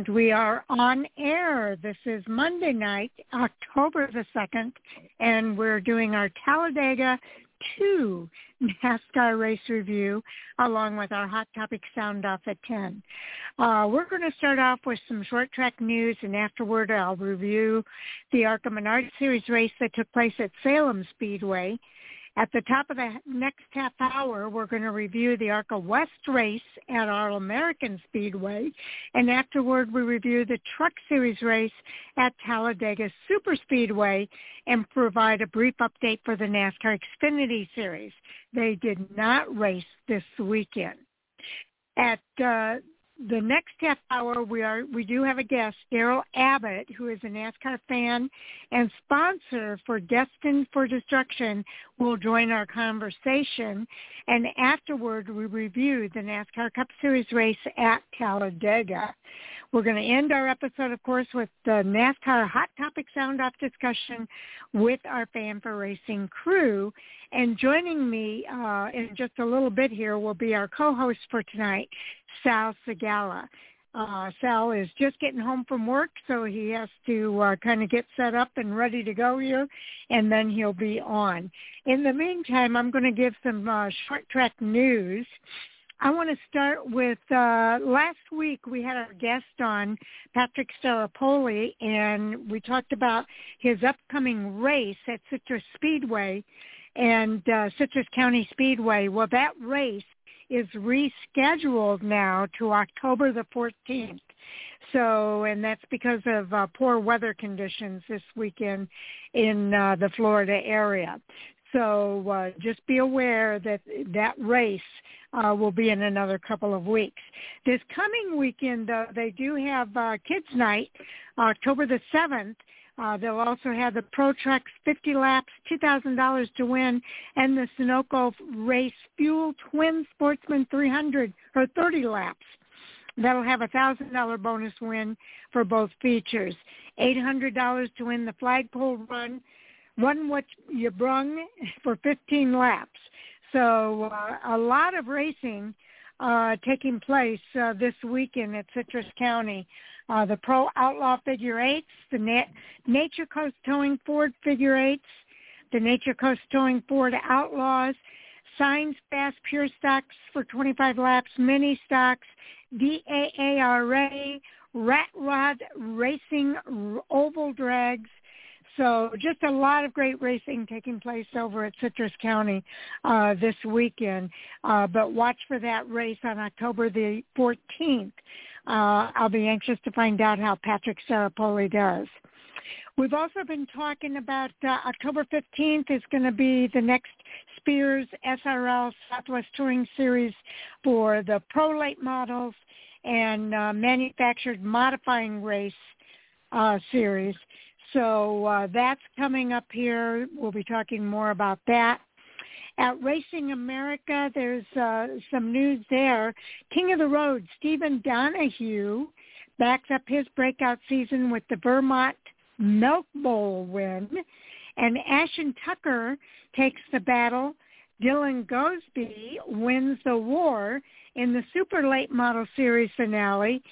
And we are on air. This is Monday night, October the 2nd, and we're doing our Talladega 2 NASCAR race review along with our Hot Topic Sound Off at 10. We're going to start off with some short track news, and afterward I'll review the ARCA Menard Series race that took place at Salem Speedway. At the top of the next half hour, we're going to review the ARCA West race at All American Speedway, and afterward we review the Truck Series race at Talladega Superspeedway and provide a brief update for the NASCAR Xfinity Series. They did not race this weekend. At the next half hour, we do have a guest, Daryl Abbott, who is a NASCAR fan and sponsor for Destined for Destruction, will join our conversation. And afterward, we review the NASCAR Cup Series race at Talladega. We're going to end our episode, of course, with the NASCAR Hot Topic Sound Off discussion with our Fan for Racing crew. And joining me in just a little bit here will be our co-host for tonight, Sal Segala. Sal is just getting home from work, so he has to kind of get set up and ready to go here, and then he'll be on. In the meantime, I'm going to give some short track news. I want to start with last week we had our guest on, Patrick Staropoli, and we talked about his upcoming race at Citrus Speedway and Citrus County Speedway. Well, that race is rescheduled now to October the 14th. So, and that's because of poor weather conditions this weekend in the Florida area. So just be aware that that race will be in another couple of weeks. This coming weekend, though, they do have Kids Night, October the 7th. They'll also have the Pro Trucks 50 laps, $2,000 to win, and the Sunoco Race Fuel Twin Sportsman 300 or 30 laps. That'll have a $1,000 bonus win for both features. $800 to win the flagpole run what you brung for 15 laps. So a lot of racing taking place this weekend at Citrus County. The Pro Outlaw Figure Eights, the Nature Coast Towing Ford Figure Eights, the Nature Coast Towing Ford Outlaws, Signs Fast Pure Stocks for 25 laps, Mini Stocks, DAARA, Rat Rod Racing Oval Drags. So just a lot of great racing taking place over at Citrus County this weekend. But watch for that race on October the 14th. I'll be anxious to find out how Patrick Staropoli does. We've also been talking about October 15th is going to be the next Spears SRL Southwest Touring Series for the Pro Late Models and Manufactured Modifying Race Series. So that's coming up here. We'll be talking more about that. At Racing America, there's some news there. King of the Road, Stephen Donahue, backs up his breakout season with the Vermont Milk Bowl win. And Ashton Tucker takes the battle. Dylan Gosby wins the war in the Super Late Model Series finale.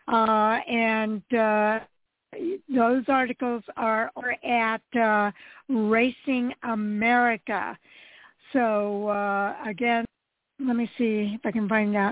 Those articles are at Racing America. So, again, let me see if I can find out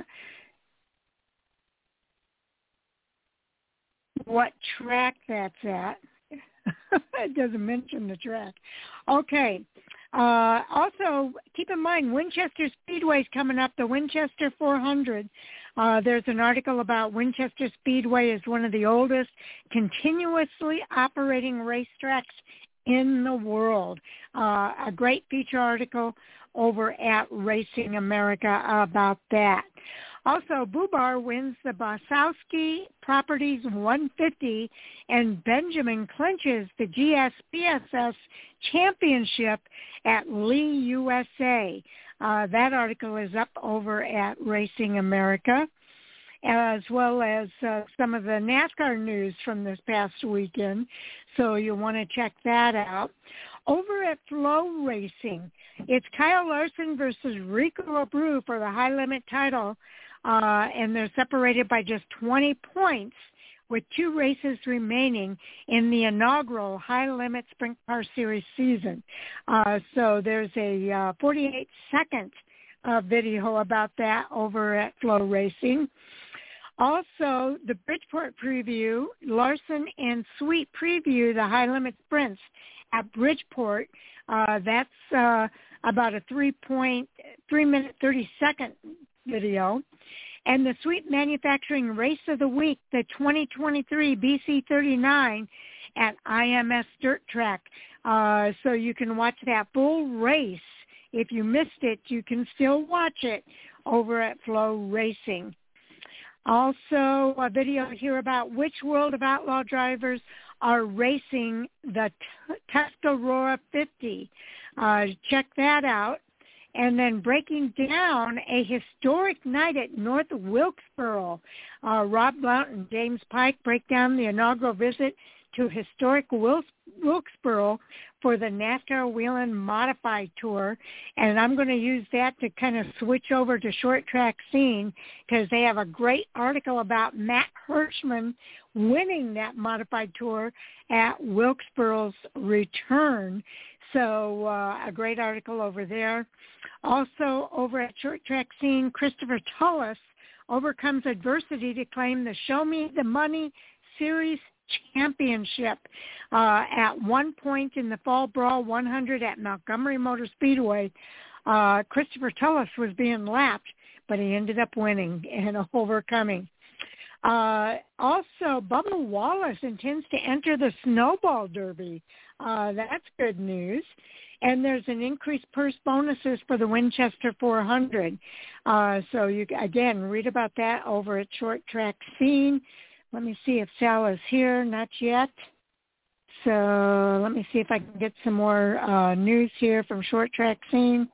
what track that's at. It doesn't mention the track. Okay. Also, keep in mind, Winchester Speedway is coming up, the Winchester 400. There's an article about Winchester Speedway is one of the oldest continuously operating racetracks in the world. A great feature article over at Racing America about that. Also, Bubar wins the Bosowski Properties 150, and Benjamin clinches the GSBSS Championship at Lee, USA. That article is up over at Racing America, as well as some of the NASCAR news from this past weekend. So you'll want to check that out. Over at Flow Racing, it's Kyle Larson versus Rico Abreu for the high limit title, and they're separated by just 20 points with 2 races remaining in the inaugural High Limit Sprint Car Series season. So there's a 48-second video about that over at Flow Racing. Also, the Bridgeport preview, Larson and Sweet preview the High Limit Sprints at Bridgeport. That's about a 3-minute, 30-second video. And the Sweet Manufacturing Race of the Week, the 2023 BC39 at IMS Dirt Track. So you can watch that full race. If you missed it, you can still watch it over at Flow Racing. Also, a video here about which World of Outlaw drivers are racing the Tuscarora 50. Check that out. And then breaking down a historic night at North Wilkesboro. Rob Blount and James Pike break down the inaugural visit to historic Wilkesboro for the NASCAR Whelen Modified Tour. And I'm going to use that to kind of switch over to Short Track Scene because they have a great article about Matt Hirschman winning that Modified Tour at Wilkesboro's return. So a great article over there. Also over at Short Track Scene, Christopher Tullis overcomes adversity to claim the Show Me the Money Series championship. At one point in the Fall Brawl 100 at Montgomery Motor Speedway, Christopher Tullis was being lapped, but he ended up winning and overcoming. Also, Bubba Wallace intends to enter the Snowball Derby. That's good news. And there's an increased purse bonuses for the Winchester 400. So you, again, read about that over at Short Track Scene. Let me see if Sal is here. Not yet. So let me see if I can get some more news here from Short Track Scene.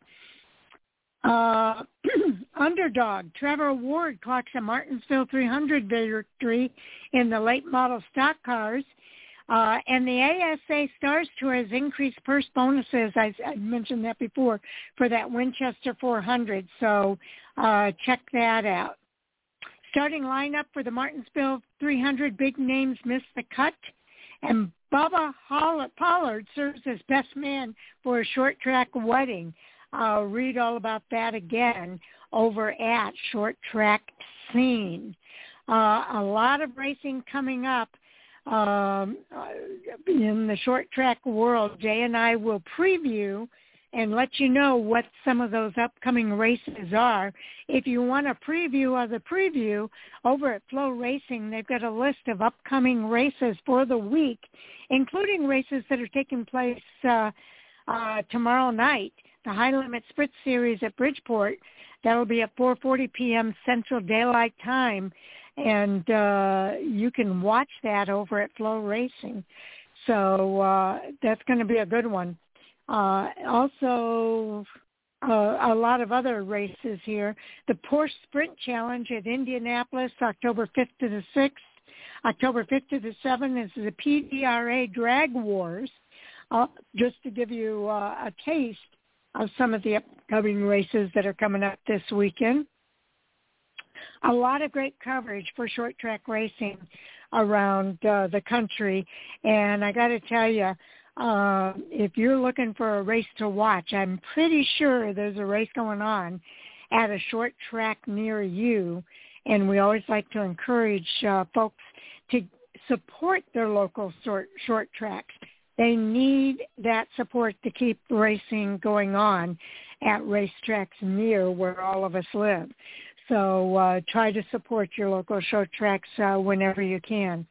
Underdog Trevor Ward clocks a Martinsville 300 victory in the late model stock cars. And the ASA Stars Tour has increased purse bonuses. I mentioned that before for that Winchester 400. So check that out. Starting lineup for the Martinsville 300, big names missed the cut. And Bubba Pollard serves as best man for a short track wedding. I'll read all about that again over at Short Track Scene. A lot of racing coming up in the short track world. Jay and I will preview and let you know what some of those upcoming races are. If you want a preview of the preview, over at Flow Racing, they've got a list of upcoming races for the week, including races that are taking place tomorrow night. The High Limit Sprint Series at Bridgeport. That'll be at 4:40 p.m. Central Daylight Time, and you can watch that over at Flow Racing. So that's going to be a good one. Also, a lot of other races here. The Porsche Sprint Challenge at Indianapolis, October 5th to the 6th. October 5th to the 7th is the PDRA Drag Wars, just to give you a taste of some of the upcoming races that are coming up this weekend. A lot of great coverage for short track racing around the country. And I got to tell you, if you're looking for a race to watch, I'm pretty sure there's a race going on at a short track near you. And we always like to encourage folks to support their local short tracks. They need that support to keep racing going on at racetracks near where all of us live. So try to support your local short tracks whenever you can.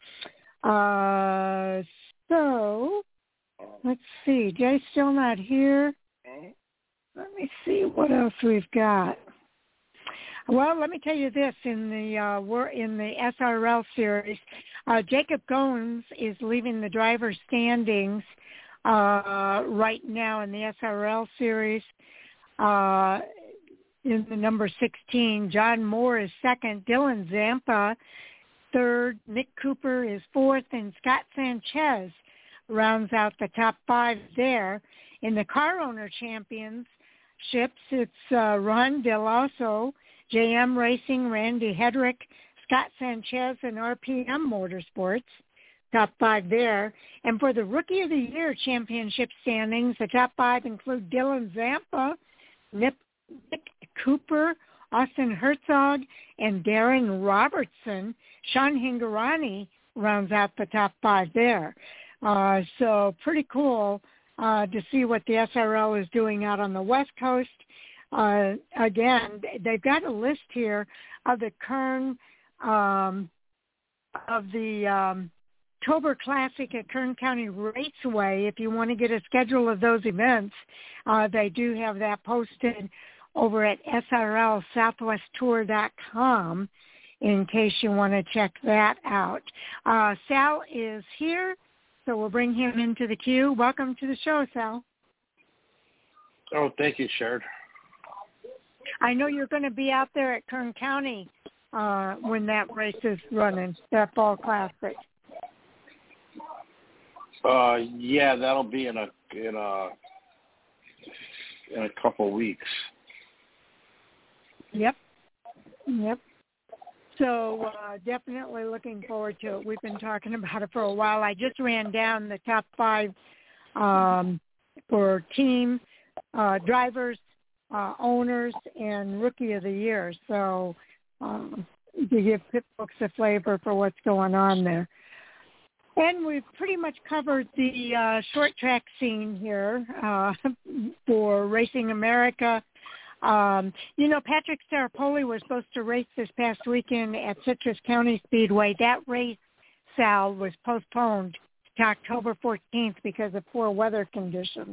So let's see. Jay's still not here. Let me see what else we've got. Well, let me tell you this: in the SRL series, Jacob Goins is leaving the driver's standings right now in the SRL series. In the number 16, John Moore is second, Dylan Zampa third, Nick Cooper is fourth, and Scott Sanchez rounds out the top five there. In the car owner championships, it's Ron Deloso, JM Racing, Randy Hedrick, Scott Sanchez and RPM Motorsports, top 5 there. And for the Rookie of the Year championship standings, the top 5 include Dylan Zampa, Nick Cooper, Austin Herzog, and Darren Robertson. Sean Hingorani rounds out the top 5 there. So pretty cool to see what the SRL is doing out on the West Coast. Again, they've got a list here of the Kern, of the October Classic at Kern County Raceway. If you want to get a schedule of those events, they do have that posted over at SRLSouthwestTour.com in case you want to check that out. Sal is here, so we'll bring him into the queue. Welcome to the show, Sal. Oh, thank you, Sharon. I know you're going to be out there at Kern County when that race is running, that Fall Classic. Yeah, that'll be in a couple of weeks. Yep. So definitely looking forward to it. We've been talking about it for a while. I just ran down the top 5 for team drivers, owners, and Rookie of the Year. So to give pit books a flavor for what's going on there. And we've pretty much covered the short track scene here for Racing America. Patrick Staropoli was supposed to race this past weekend at Citrus County Speedway. That race, Sal, was postponed to October 14th because of poor weather conditions.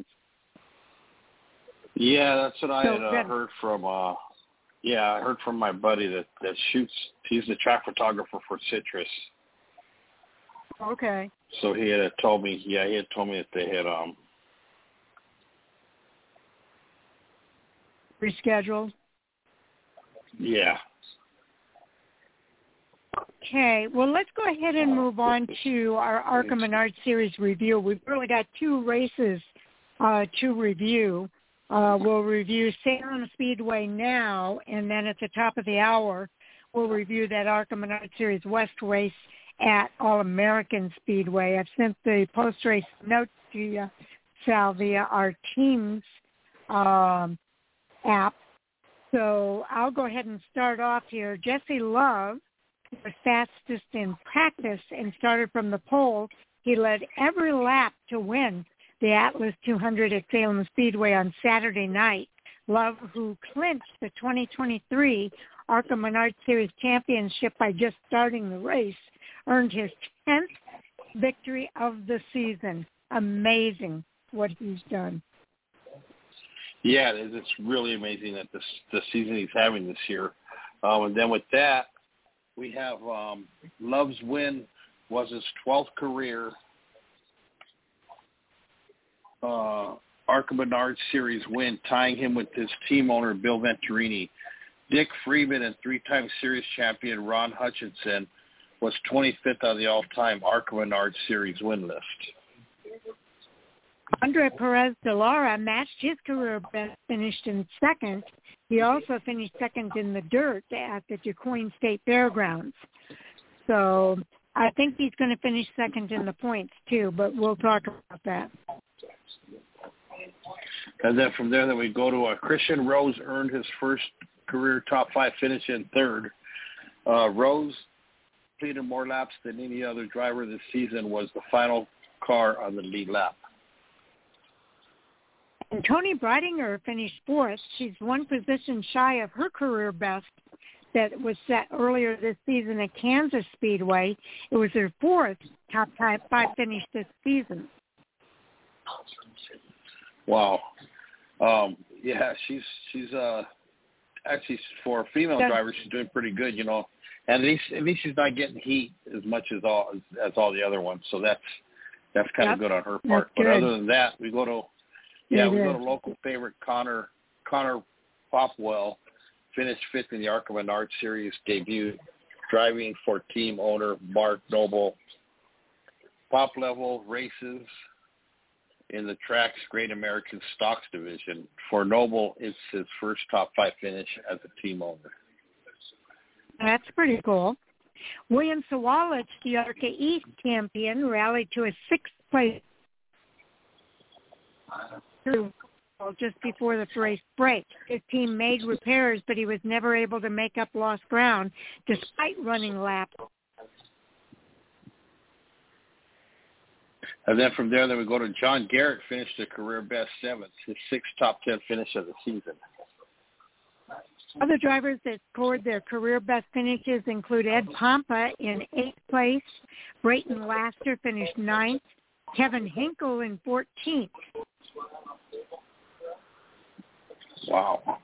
Yeah, that's what I had heard from. I heard from my buddy that shoots. He's the track photographer for Citrus. Okay. So he had told me. Yeah, he had told me that they had rescheduled. Yeah. Okay. Well, let's go ahead and move on to our ARCA Menard Series review. We've really got 2 races to review. We'll review Salem Speedway now, and then at the top of the hour, we'll review that ARCA Menard Series West race at All-American Speedway. I've sent the post-race notes to you, Sal, via our Teams app. So I'll go ahead and start off here. Jesse Love was fastest in practice and started from the pole. He led every lap to win the Atlas 200 at Salem Speedway on Saturday night. Love, who clinched the 2023 ARCA Menard Series championship by just starting the race, earned his 10th victory of the season. Amazing what he's done. Yeah, it's really amazing that the season he's having this year. And then with that, we have Love's win was his 12th career ARCA Menard Series win, tying him with his team owner, Bill Venturini. Dick Freeman and 3-time series champion Ron Hutchinson was 25th on the all-time ARCA Menard Series win list. Andre Perez de Lara matched his career best, finished in second. He also finished second in the dirt at the DuQuoin State Fairgrounds. So I think he's going to finish second in the points too, but we'll talk about that. And then from there, we go to Christian Rose earned his first career top 5 finish in third. Rose completed more laps than any other driver this season, was the final car on the lead lap. And Toni Breidinger finished fourth. She's one position shy of her career best that was set earlier this season at Kansas Speedway. It was her fourth top 5 finish this season. Wow. Yeah, she's actually, for a female driver, she's doing pretty good, And at least she's not getting heat as much as all the other ones. So that's kind of good on her part. But other than that, we go to local favorite Connor Popwell, finished 5th in the ARCA Menard Series debut, driving for team owner Mark Noble. Pop level races in the track's Great American Stocks division. For Noble, it's his first top 5 finish as a team owner. That's pretty cool. William Sawalich, the ARCA East champion, rallied to a sixth place just before the race break. His team made repairs, but he was never able to make up lost ground despite running laps. And then from there, we go to John Garrett, finished a career best seventh, his sixth top 10 finish of the season. Other drivers that scored their career best finishes include Ed Pompa in 8th place, Brayton Laster finished 9th, Kevin Hinkle in 14th. Wow.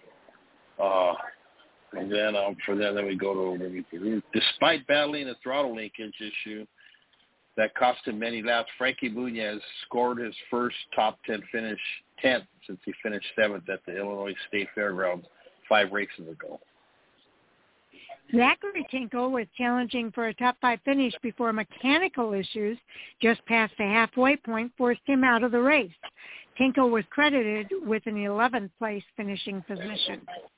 And then from there, we go to, despite battling a throttle linkage issue that cost him many laps, Frankie Muniz scored his first top 10 finish, 10th, since he finished 7th at the Illinois State Fairgrounds 5 races ago. Zachary Tinkle was challenging for a top 5 finish before mechanical issues just past the halfway point forced him out of the race. Tinkle was credited with an 11th place finishing position.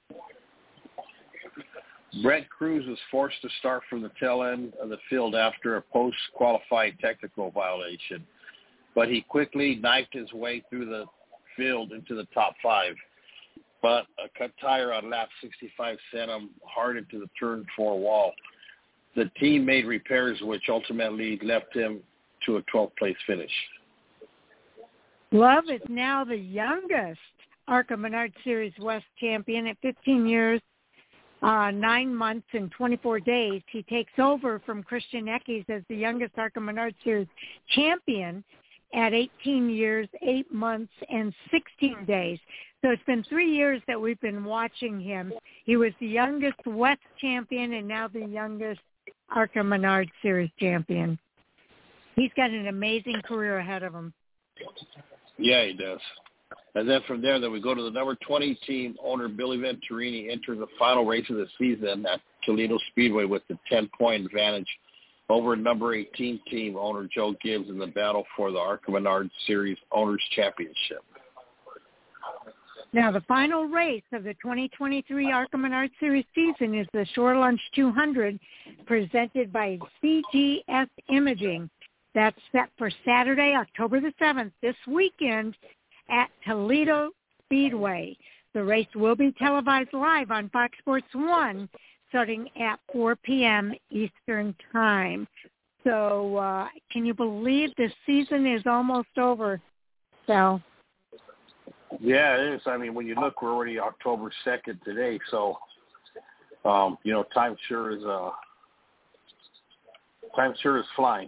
Brett Cruz was forced to start from the tail end of the field after a post-qualifying technical violation, but he quickly knifed his way through the field into the top 5. But a cut tire on lap 65 sent him hard into the turn 4 wall. The team made repairs, which ultimately left him to a 12th place finish. Love is now the youngest ARCA Menard Series West champion at 15 years, 9 months, and 24 days. He takes over from Christian Eckes as the youngest ARCA Menard Series champion at 18 years, 8 months, and 16 days. So it's been 3 years that we've been watching him. He was the youngest West champion and now the youngest ARCA Menard Series champion. He's got an amazing career ahead of him. Yeah, he does. And then from there, we go to the number 20 team. Owner Billy Venturini enters the final race of the season at Toledo Speedway with the 10-point advantage over number 18 team owner Joe Gibbs in the battle for the ARCA Menard Series Owners Championship. Now, the final race of the 2023 ARCA Menard Series season is the Shore Lunch 200 presented by CGS Imaging. That's set for Saturday, October the 7th, this weekend at Toledo Speedway. The race will be televised live on Fox Sports 1 starting at 4 p.m. Eastern Time. So can you believe the season is almost over, Sal? Yeah, it is. I mean, when you look, we're already October 2nd today, so, time sure is flying.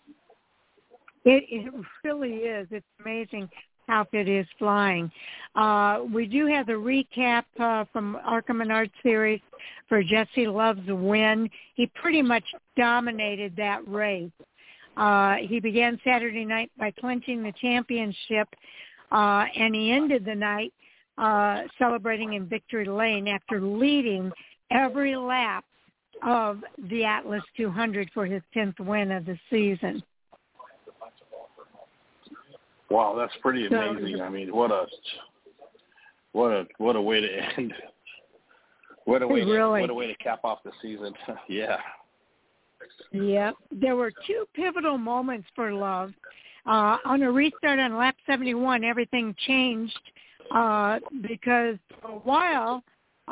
It really is. It's amazing how it is flying. We do have the recap from ARCA Menard Series for Jesse Love's win. He pretty much dominated that race. He began Saturday night by clinching the championship, and he ended the night celebrating in victory lane after leading every lap of the Atlas 200 for his 10th win of the season. Wow, that's pretty amazing. I mean, what a way to end. What a way to cap off the season. Yeah. Yeah. There were 2 pivotal moments for Love. On a restart on lap 71, everything changed because for a while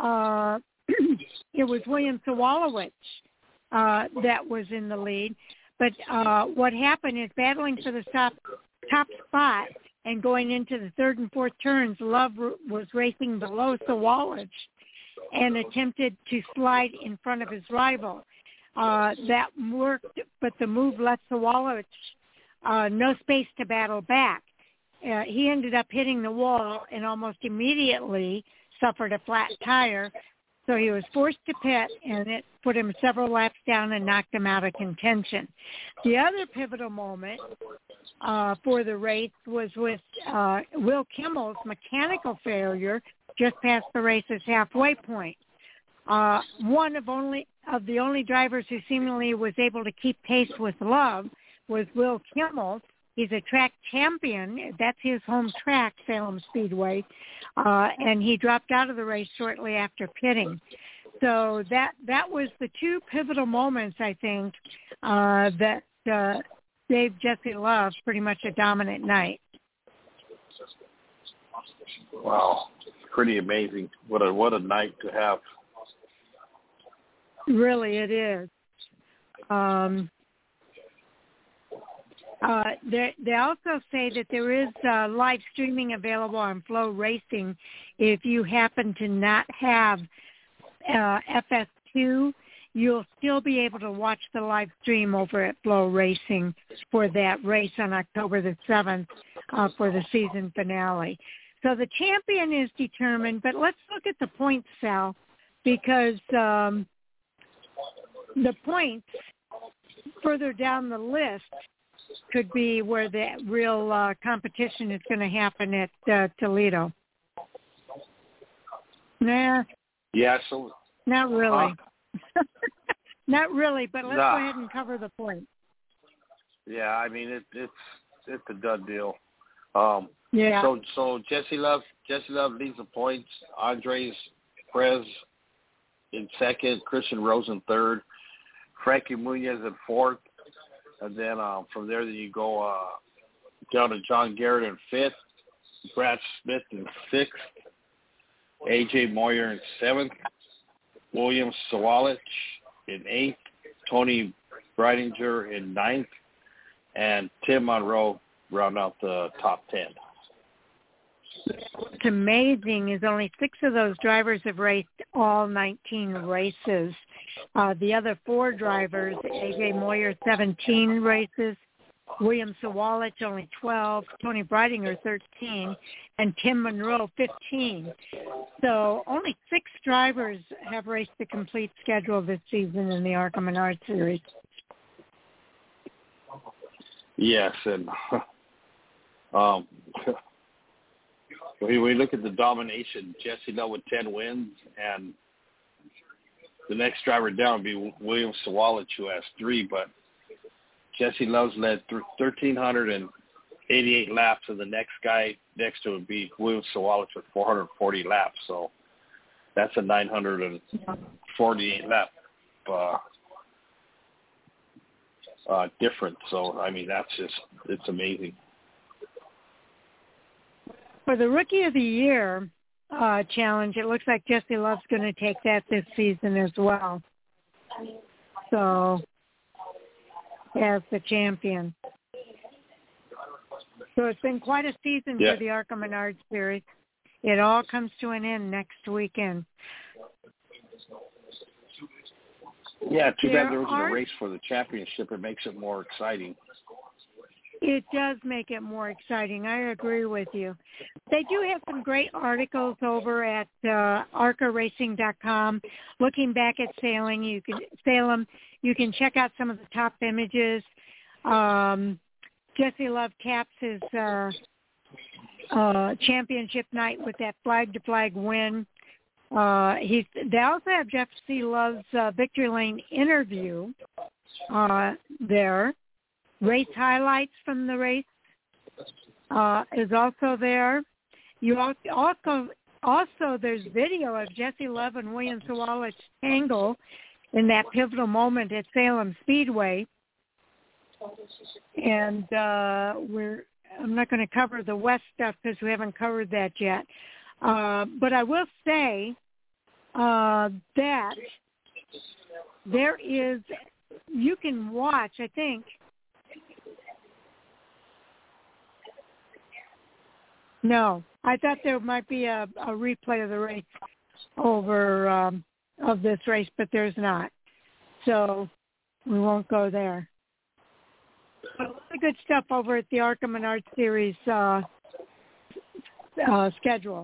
it was William Sawalich that was in the lead. But what happened is battling for the top spot and going into the 3rd and 4th turns, Love was racing below Sawalich and attempted to slide in front of his rival. That worked, but the move left Sawalich no space to battle back. He ended up hitting the wall and almost immediately suffered a flat tire. So he was forced to pit, and it put him several laps down and knocked him out of contention. The other pivotal moment for the race was with Will Kimmel's mechanical failure just past the race's halfway point. One of the only drivers who seemingly was able to keep pace with Love was Will Kimmel. He's a track champion. That's his home track, Salem Speedway. And he dropped out of the race shortly after pitting. So that was the two pivotal moments, I think, that gave Jesse Love pretty much a dominant night. Wow, pretty amazing. What a night to have. Really, it is. They also say that there is live streaming available on Flow Racing if you happen to not have FS2. You'll still be able to watch the live stream over at Flow Racing for that race on October the 7th for the season finale. So the champion is determined, but let's look at the points, Sal, because the points further down the list could be where the real competition is going to happen at Toledo. Nah. Yeah, so... Not really. Not really, but let's go ahead and cover the point. Yeah, I mean, it's a done deal. Yeah. So Jesse Love leads the points. Andres Perez in second. Christian Rose in third. Frankie Munoz in fourth. And then from there, you go down to John Garrett in fifth. Brad Smith in sixth. A.J. Moyer in seventh. William Sawalich in eighth. Tony Breidinger in ninth. And Tim Monroe round out the top 10. What's amazing is only 6 of those drivers have raced all 19 races. The other 4 drivers, A.J. Moyer, 17 races, William Sawalich, only 12, Tony Breidinger, 13, and Tim Monroe, 15. So only 6 drivers have raced the complete schedule this season in the ARCA Menard Series. Yes, and we look at the domination. Jesse Love with 10 wins, and the next driver down would be William Sawalich, who has 3. But Jesse Love's led 1,388 laps, and the next guy next to him would be William Sawalich with 440 laps. So that's a 948 lap difference. So, I mean, it's amazing. For the Rookie of the Year challenge, it looks like Jesse Love's going to take that this season as well. So, as the champion. So it's been quite a season for the ARCA Menard Series. It all comes to an end next weekend. Yeah, too bad there wasn't a race for the championship. It makes it more exciting. It does make it more exciting. I agree with you. They do have some great articles over at arcaracing.com. Looking back at Salem, you can check out some of the top images. Jesse Love caps his championship night with that flag-to-flag win. They also have Jesse Love's Victory Lane interview there. Race highlights from the race is also there. You also there's video of Jesse Love and William Sawalich tangle in that pivotal moment at Salem Speedway. And I'm not going to cover the West stuff because we haven't covered that yet. But I will say that there is, you can watch, I think, no, I thought there might be a replay of the race over of this race, but there's not. So we won't go there. But a lot of good stuff over at the ARCA Menard Series schedule.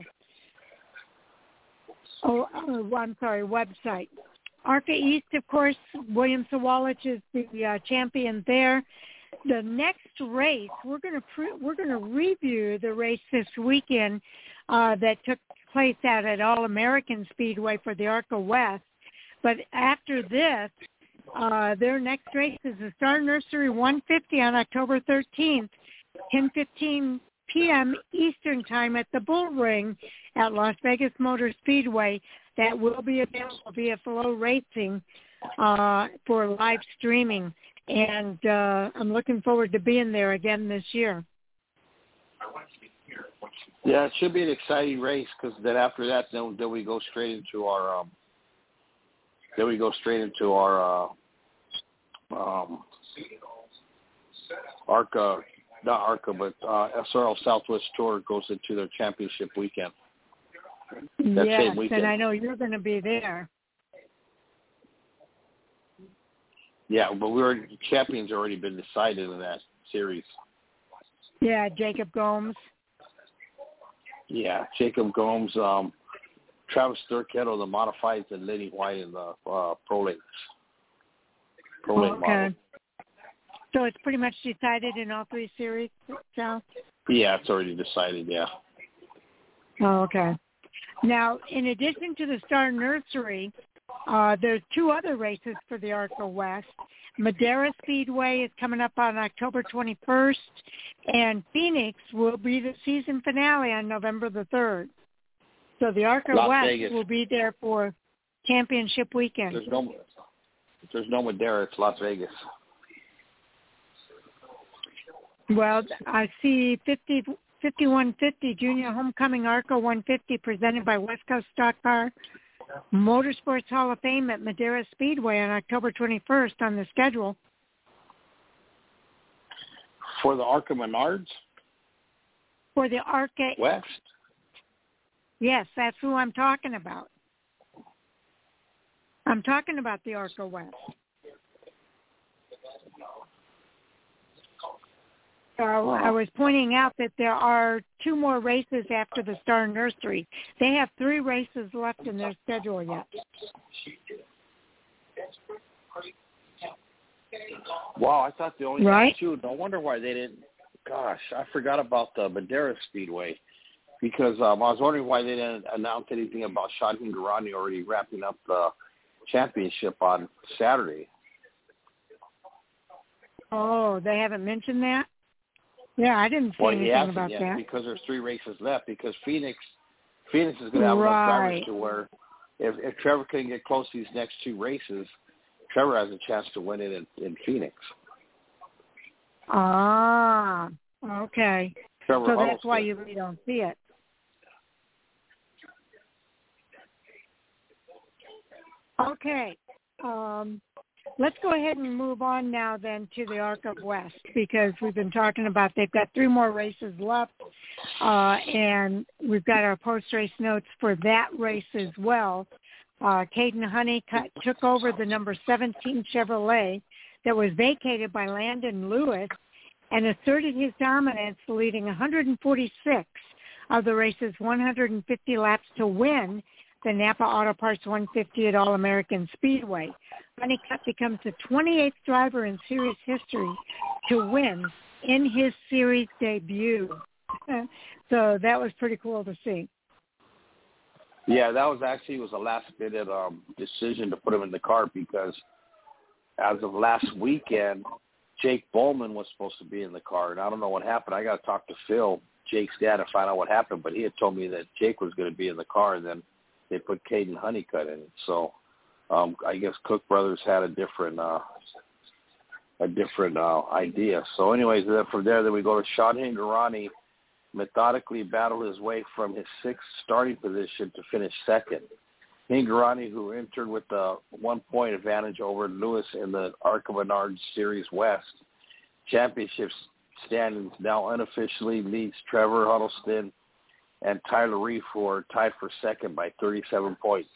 Website. ARCA East, of course, William Sawalich is the champion there. The next race, we're going to review the race this weekend that took place out at All American Speedway for the ARCA West. But after this, their next race is the Star Nursery 150 on October 13th, 10:15 p.m. Eastern Time at the Bull Ring at Las Vegas Motor Speedway. That will be available via Flow Racing for live streaming. And I'm looking forward to being there again this year. Yeah, it should be an exciting race because then after that, then we go straight into our ARCA, not ARCA, but SRL Southwest Tour goes into their championship weekend. That yes, same weekend. And I know you're going to be there. Yeah, but champions already been decided in that series. Yeah, Jacob Gomes. Yeah, Jacob Gomes, Travis Sturketto, the modifieds, and Lenny White in the Pro Late model. So it's pretty much decided in all three series, Sal? Yeah, it's already decided, yeah. Oh, okay. Now, in addition to the Star Nursery, there's two other races for the ARCA West. Madera Speedway is coming up on October 21st, and Phoenix will be the season finale on November the 3rd. So the ARCA West Vegas will be there for championship weekend. There's no Madera. It's Las Vegas. Well, I see 5150 Junior Homecoming ARCA 150 presented by West Coast Stock Car Motorsports Hall of Fame at Madera Speedway on October 21st on the schedule. For the ARCA Menards? For the ARCA West? Yes, that's who I'm talking about. I'm talking about the ARCA West. So I was pointing out that there are two more races after the Star Nursery. They have 3 races left in their schedule yet. Wow, I thought they only had 2. No wonder why they didn't. Gosh, I forgot about the Madera Speedway because I was wondering why they didn't announce anything about Shaheen Garani already wrapping up the championship on Saturday. Oh, they haven't mentioned that? Yeah, I didn't see anything about that. Because there's 3 races left. Because Phoenix is going to have enough drivers to where if Trevor can get close to these next 2 races, Trevor has a chance to win it in Phoenix. Ah, okay. Trevor so that's Huddleston. why you really don't see it. Okay. Let's go ahead and move on now then to the ARCA West because we've been talking about they've got 3 more races left, and we've got our post-race notes for that race as well. Caden Honey took over the number 17 Chevrolet that was vacated by Landon Lewis and asserted his dominance, leading 146 of the race's 150 laps to win the Napa Auto Parts 150 at All-American Speedway. Honeycutt becomes the 28th driver in series history to win in his series debut. So that was pretty cool to see. Yeah, that was a last-minute decision to put him in the car because as of last weekend, Jake Bowman was supposed to be in the car, and I don't know what happened. I got to talk to Phil, Jake's dad, to find out what happened, but he had told me that Jake was going to be in the car, and then they put Caden Honeycutt in it. So I guess Cook Brothers had a different idea. So anyways, then from there, then we go to Shaheen Garani, methodically battled his way from his 6th starting position to finish 2nd. Garani, who entered with a 1-point advantage over Lewis in the ARCA Menards Series West championship standings, now unofficially leads Trevor Huddleston and Tyler Reef, who are tied for 2nd by 37 points.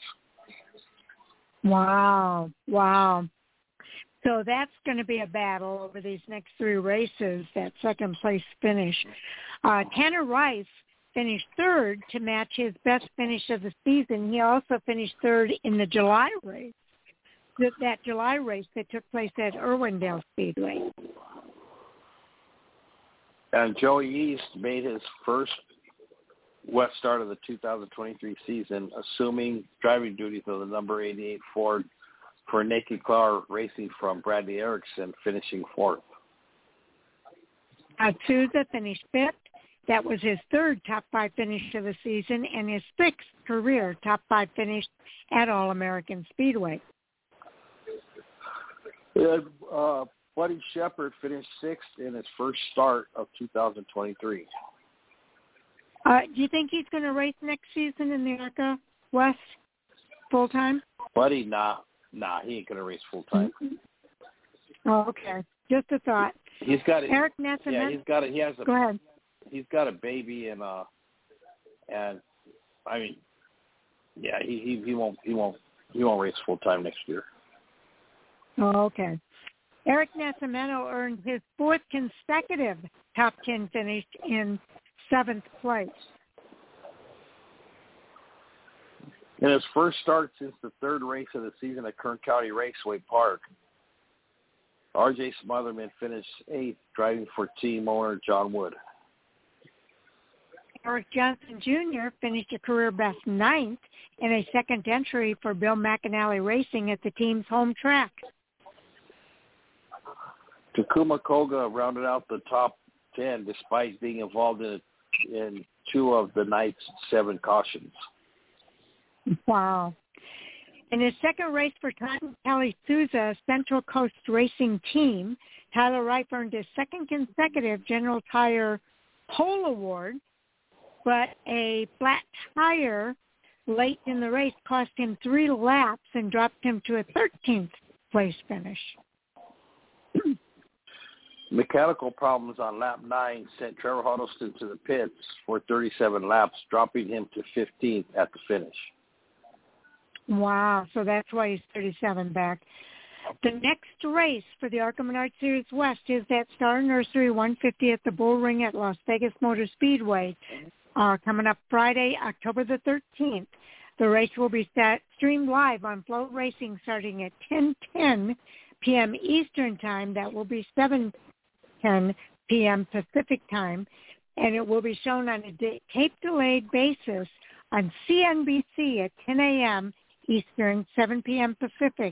Wow. So that's going to be a battle over these next 3 races, that 2nd place finish. Tanner Rice finished 3rd to match his best finish of the season. He also finished 3rd in the July race, that July race that took place at Irwindale Speedway. And Joey East made his first West start of the 2023 season, assuming driving duties of the number 88 Ford for Naked Car Racing from Bradley Erickson, finishing 4th. Souza finished 5th, That was his third top 5 finish of the season and his 6th career top 5 finish at All-American Speedway. And, Buddy Shepard finished 6th in his first start of 2023. Do you think he's going to race next season in the ARCA West full-time? Buddy, nah, he ain't going to race full-time. Mm-hmm. Oh, okay. Just a thought. He's got it. Eric Nesson. Yeah, Go ahead. He's got a baby, and I mean, yeah, he won't race full-time next year. Oh, okay. Eric Nascimento earned his 4th consecutive top 10 finish in 7th place. In his first start since the 3rd race of the season at Kern County Raceway Park, R.J. Smotherman finished 8th, driving for team owner John Wood. Eric Johnson Jr. finished a career best 9th in a second entry for Bill McAnally Racing at the team's home track. Takuma Koga rounded out the top 10 despite being involved in 2 of the night's 7 cautions. Wow. In his second race for Totten Kelly Souza Central Coast Racing Team, Tyler Reif earned his 2nd consecutive General Tire Pole Award, but a flat tire late in the race cost him 3 laps and dropped him to a 13th place finish. Mechanical problems on lap 9 sent Trevor Huddleston to the pits for 37 laps, dropping him to 15th at the finish. Wow, so that's why he's 37 back. The next race for the ARCA Menard Series West is that Star Nursery 150 at the Bull Ring at Las Vegas Motor Speedway, coming up Friday, October the 13th. The race will be streamed live on Float Racing starting at 10:10 p.m. Eastern Time. That will be 7:10 p.m. Pacific Time, and it will be shown on a tape-delayed basis on CNBC at 10 a.m. Eastern, 7 p.m. Pacific,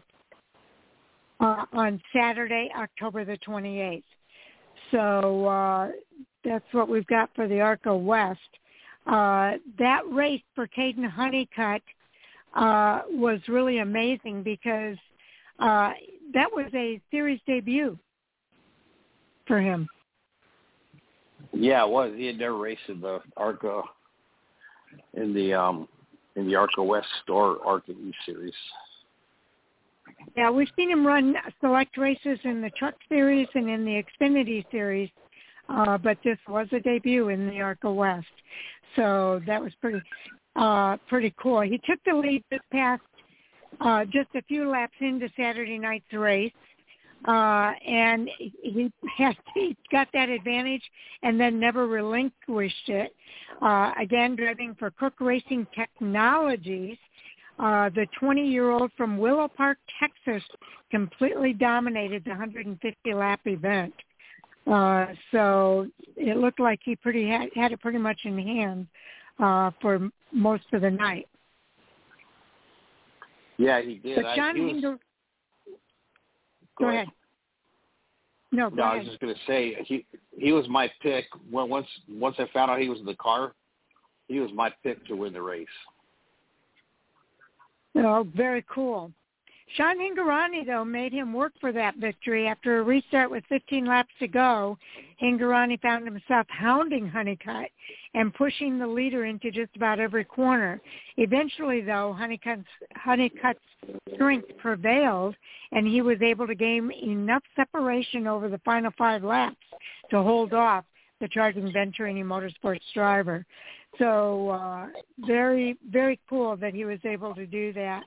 on Saturday, October the 28th. So that's what we've got for the ARCA West. That race for Caden Honeycutt was really amazing because that was a series debut for him. Yeah, it was. He had never raced in the ARCA in the ARCA West or ARCA East series. Yeah, we've seen him run select races in the Truck Series and in the Xfinity Series, but this was a debut in the ARCA West. So that was pretty cool. He took the lead this past just a few laps into Saturday night's race, and he got that advantage and then never relinquished it. Again, driving for Cook Racing Technologies, the 20-year-old from Willow Park, Texas, completely dominated the 150-lap event. So it looked like he had it pretty much in hand for most of the night. Yeah, he did. But Go ahead. No, go ahead. I was just going to say he was my pick. Once I found out he was in the car, he was my pick to win the race. Oh, very cool. Sean Hingorani, though, made him work for that victory. After a restart with 15 laps to go, Hingorani found himself hounding Honeycutt and pushing the leader into just about every corner. Eventually, though, Honeycutt's strength prevailed, and he was able to gain enough separation over the final 5 laps to hold off the charging Venturini Motorsports driver. So very, very cool that he was able to do that.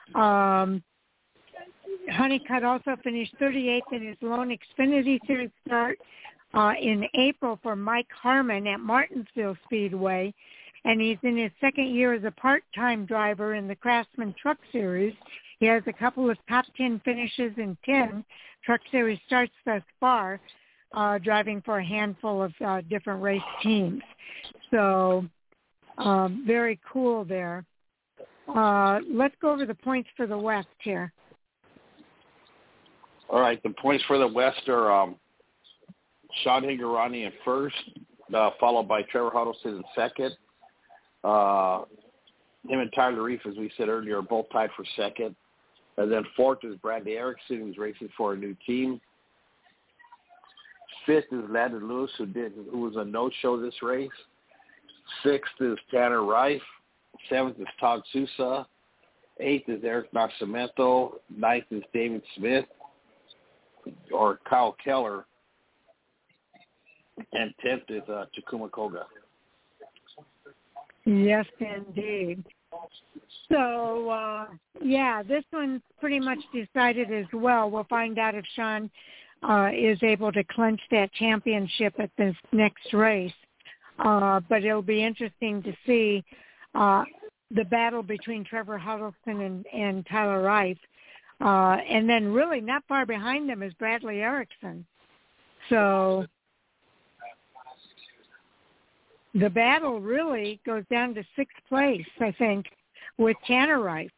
Honeycutt also finished 38th in his lone Xfinity Series start in April for Mike Harmon at Martinsville Speedway, and he's in his second year as a part-time driver in the Craftsman Truck Series. He has a couple of top 10 finishes in 10 Truck Series starts thus far, driving for a handful of different race teams. So very cool there. Let's go over the points for the West here. All right, the points for the West are Sean Hingorani in first, followed by Trevor Huddleston in second. Him and Tyler Reif, as we said earlier, are both tied for second. And then fourth is Bradley Erickson, who's racing for a new team. Fifth is Landon Lewis, who was a no-show this race. Sixth is Tanner Reif. Seventh is Todd Sousa. Eighth is Eric Nascimento. Ninth is David Smith or Kyle Keller. And 10th is Takuma Koga. Yes, indeed. So, this one's pretty much decided as well. We'll find out if Sean is able to clinch that championship at this next race. But it'll be interesting to see the battle between Trevor Huddleston and Tyler Reif. And then really not far behind them is Bradley Erickson. So the battle really goes down to sixth place, I think, with Tanner Reif.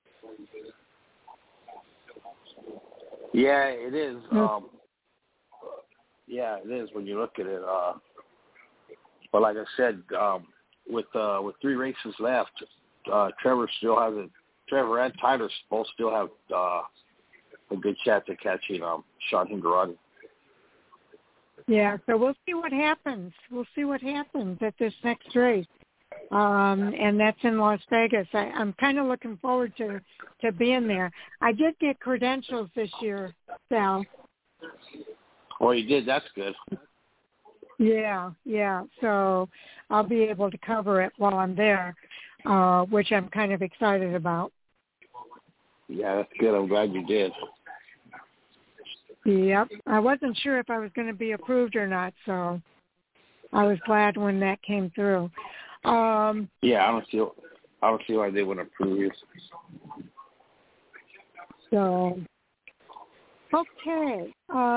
Yeah, it is. It is when you look at it. But like I said, with 3 races left, Trevor and Tyler both still have a good chance of catching Sean Hingorani. Yeah, so we'll see what happens. We'll see what happens at this next race. And that's in Las Vegas. I'm kind of looking forward to being there. I did get credentials this year, Sal. Oh, you did? That's good. Yeah. So I'll be able to cover it while I'm there, which I'm kind of excited about. Yeah, that's good. I'm glad you did. Yep. I wasn't sure if I was going to be approved or not, so I was glad when that came through. I don't see why they wouldn't approve you. So, okay.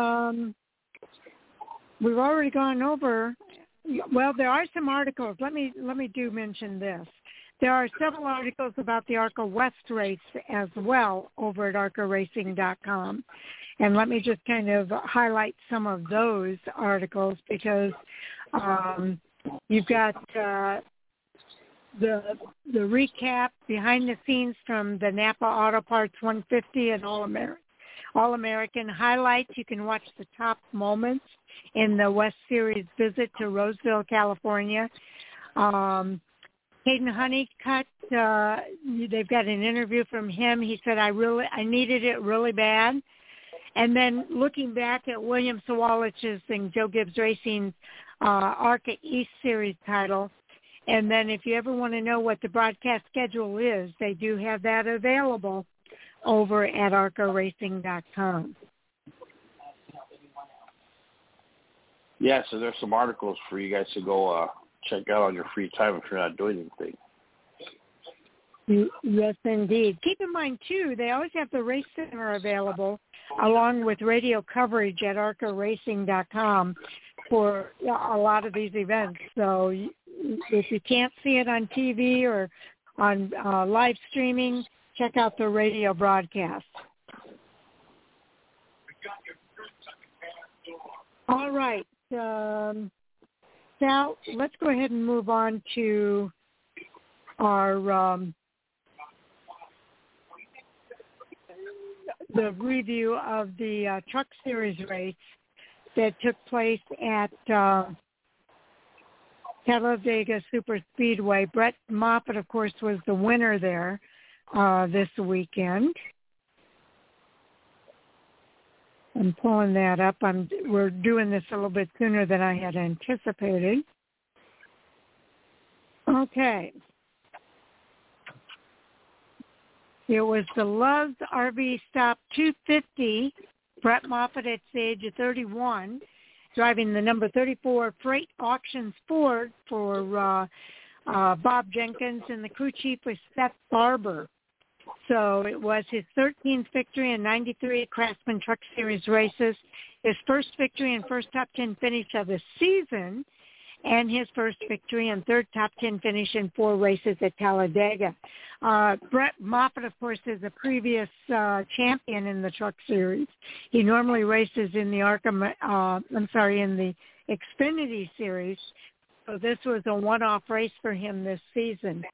We've already gone over. Well, there are some articles. Let me mention this. There are several articles about the ARCA West race as well over at arcaracing.com. And let me just kind of highlight some of those articles because you've got the recap behind the scenes from the Napa Auto Parts 150 and All-American highlights. You can watch the top moments in the West Series visit to Roseville, California. Hayden Honeycutt, they've got an interview from him. He said, I needed it really bad. And then looking back at William Sawalich's and Joe Gibbs Racing's ARCA East Series title. And then if you ever want to know what the broadcast schedule is, they do have that available over at arcaracing.com. Yeah, so there's some articles for you guys to go check out on your free time if you're not doing anything. Yes, indeed. Keep in mind, too, they always have the Race Center available along with radio coverage at arcaracing.com for a lot of these events. So if you can't see it on TV or on live streaming, check out the radio broadcast. All right. Sal, let's go ahead and move on to our the review of the Truck Series race that took place at Talladega Super Speedway. Brett Moffitt, of course, was the winner there this weekend. I'm pulling that up. We're doing this a little bit sooner than I had anticipated. Okay. It was the Love's RV Stop 250. Brett Moffitt at the age of 31, driving the number 34 Freight Auctions Ford for Bob Jenkins, and the crew chief was Seth Barber. So it was his 13th victory in 93 Craftsman Truck Series races, his first victory and first top 10 finish of the season, and his first victory and third top 10 finish in 4 races at Talladega. Brett Moffitt, of course, is a previous champion in the Truck Series. He normally races in the Xfinity Series. So this was a one-off race for him this season.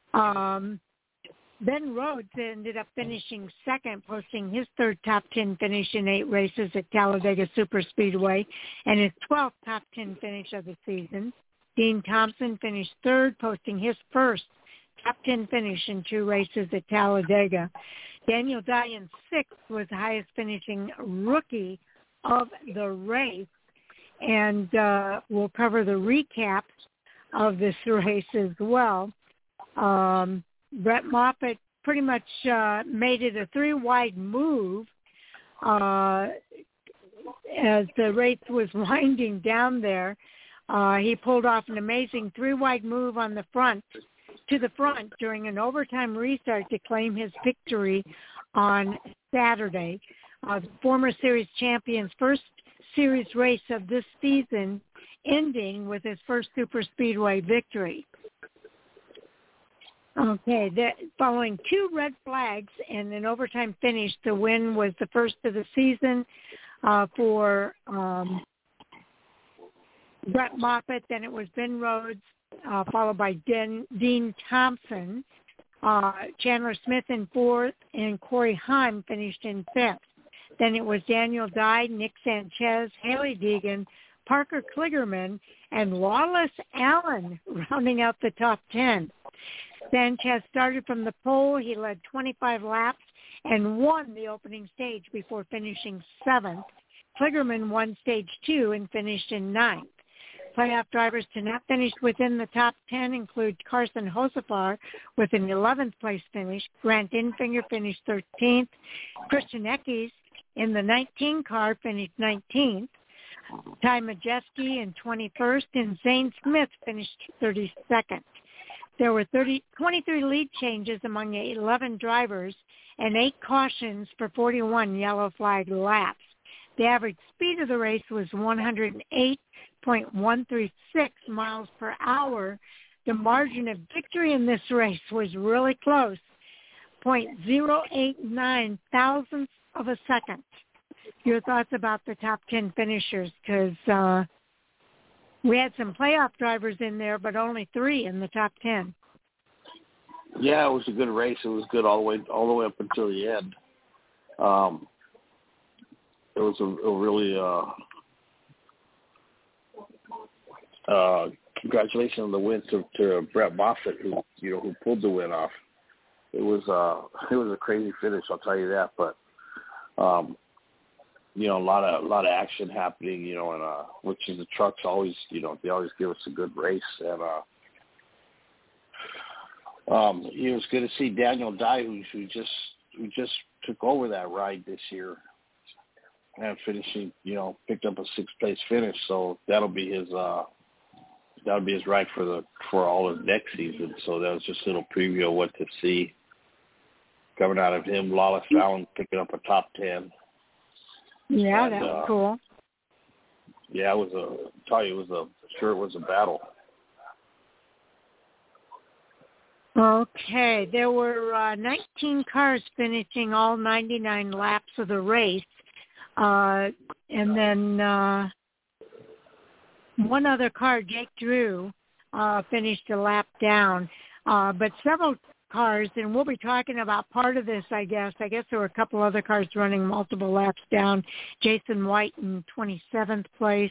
Ben Rhodes ended up finishing second, posting his third top 10 finish in 8 races at Talladega Superspeedway and his 12th top 10 finish of the season. Dean Thompson finished third, posting his first top 10 finish in 2 races at Talladega. Daniel Dye in sixth was the highest finishing rookie of the race. And we'll cover the recap of this race as well. Brett Moffitt pretty much made it a 3-wide move as the race was winding down there. He pulled off an amazing 3-wide move on the front during an overtime restart to claim his victory on Saturday. The former series champion's first series race of this season, ending with his first superspeedway victory. Okay, following 2 red flags and an overtime finish, the win was the first of the season for Brett Moffitt. Then it was Ben Rhodes, followed by Dean Thompson. Chandler Smith in 4th, and Corey Haim finished in 5th. Then it was Daniel Dye, Nick Sanchez, Haley Deegan, Parker Kligerman, and Wallace Allen rounding out the top 10. Sanchez started from the pole. He led 25 laps and won the opening stage before finishing 7th. Kligerman won stage 2 and finished in 9th. Playoff drivers to not finish within the top 10 include Carson Hocevar with an 11th place finish. Grant Enfinger finished 13th. Christian Eckes in the 19 car finished 19th. Ty Majeski in 21st, and Zane Smith finished 32nd. There were 23 lead changes among the 11 drivers and 8 cautions for 41 yellow flag laps. The average speed of the race was 108.136 miles per hour. The margin of victory in this race was really close, 0.089 thousandths of a second. Your thoughts about the top 10 finishers, because we had some playoff drivers in there, but only 3 in the top 10. Yeah, it was a good race. It was good all the way up until the end. It was a really congratulations on the win to Brett Moffitt, who pulled the win off. It was a crazy finish, I'll tell you that. But a lot of action happening, and which is the trucks always, they always give us a good race. And it was good to see Daniel Dye, who just took over that ride this year and finishing, picked up a 6th place finish. So that'll be his ride for all of next season. So that was just a little preview of what to see coming out of him. Lawless Allen picking up a top 10. Yeah, that was cool. Yeah, it was it was a battle. Okay, there were 19 cars finishing all 99 laps of the race, and then one other car, Jake Drew, finished a lap down, but several cars, and we'll be talking about part of this, I guess. I guess there were a couple other cars running multiple laps down. Jason White in 27th place.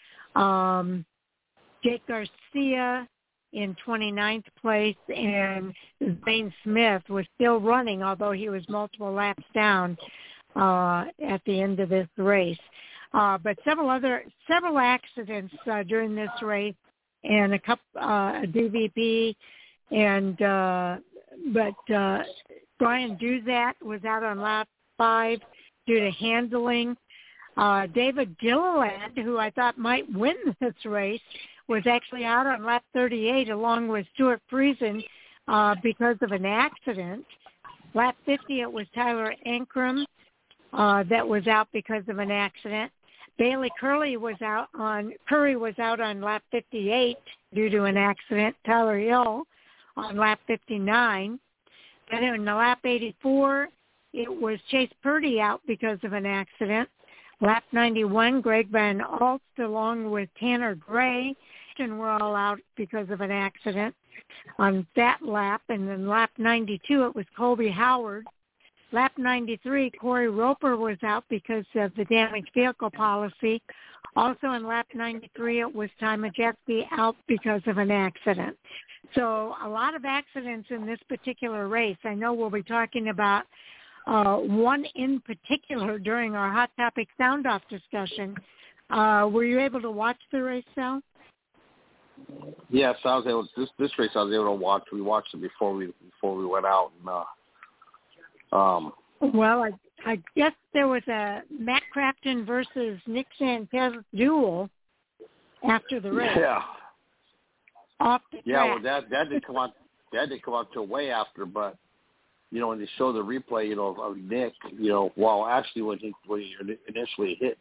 Jake Garcia in 29th place, and Zane Smith was still running, although he was multiple laps down at the end of this race. But several accidents during this race, and a DVP, and but Brian Duzat was out on lap 5 due to handling. David Gilliland, who I thought might win this race, was actually out on lap 38 along with Stuart Friesen because of an accident. Lap 50, it was Tyler Ankrum that was out because of an accident. Bailey Curry was out on lap 58 due to an accident. Tyler Hill on lap 59. Then in the lap 84, it was Chase Purdy out because of an accident. Lap 91, Greg Van Alst along with Tanner Gray, and were all out because of an accident on that lap. And then lap 92, it was Colby Howard. Lap 93, Corey Roper was out because of the damaged vehicle policy. Also in lap 93, it was Ty Majeski out because of an accident. So a lot of accidents in this particular race. I know we'll be talking about one in particular during our Hot Topic Sound-Off discussion. Were you able to watch the race, Sal? Yes, I was able. This race I was able to watch. We watched it before we went out. Well, I guess there was a Matt Crafton versus Nick Sanchez duel after the race. Yeah. Off the track. Yeah, well, that didn't come out. That didn't come out till way after. But when they show the replay, of Nick, well, actually when he initially hit,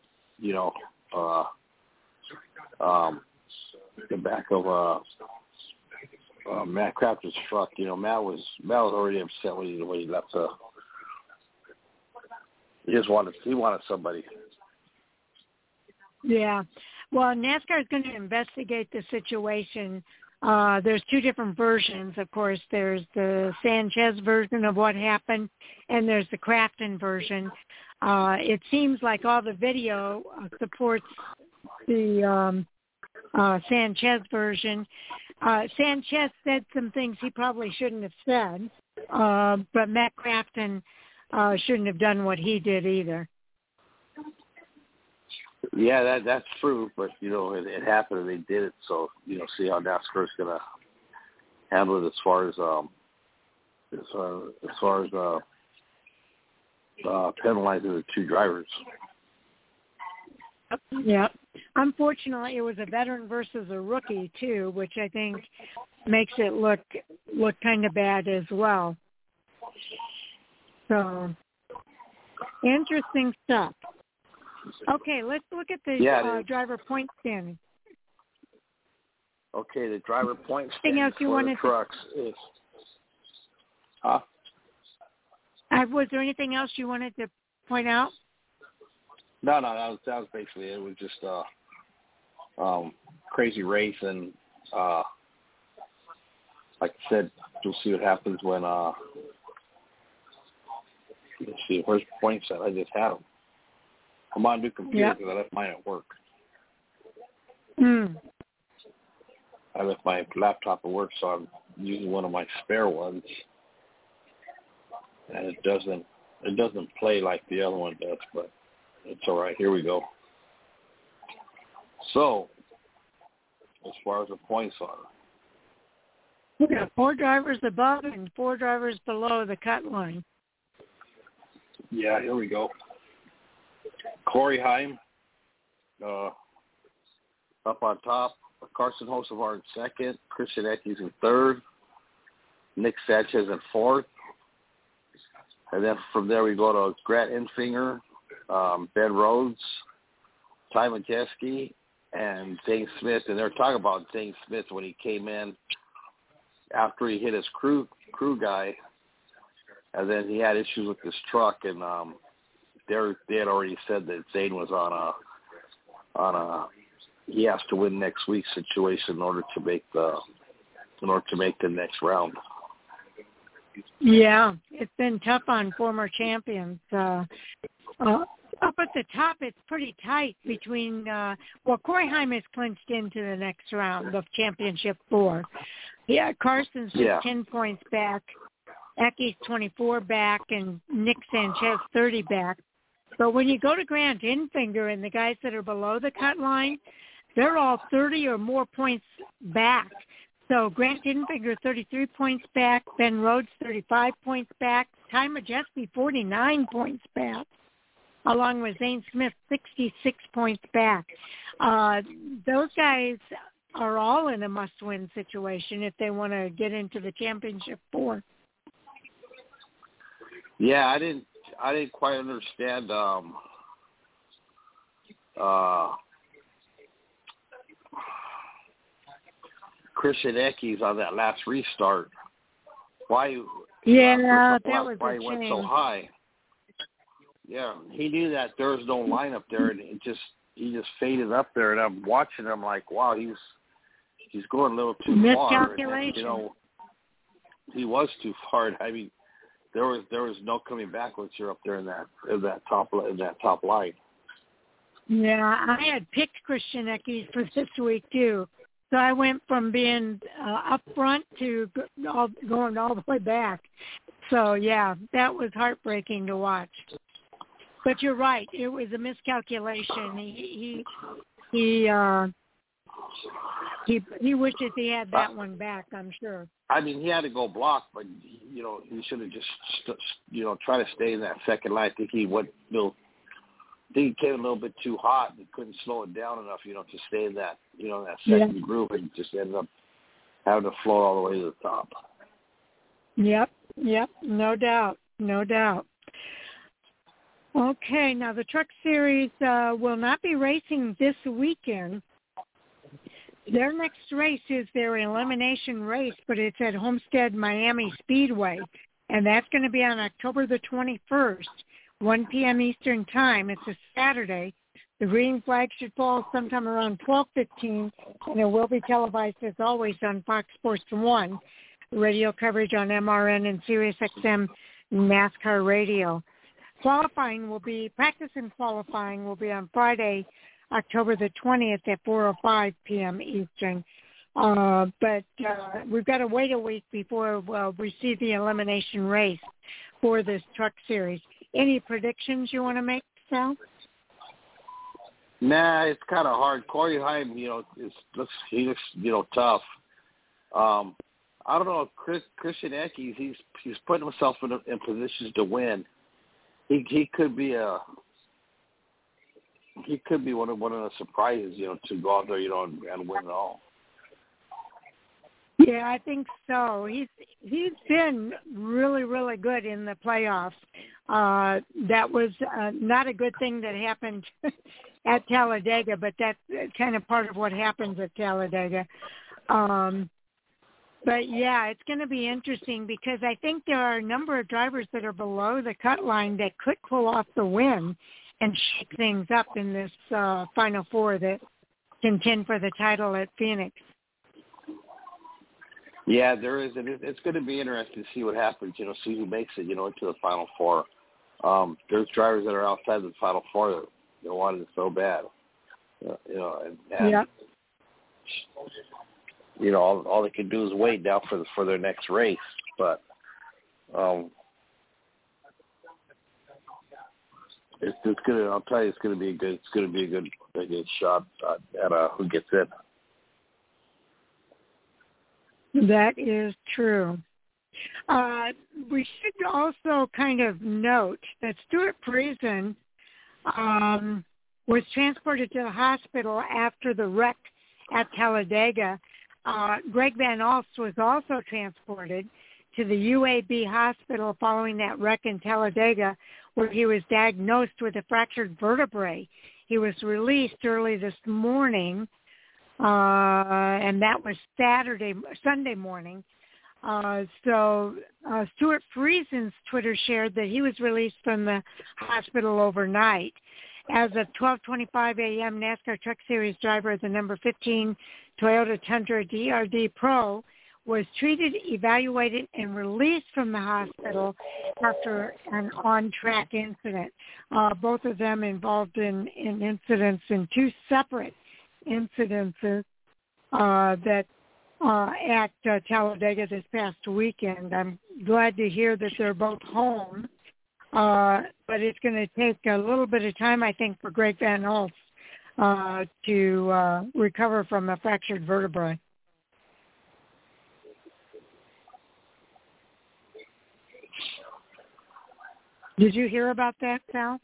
the back of Matt Crafton's truck, Matt was already upset when he left. He wanted somebody. Yeah. Well, NASCAR is going to investigate the situation. There's two different versions, of course. There's the Sanchez version of what happened, and there's the Crafton version. It seems like all the video supports the Sanchez version. Sanchez said some things he probably shouldn't have said, but Matt Crafton shouldn't have done what he did either. Yeah, that's true, but it happened and they did it. So see how NASCAR's gonna handle it as far as penalizing the two drivers. Yeah. Unfortunately, it was a veteran versus a rookie too, which I think makes it look kind of bad as well. So interesting stuff. Okay, let's look at the driver point standing. Okay, the driver point standing else you wanted trucks is. Huh? Was there anything else you wanted to point out? No, that was basically it. It was just crazy race, and like I said, we'll see what happens when. Let's see, where's the points at? I just had them. I'm on new computer because I left mine at work. I left my laptop at work, so I'm using one of my spare ones, and it doesn't play like the other one does, but it's all right. Here we go. So, as far as the points are, we got 4 drivers above and 4 drivers below the cut line. Yeah, here we go. Corey Heim up on top. Carson Hocevar in second. Christian Eckes in third. Nick Sanchez in fourth. And then from there we go to Grant Enfinger, Ben Rhodes, Ty Majeski, and Dane Smith. And they're talking about Dane Smith when he came in after he hit his crew guy. And then he had issues with his truck, and they had already said that Zane was on a he has to win next week's situation in order to make the next round. Yeah, it's been tough on former champions. Up at the top, it's pretty tight between. Corey Heim is clinched into the next round of Championship 4. Yeah, Carson's just 10 points back. Eckes 24 back, and Nick Sanchez 30 back. But when you go to Grant Enfinger and the guys that are below the cut line, they're all 30 or more points back. So Grant Enfinger 33 points back, Ben Rhodes 35 points back, Ty Majeski 49 points back, along with Zane Smith 66 points back. Those guys are all in a must-win situation if they want to get into the Championship 4. Yeah, I didn't quite understand Christian Eckes on that last restart. Why? Yeah, that was why a he went change. so high. Yeah, he knew that there was no line up there, and he just faded up there. And I'm watching. I'm like, wow, he's going a little too far. Miscalculation. And, he was too far. I mean, there was no coming back once you're up there in that top line. Yeah, I had picked Christian Eckes for this week too. So I went from being up front to going all the way back. So, yeah, that was heartbreaking to watch. But you're right. It was a miscalculation. He wishes he had that one back, I'm sure. I mean, he had to go block, but, he should have just, tried to stay in that second line. I think he he came a little bit too hot and couldn't slow it down enough, to stay in that, that second group, and just ended up having to float all the way to the top. Yep, no doubt. Okay, now the Truck Series will not be racing this weekend. Their next race is their elimination race, but it's at Homestead Miami Speedway, and that's going to be on October the 21st, 1 p.m. Eastern Time. It's a Saturday. The green flag should fall sometime around 12:15, and it will be televised, as always, on Fox Sports 1, radio coverage on MRN and SiriusXM NASCAR Radio. Practice and qualifying will be on Friday, October the 20th at 4:05 p.m. Eastern. But we've got to wait a week before we see the elimination race for this Truck Series. Any predictions you want to make, Sal? Nah, it's kind of hard. Corey Heim, he looks tough. I don't know. Christian Eckes, he's putting himself in positions to win. He could be one of the surprises, to go out there, and win it all. Yeah, I think so. He's been really, really good in the playoffs. That was not a good thing that happened at Talladega, but that's kind of part of what happens at Talladega. But, yeah, it's going to be interesting because I think there are a number of drivers that are below the cut line that could pull off the win and shake things up in this Final Four that contend for the title at Phoenix. Yeah, there is. And it's going to be interesting to see what happens, see who makes it, into the Final Four. There's drivers that are outside the Final Four that wanted it so bad. All they can do is wait now for their next race. But it's gonna. I'll tell you, it's gonna be a good shot at who gets in. That is true. We should also kind of note that Stuart Friesen was transported to the hospital after the wreck at Talladega. Greg Van Alst was also transported to the UAB hospital following that wreck in Talladega, where he was diagnosed with a fractured vertebrae. He was released early this morning, and that was Sunday morning. So Stuart Friesen's Twitter shared that he was released from the hospital overnight. As of 12:25 a.m., NASCAR Truck Series driver, the number 15 Toyota Tundra DRD Pro, was treated, evaluated, and released from the hospital after an on-track incident. Both of them involved in incidents, in two separate incidences that at Talladega this past weekend. I'm glad to hear that they're both home, but it's going to take a little bit of time, I think, for Greg Van Alst to recover from a fractured vertebrae. Did you hear about that, Sal?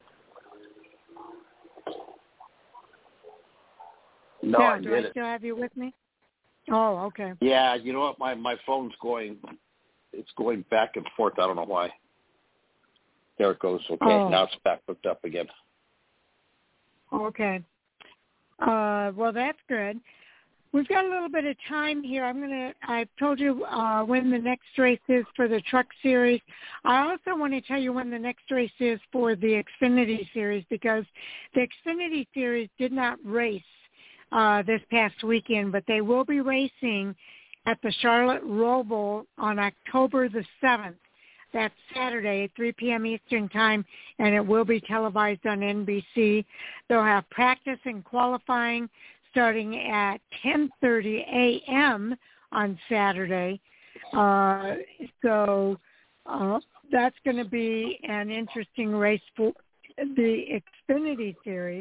No, I didn't. Do I still have you with me? Oh, okay. Yeah, you know what? My phone's it's going back and forth. I don't know why. There it goes. Okay, Now it's back hooked up again. Okay. Well, that's good. We've got a little bit of time here. I've told you when the next race is for the Truck Series. I also want to tell you when the next race is for the Xfinity Series, because the Xfinity Series did not race this past weekend, but they will be racing at the Charlotte Roval on October the 7th. That's Saturday at 3 p.m. Eastern Time, and it will be televised on NBC. They'll have practice and qualifying starting at 10:30 a.m. on Saturday. So that's going to be an interesting race for the Xfinity Series.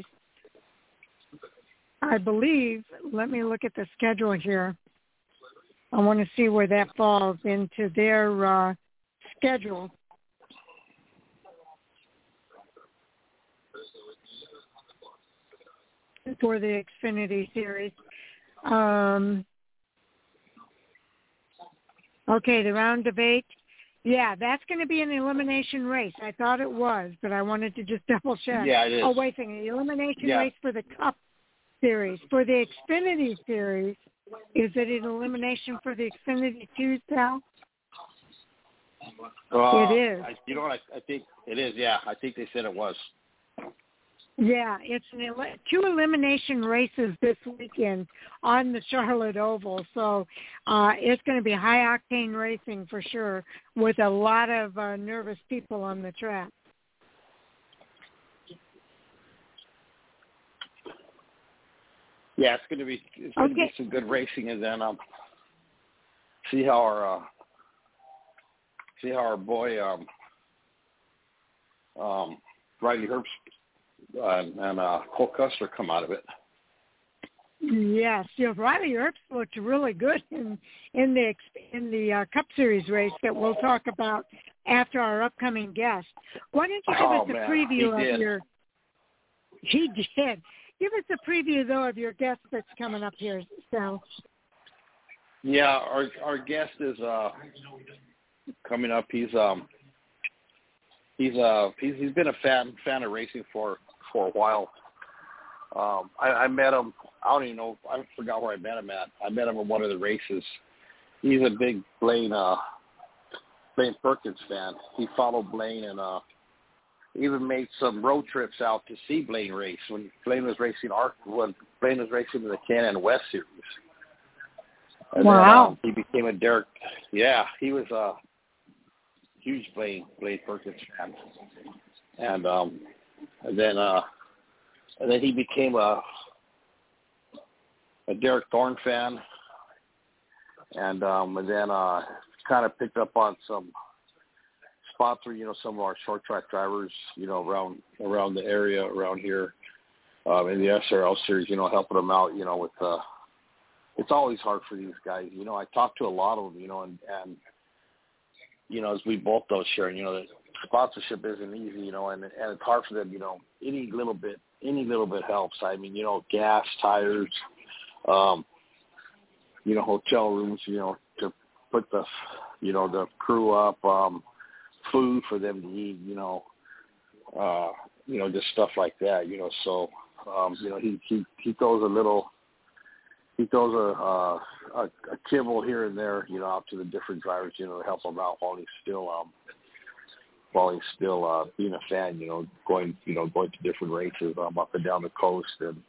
I believe, let me look at the schedule here. I want to see where that falls into their schedule. For the Xfinity Series. Okay, the round of 8. Yeah, that's going to be an elimination race. I thought it was, but I wanted to just double check. Yeah, it is. Oh, wait a second. The elimination race for the Cup Series. For the Xfinity Series, is it an elimination for the Xfinity 2, Sal? It is. You know what? I think it is, yeah. I think they said it was. Yeah, it's 2 elimination races this weekend on the Charlotte Oval. So it's going to be high-octane racing for sure, with a lot of nervous people on the track. Yeah, it's going to be some good racing, and then see how our boy Riley Herbst and Cole Custer come out of it. Yes, Riley Herbst looked really good in the Cup Series race that we'll talk about after our upcoming guest. Why don't you give us a preview of your? He did. Give us a preview though of your guest that's coming up here, Sal. Yeah, our guest is coming up. He's been a fan of racing for a while. I met him. I don't even know. I forgot where I met him at. I met him in one of the races. He's a big Blaine Perkins fan. He followed Blaine and even made some road trips out to see Blaine race when Blaine was racing in the Can-Am West Series. And wow! Then, he became a Derek. Yeah, he was a huge Blaine Perkins fan, and then he became a Derek Thorne fan, and then kind of picked up on some sponsor, some of our short track drivers, around the area around here in the SRL series, helping them out, with it's always hard for these guys. I talked to a lot of them, and as we both know, Sharon, that sponsorship isn't easy, and it's hard for them, any little bit helps. I mean, gas, tires, hotel rooms, to put the, the crew up, food for them to eat, just stuff like that, so, he throws a kibble here and there, out to the different drivers, to help them out while he's still being a fan, going to different races up and down the coast. And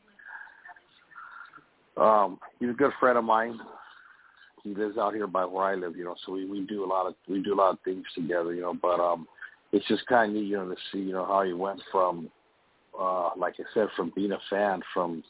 he's a good friend of mine. He lives out here by where I live, so we do a lot of things together, but it's just kind of neat, to see, how he went from, like I said, from being a fan from,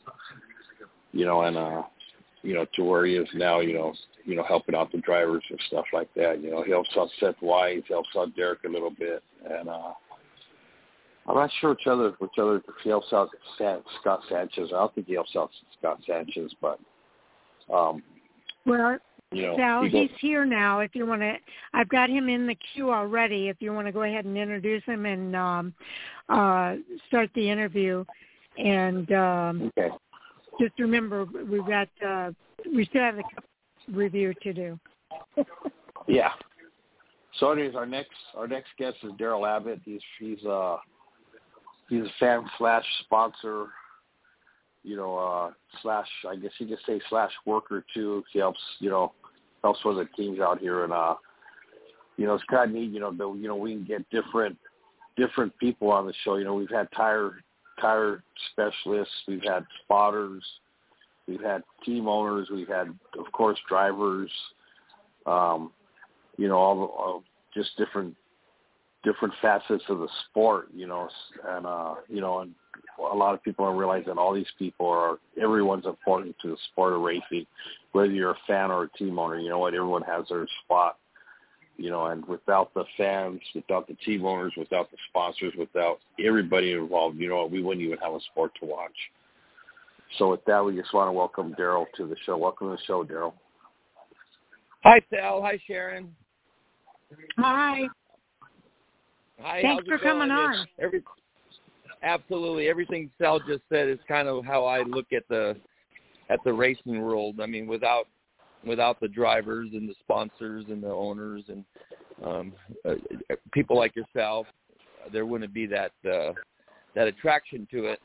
to where he is now, helping out the drivers and stuff like that. He helps out Seth Wise, helps out Derek a little bit, and I'm not sure which other if he helps out Scott Sanchez. I don't think he helps out Scott Sanchez, but well, Sal, he's here now. If you want to, I've got him in the queue already. If you want to go ahead and introduce him and start the interview, and okay. Just remember, we still have the review to do. Yeah. So anyways, our next guest is Daryl Abbott. He's a fan / sponsor, slash, I guess you could say slash worker too. He helps helps with the teams out here, and it's kind of neat. We can get different people on the show. We've had tire specialists, we've had spotters, we've had team owners, we've had, of course, drivers. All just different facets of the sport. And and a lot of people don't realize that all these people everyone's important to the sport of racing, whether you're a fan or a team owner. Everyone has their spot. And without the fans, without the team owners, without the sponsors, without everybody involved, we wouldn't even have a sport to watch. So with that, we just want to welcome Daryl to the show. Welcome to the show, Daryl. Hi, Sal. Hi, Sharon. Hi. Hi. Thanks for coming on. Absolutely. Everything Sal just said is kind of how I look at the racing world. I mean, without the drivers and the sponsors and the owners and people like yourself, there wouldn't be that attraction to it.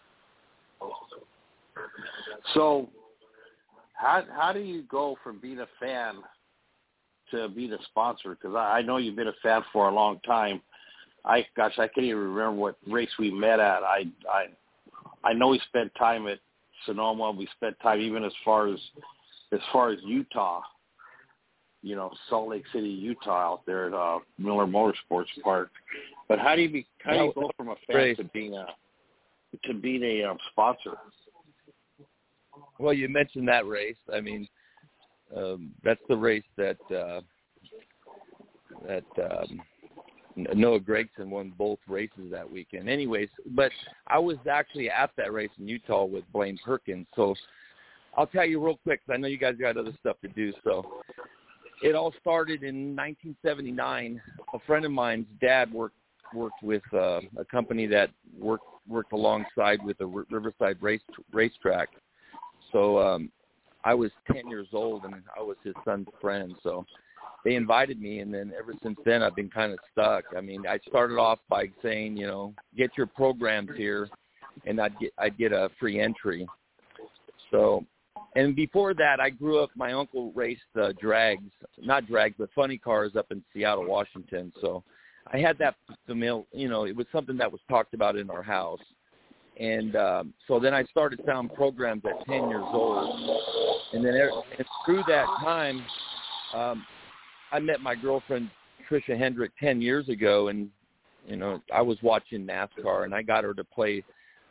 So how do you go from being a fan to being a sponsor? Because I know you've been a fan for a long time. I can't even remember what race we met at. I know we spent time at Sonoma. We spent time even as far as Utah, Salt Lake City, Utah, out there at Miller Motorsports Park. But how do you go from a fan to being a sponsor? Well, you mentioned that race. I mean, that's the race that Noah Gragson won both races that weekend. Anyways, but I was actually at that race in Utah with Blaine Perkins. So I'll tell you real quick, because I know you guys got other stuff to do. So it all started in 1979. A friend of mine's dad worked with a company that worked alongside with the Riverside racetrack. So I was 10 years old, and I was his son's friend. So they invited me, and then ever since then I've been kind of stuck. I mean, I started off by saying, get your programs here, and I'd get a free entry. So, and before that, I grew up. My uncle raced not drags, but funny cars up in Seattle, Washington. So I had that familiar. It was something that was talked about in our house. And so then I started sound programs at 10 years old. And then through that time, I met my girlfriend, Tricia Hendrick, 10 years ago. And, I was watching NASCAR, and I got her to play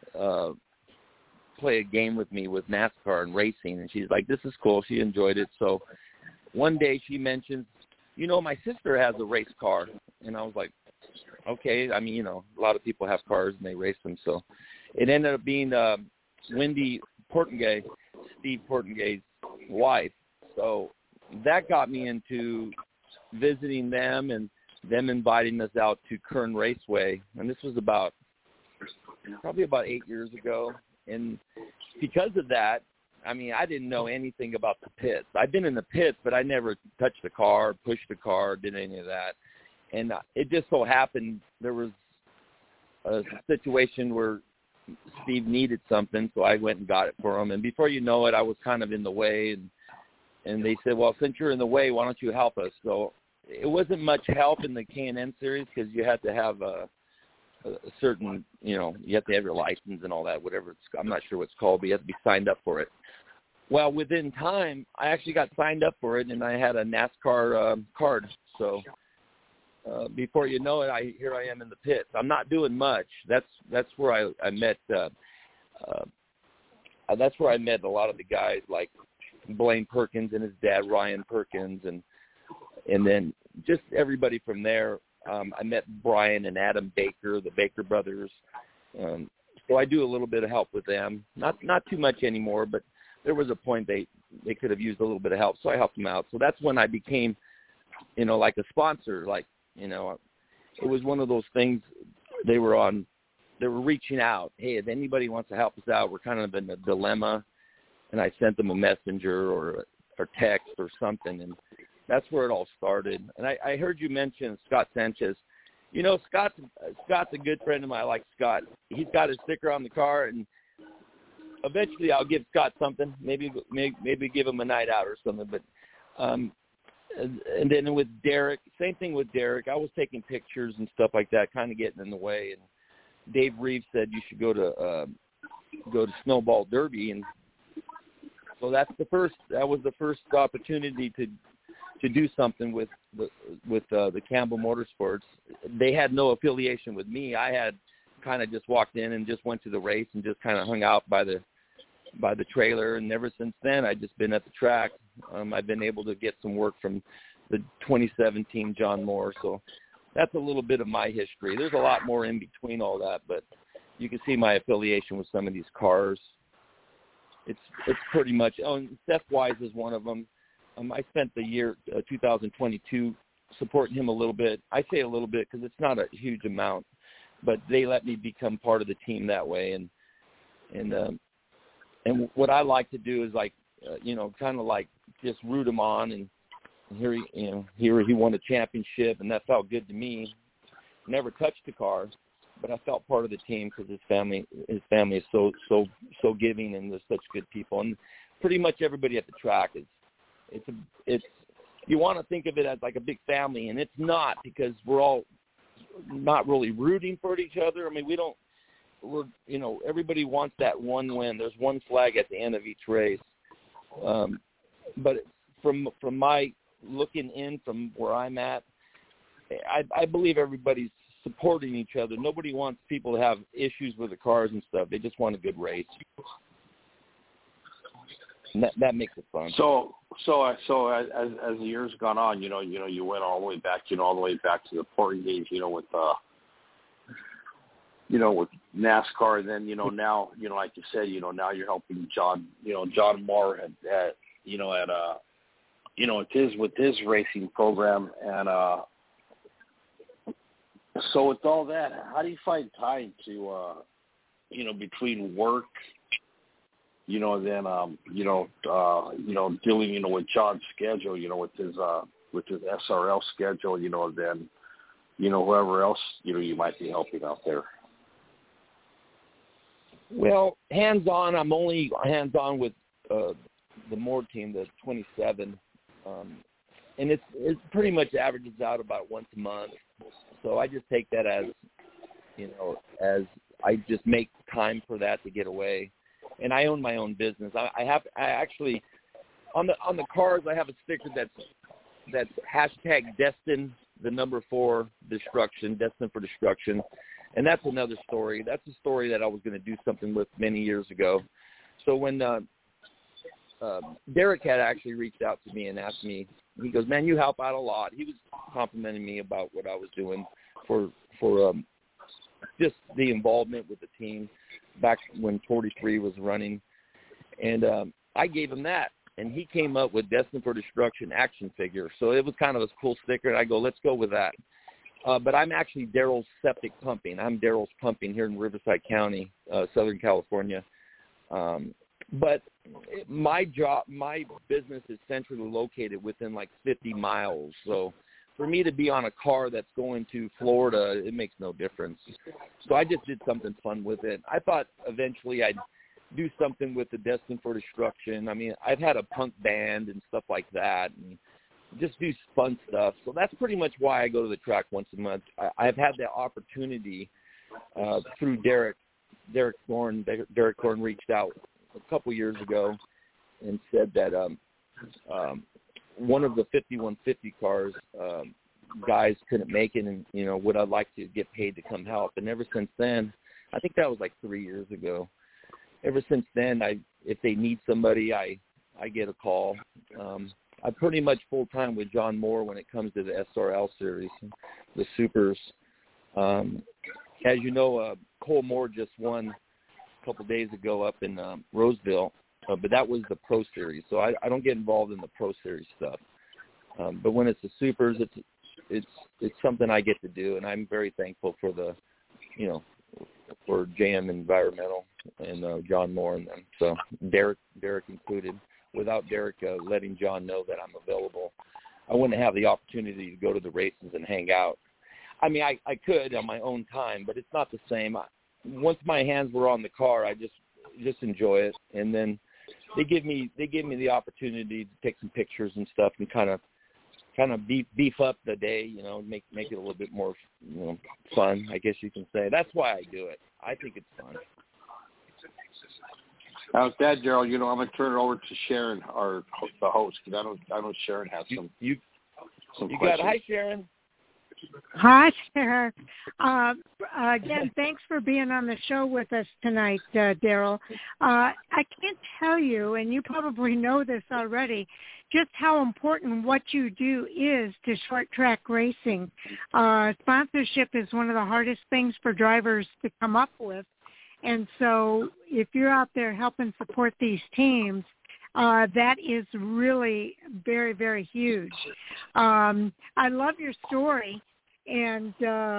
a game with me with NASCAR and racing. And she's like, this is cool. She enjoyed it. So one day she mentions, my sister has a race car. And I was like, okay. I mean, a lot of people have cars and they race them. So it ended up being Wendy Portengay, Steve Portengay's wife. So that got me into visiting them and them inviting us out to Kern Raceway. And this was probably about 8 years ago. And because of that, I mean, I didn't know anything about the pits. I've been in the pits, but I never touched the car, pushed the car, did any of that. And it just so happened there was a situation where Steve needed something, so I went and got it for him. And before you know it, I was kind of in the way. And they said, well, since you're in the way, why don't you help us? So it wasn't much help in the K&N series because you had to have a certain, you have to have your license and all that, whatever I'm not sure what it's called, but you have to be signed up for it. Well, within time, I actually got signed up for it, and I had a NASCAR card. So before you know it, here I am in the pits. I'm not doing much. That's where I met. That's where I met a lot of the guys like Blaine Perkins and his dad Ryan Perkins, and then just everybody from there. I met Brian and Adam Baker, the Baker brothers. So I do a little bit of help with them. Not too much anymore, but there was a point they could have used a little bit of help, so I helped them out. So that's when I became, like a sponsor. Like, it was one of those things. They were reaching out. Hey, if anybody wants to help us out, we're kind of in a dilemma. And I sent them a messenger or text or something, and that's where it all started. And I heard you mention Scott Sanchez. Scott's a good friend of mine. I like Scott. He's got his sticker on the car, and eventually I'll give Scott something, maybe give him a night out or something. But and then with Derek, same thing with Derek. I was taking pictures and stuff like that, kind of getting in the way. And Dave Reeves said you should go to Snowball Derby, and so that was the first opportunity to do something with the Campbell Motorsports. They had no affiliation with me. I had kind of just walked in and just went to the race and just kind of hung out by the trailer, and ever since then I've just been at the track. I've been able to get some work from the 2017 John Moore, so that's a little bit of my history. There's a lot more in between all that, but you can see my affiliation with some of these cars. It's pretty much. Oh, and Seth Wise is one of them. I spent the year 2022 supporting him a little bit. I say a little bit because it's not a huge amount, but they let me become part of the team that way. And what I like to do is kind of like just root him on. And here he won a championship, and that felt good to me. Never touched the car, but I felt part of the team because his family is so giving, and they're such good people. And pretty much everybody at the track is. It's you want to think of it as like a big family, and it's not, because we're all not really rooting for each other. I mean, everybody wants that one win. There's one flag at the end of each race. But from my looking in from where I'm at, I believe everybody's supporting each other. Nobody wants people to have issues with the cars and stuff. They just want a good race. And that makes it fun. So as the years gone on, you went all the way back, to the Portland days, with NASCAR, and then now, like you said, now you're helping John Moore with his racing program, and so with all that, how do you find time to between work, then dealing with John's schedule, with his SRL schedule, then whoever else you might be helping out there? Well, hands-on, I'm only hands-on with the Moore team, the 27, and it pretty much averages out about once a month. So I just take that as as I just make time for that to get away. And I own my own business. I actually on the cars I have a sticker that's hashtag Destin, the number 4 destruction, Destined for Destruction. And that's another story. That's a story that I was going to do something with many years ago. So when Derek had actually reached out to me and asked me, he goes, "Man, you help out a lot." He was complimenting me about what I was doing for just the involvement with the team back when 43 was running. And I gave him that. And he came up with Destined for Destruction action figure. So it was kind of a cool sticker. And I go, let's go with that. But I'm actually Daryl's Septic Pumping. I'm Daryl's Pumping here in Riverside County, Southern California. But my business is centrally located within like 50 miles. So for me to be on a car that's going to Florida, it makes no difference. So I just did something fun with it. I thought eventually I'd do something with the Destined for Destruction. I mean, I've had a punk band and stuff like that, and just do fun stuff. So that's pretty much why I go to the track once a month. I've had the opportunity through Derek Thorne. Derek Thorne reached out a couple years ago and said that one of the 5150 cars guys couldn't make it, and would I like to get paid to come help? And ever since then, I think that was like 3 years ago. Ever since then, if they need somebody, I get a call. I'm pretty much full time with John Moore when it comes to the SRL series, the Supers. As you know, Cole Moore just won a couple days ago up in Roseville. But that was the Pro Series, so I don't get involved in the Pro Series stuff. But when it's the Supers, it's something I get to do, and I'm very thankful for for JM Environmental and John Moore and them. So Derek included. Without Derek letting John know that I'm available, I wouldn't have the opportunity to go to the races and hang out. I mean, I could on my own time, but it's not the same. Once my hands were on the car, just enjoy it. And then they give me the opportunity to take some pictures and stuff and kind of beef up the day, you know, make it a little bit more, you know, fun, I guess you can say. That's why I do it. I think it's fun. With that, Gerald, you know, I'm going to turn it over to Sharon, the host, because I know Sharon has some questions. Hi, Sharon. Hi, Sharon. Again, thanks for being on the show with us tonight, Daryl. I can't tell you, and you probably know this already, just how important what you do is to short track racing. Sponsorship is one of the hardest things for drivers to come up with. And so if you're out there helping support these teams, that is really very, very huge. I love your story, and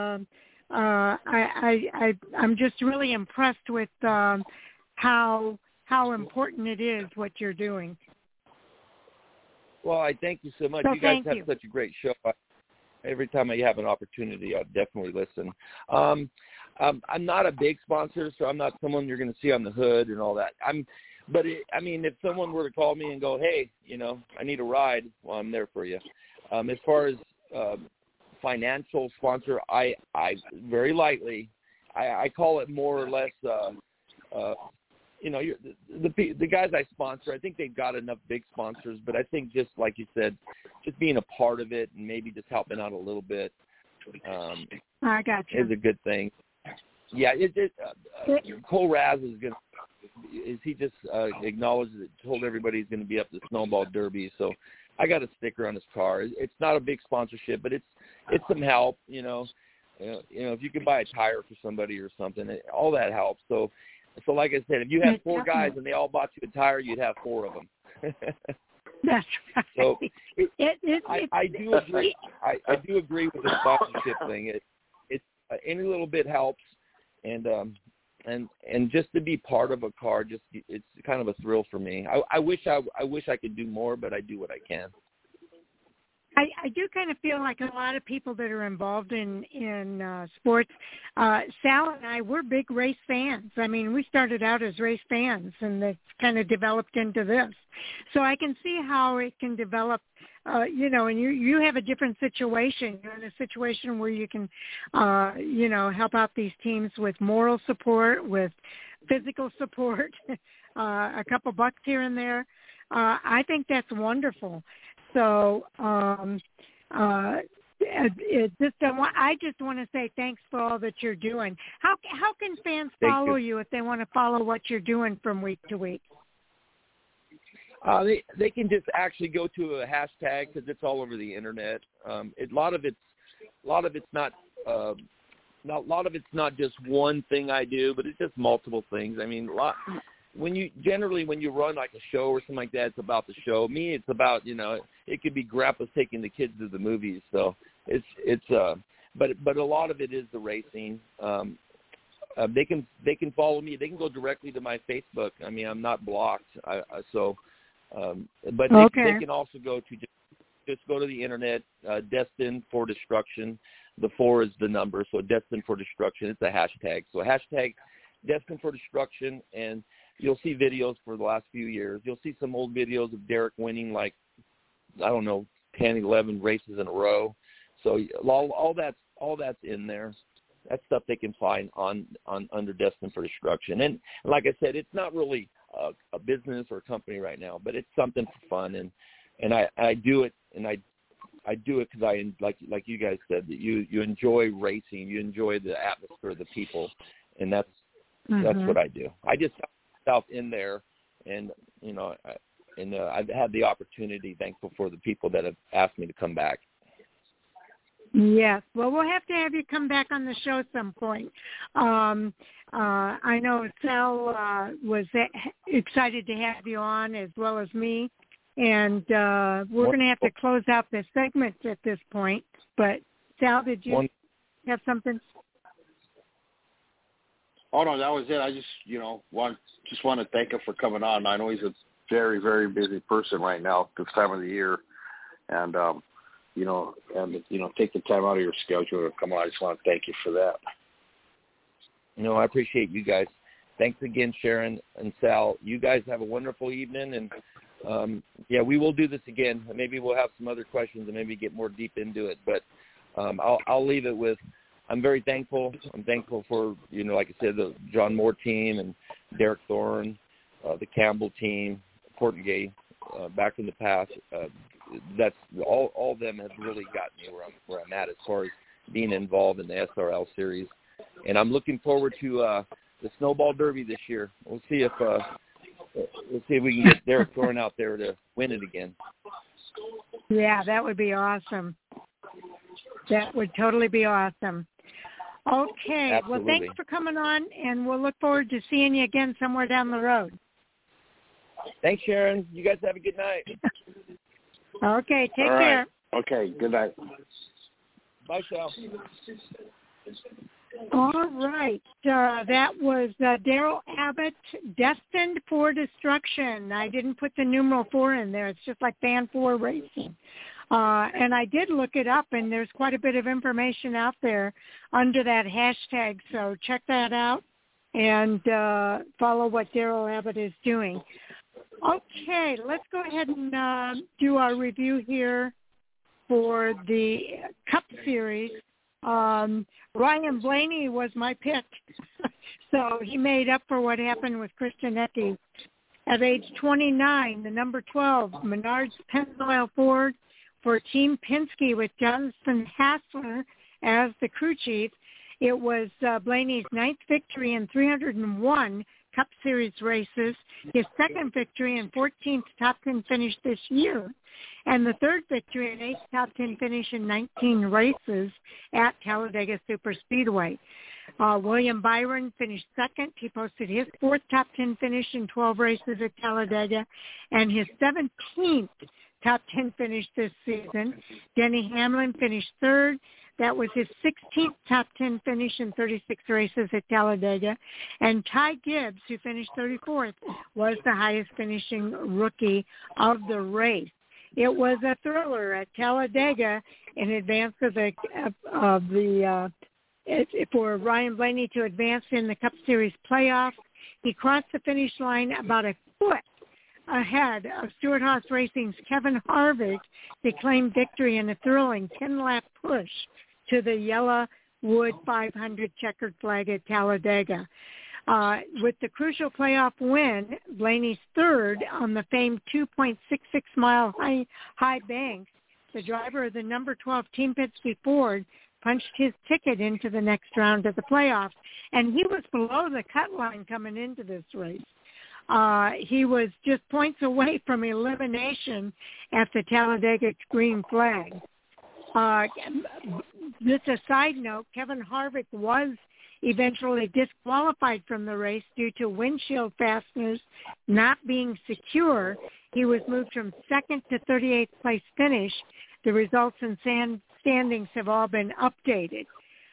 I'm just really impressed with how important it is what you're doing. Well, I thank you so much. So you guys have such a great show. Every time I have an opportunity, I'll definitely listen. I'm not a big sponsor, so I'm not someone you're going to see on the hood and all that. But if someone were to call me and go, hey, you know, I need a ride, well, I'm there for you. As far as financial sponsor, I very lightly, I call it more or less, you know, the guys I sponsor, I think they've got enough big sponsors, but I think just like you said, just being a part of it and maybe just helping out a little bit I got you. is a good thing. Yeah, Cole Raz he just acknowledged it, told everybody he's going to be up the Snowball Derby, so I got a sticker on his car. It's not a big sponsorship, but it's some help, you know, if you could buy a tire for somebody or something, all that helps. So like I said, if you had 4 guys and they all bought you a tire, you'd have 4 of them. That's right. So I do agree. I do agree with the sponsorship thing. It's any little bit helps, and just to be part of a car, it's kind of a thrill for me. I wish I could do more, but I do what I can. I do kind of feel like a lot of people that are involved in sports, Sal and I, we're big race fans. I mean, we started out as race fans, and it's kind of developed into this. So I can see how it can develop, you know, and you have a different situation. You're in a situation where you can, you know, help out these teams with moral support, with physical support, a couple bucks here and there. I think that's wonderful. So I just want to say thanks for all that you're doing. How can fans follow you if they want to follow what you're doing from week to week? They can just actually go to a hashtag because it's all over the internet. A lot of it's not just one thing I do, but it's just multiple things. I mean, when you run like a show or something like that, it's about the show. Me, it's about, you know, it could be grandpa's taking the kids to the movies. So but a lot of it is the racing. They can follow me. They can go directly to my Facebook. I mean, I'm not blocked. But they can also go to just go to the internet, Destined for Destruction. The 4 is the number, so Destined for Destruction. It's a hashtag. So hashtag Destined for Destruction, and you'll see videos for the last few years. You'll see some old videos of Derek winning, like, I don't know, 10, 11 races in a row. So all that's in there. That's stuff they can find on under Destined for Destruction. And like I said, it's not really a business or a company right now, but it's something for fun. And I do it, and I do it because I like you guys said that you enjoy racing, you enjoy the atmosphere of the people, and that's what I do. I just myself in there, and you know, I've had the opportunity, thankful for the people that have asked me to come back. Yes. Well, we'll have to have you come back on the show at some point. I know Sal was excited to have you on, as well as me, and we're going to have to close out this segment at this point. But Sal, did you have something? Oh, no, that was it. I just, you know, want to thank him for coming on. I know he's a very, very busy person right now this time of the year. And, take the time out of your schedule to come on. I just want to thank you for that. No, I appreciate you guys. Thanks again, Sharon and Sal. You guys have a wonderful evening, and we will do this again. Maybe we'll have some other questions and maybe get more deep into it. But I'll leave it with, I'm very thankful. I'm thankful for, like I said, the John Moore team and Derek Thorne, the Campbell team, Portengay, back in the past. That's all of them have really gotten me where I'm at as far as being involved in the SRL series. And I'm looking forward to the Snowball Derby this year. We'll see if we can get Derek Thorne out there to win it again. Yeah, that would be awesome. That would totally be awesome. Okay. Absolutely. Well, thanks for coming on, and we'll look forward to seeing you again somewhere down the road. Thanks, Sharon. You guys have a good night. Okay. Take All right. care. Okay. Good night. Bye, Sal. All right. That was Daryl Abbott, Destined for Destruction. I didn't put the numeral 4 in there. It's just like Fan 4 Racing. And I did look it up, and there's quite a bit of information out there under that hashtag. So check that out and follow what Daryl Abbott is doing. Okay, let's go ahead and do our review here for the Cup Series. Ryan Blaney was my pick, so he made up for what happened with Christian Ecke. At age 29, the number 12, Menards Pennzoil Ford for Team Penske with Jonathan Hassler as the crew chief. It was Blaney's 9th victory in 301 Cup Series races, his 2nd victory and 14th top 10 finish this year, and the 3rd victory and 8th top 10 finish in 19 races at Talladega Superspeedway. William Byron finished 2nd. He posted his 4th top 10 finish in 12 races at Talladega and his 17th top 10 finish this season. Denny Hamlin finished 3rd. That was his 16th top 10 finish in 36 races at Talladega. And Ty Gibbs, who finished 34th, was the highest finishing rookie of the race. It was a thriller at Talladega in advance for Ryan Blaney to advance in the Cup Series playoffs. He crossed the finish line about a foot ahead of Stewart-Haas Racing's Kevin Harvick to claim victory in a thrilling 10-lap push to the Yellowwood 500 checkered flag at Talladega. With the crucial playoff win, Blaney's 3rd on the famed 2.66-mile high bank, the driver of the number 12 Team Penske Ford punched his ticket into the next round of the playoffs, and he was below the cut line coming into this race. He was just points away from elimination at the Talladega green flag. Just a side note, Kevin Harvick was eventually disqualified from the race due to windshield fasteners not being secure. He was moved from 2nd to 38th place finish. The results and standings have all been updated.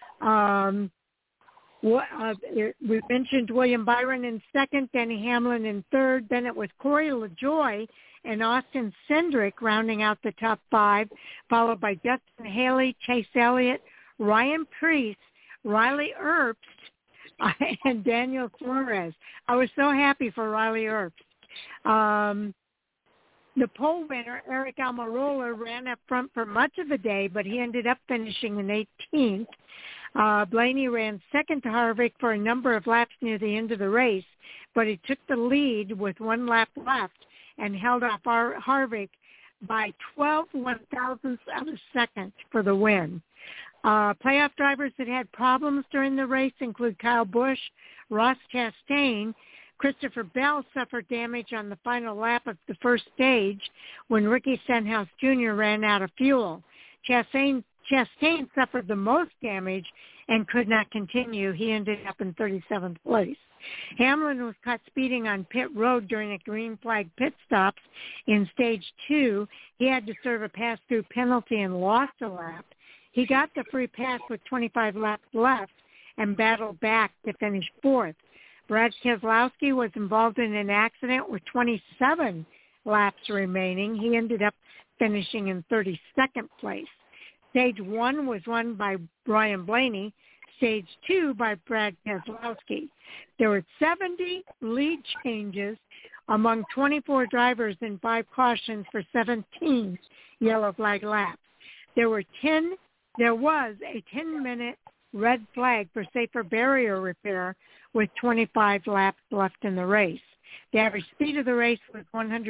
We mentioned William Byron in 2nd, Denny Hamlin in 3rd. Then it was Corey LaJoie and Austin Cindric rounding out the top 5, followed by Justin Haley, Chase Elliott, Ryan Preece, Riley Herbst, and Daniel Flores. I was so happy for Riley Herbst. The pole winner, Eric Almirola, ran up front for much of the day, but he ended up finishing in 18th. Blaney ran 2nd to Harvick for a number of laps near the end of the race, but he took the lead with 1 lap left and held off Harvick by 12 one-thousandths of a second for the win. Playoff drivers that had problems during the race include Kyle Busch, Ross Chastain. Christopher Bell suffered damage on the final lap of the first stage when Ricky Stenhouse Jr. ran out of fuel. Chastain suffered the most damage and could not continue. He ended up in 37th place. Hamlin was caught speeding on pit road during a green flag pit stops in stage 2. He had to serve a pass-through penalty and lost a lap. He got the free pass with 25 laps left and battled back to finish 4th. Brad Keselowski was involved in an accident with 27 laps remaining. He ended up finishing in 32nd place. Stage 1 was won by Ryan Blaney. Stage 2 by Brad Keselowski. There were 70 lead changes among 24 drivers and 5 cautions for 17 yellow flag laps. There was a 10-minute red flag for safer barrier repair with 25 laps left in the race. The average speed of the race was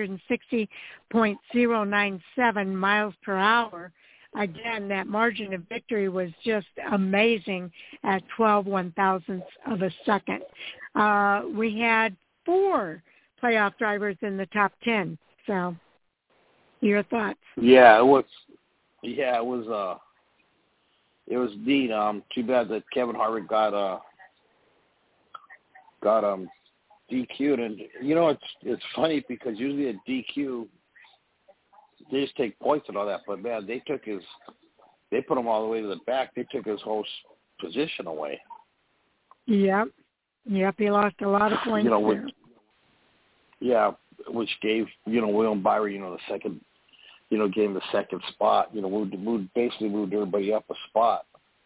160.097 miles per hour. Again, that margin of victory was just amazing at 12 one-thousandths of a second. We had 4 playoff drivers in the top 10. So, your thoughts? Yeah, it was neat. Too bad that Kevin Harvick got DQ'd, and it's funny because usually at DQ they just take points and all that, but man, they put him all the way to the back. They took his whole position away. Yep, he lost a lot of points there. Which gave William Byron the second, gave him the second spot. Basically moved everybody up a spot.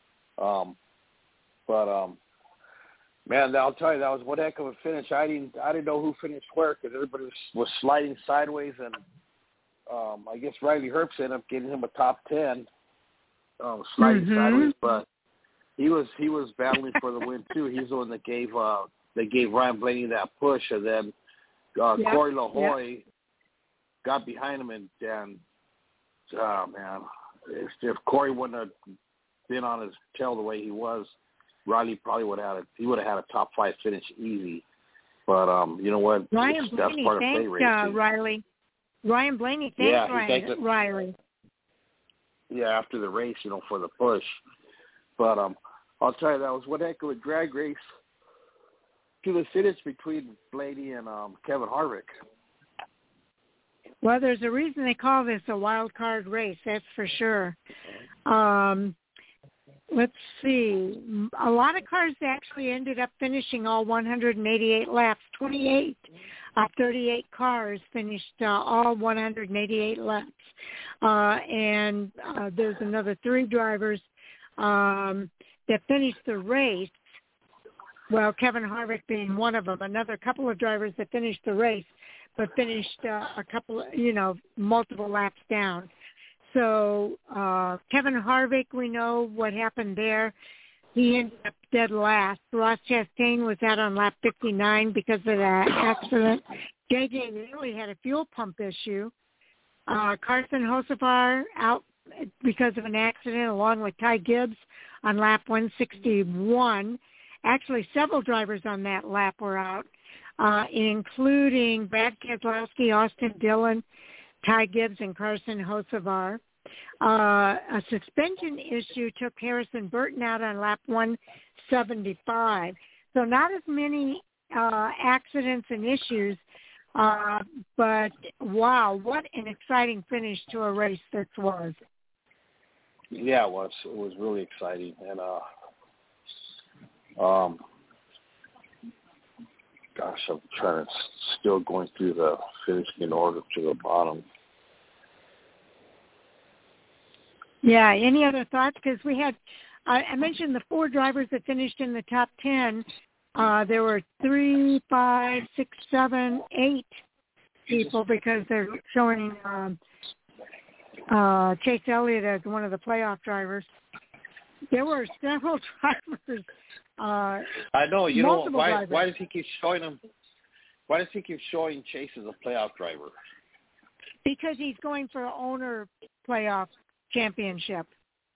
Man, I'll tell you, that was one heck of a finish. I didn't know who finished where because everybody was sliding sideways, and I guess Riley Herbst ended up getting him a top 10, sliding sideways. But he was battling for the win too. He's the one that gave Ryan Blaney that push, and then Corey LaHoy got behind him, and man, if Corey wouldn't have been on his tail the way he was, Riley probably would have had a top 5 finish easy. But you know what? Ryan Blaney thanked Riley. Ryan Blaney thanked Riley. Yeah, after the race, for the push. But I'll tell you, that was one heck of a drag race to the finish between Blaney and Kevin Harvick. Well, there's a reason they call this a wild card race, that's for sure. Let's see. A lot of cars actually ended up finishing all 188 laps. 28 of 38 cars finished all 188 laps. And there's another 3 drivers that finished the race. Well, Kevin Harvick being one of them. Another couple of drivers that finished the race, but finished a couple, multiple laps down. So Kevin Harvick, we know what happened there. He ended up dead last. Ross Chastain was out on lap 59 because of that accident. J.J. Neely had a fuel pump issue. Carson Hocevar out because of an accident along with Ty Gibbs on lap 161. Actually, several drivers on that lap were out, including Brad Keselowski, Austin Dillon, Ty Gibbs, and Carson Hocevar. A suspension issue took Harrison Burton out on lap 175. So not as many accidents and issues, but wow, what an exciting finish to a race this was. Yeah, it was. It was really exciting. And, gosh, I'm still going through the finishing order to the bottom. Yeah, any other thoughts? Because we had, I mentioned the 4 drivers that finished in the top 10. There were 3, 5, 6, 7, 8 people because they're showing Chase Elliott as one of the playoff drivers. There were several drivers. I know. Why does he keep showing them? Why does he keep showing Chase as a playoff driver? Because he's going for an owner playoff championship.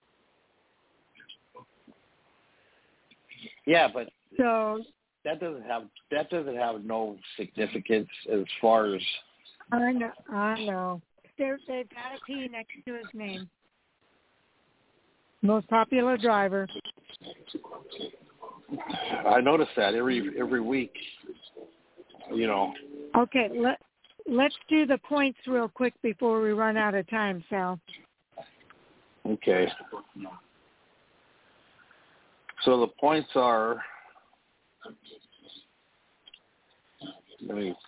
Yeah, but so that doesn't have no significance as far as. I know. They've got a P next to his name. Most popular driver. I notice that every week. Okay, let's do the points real quick before we run out of time, Sal. Okay. So the points are. Let me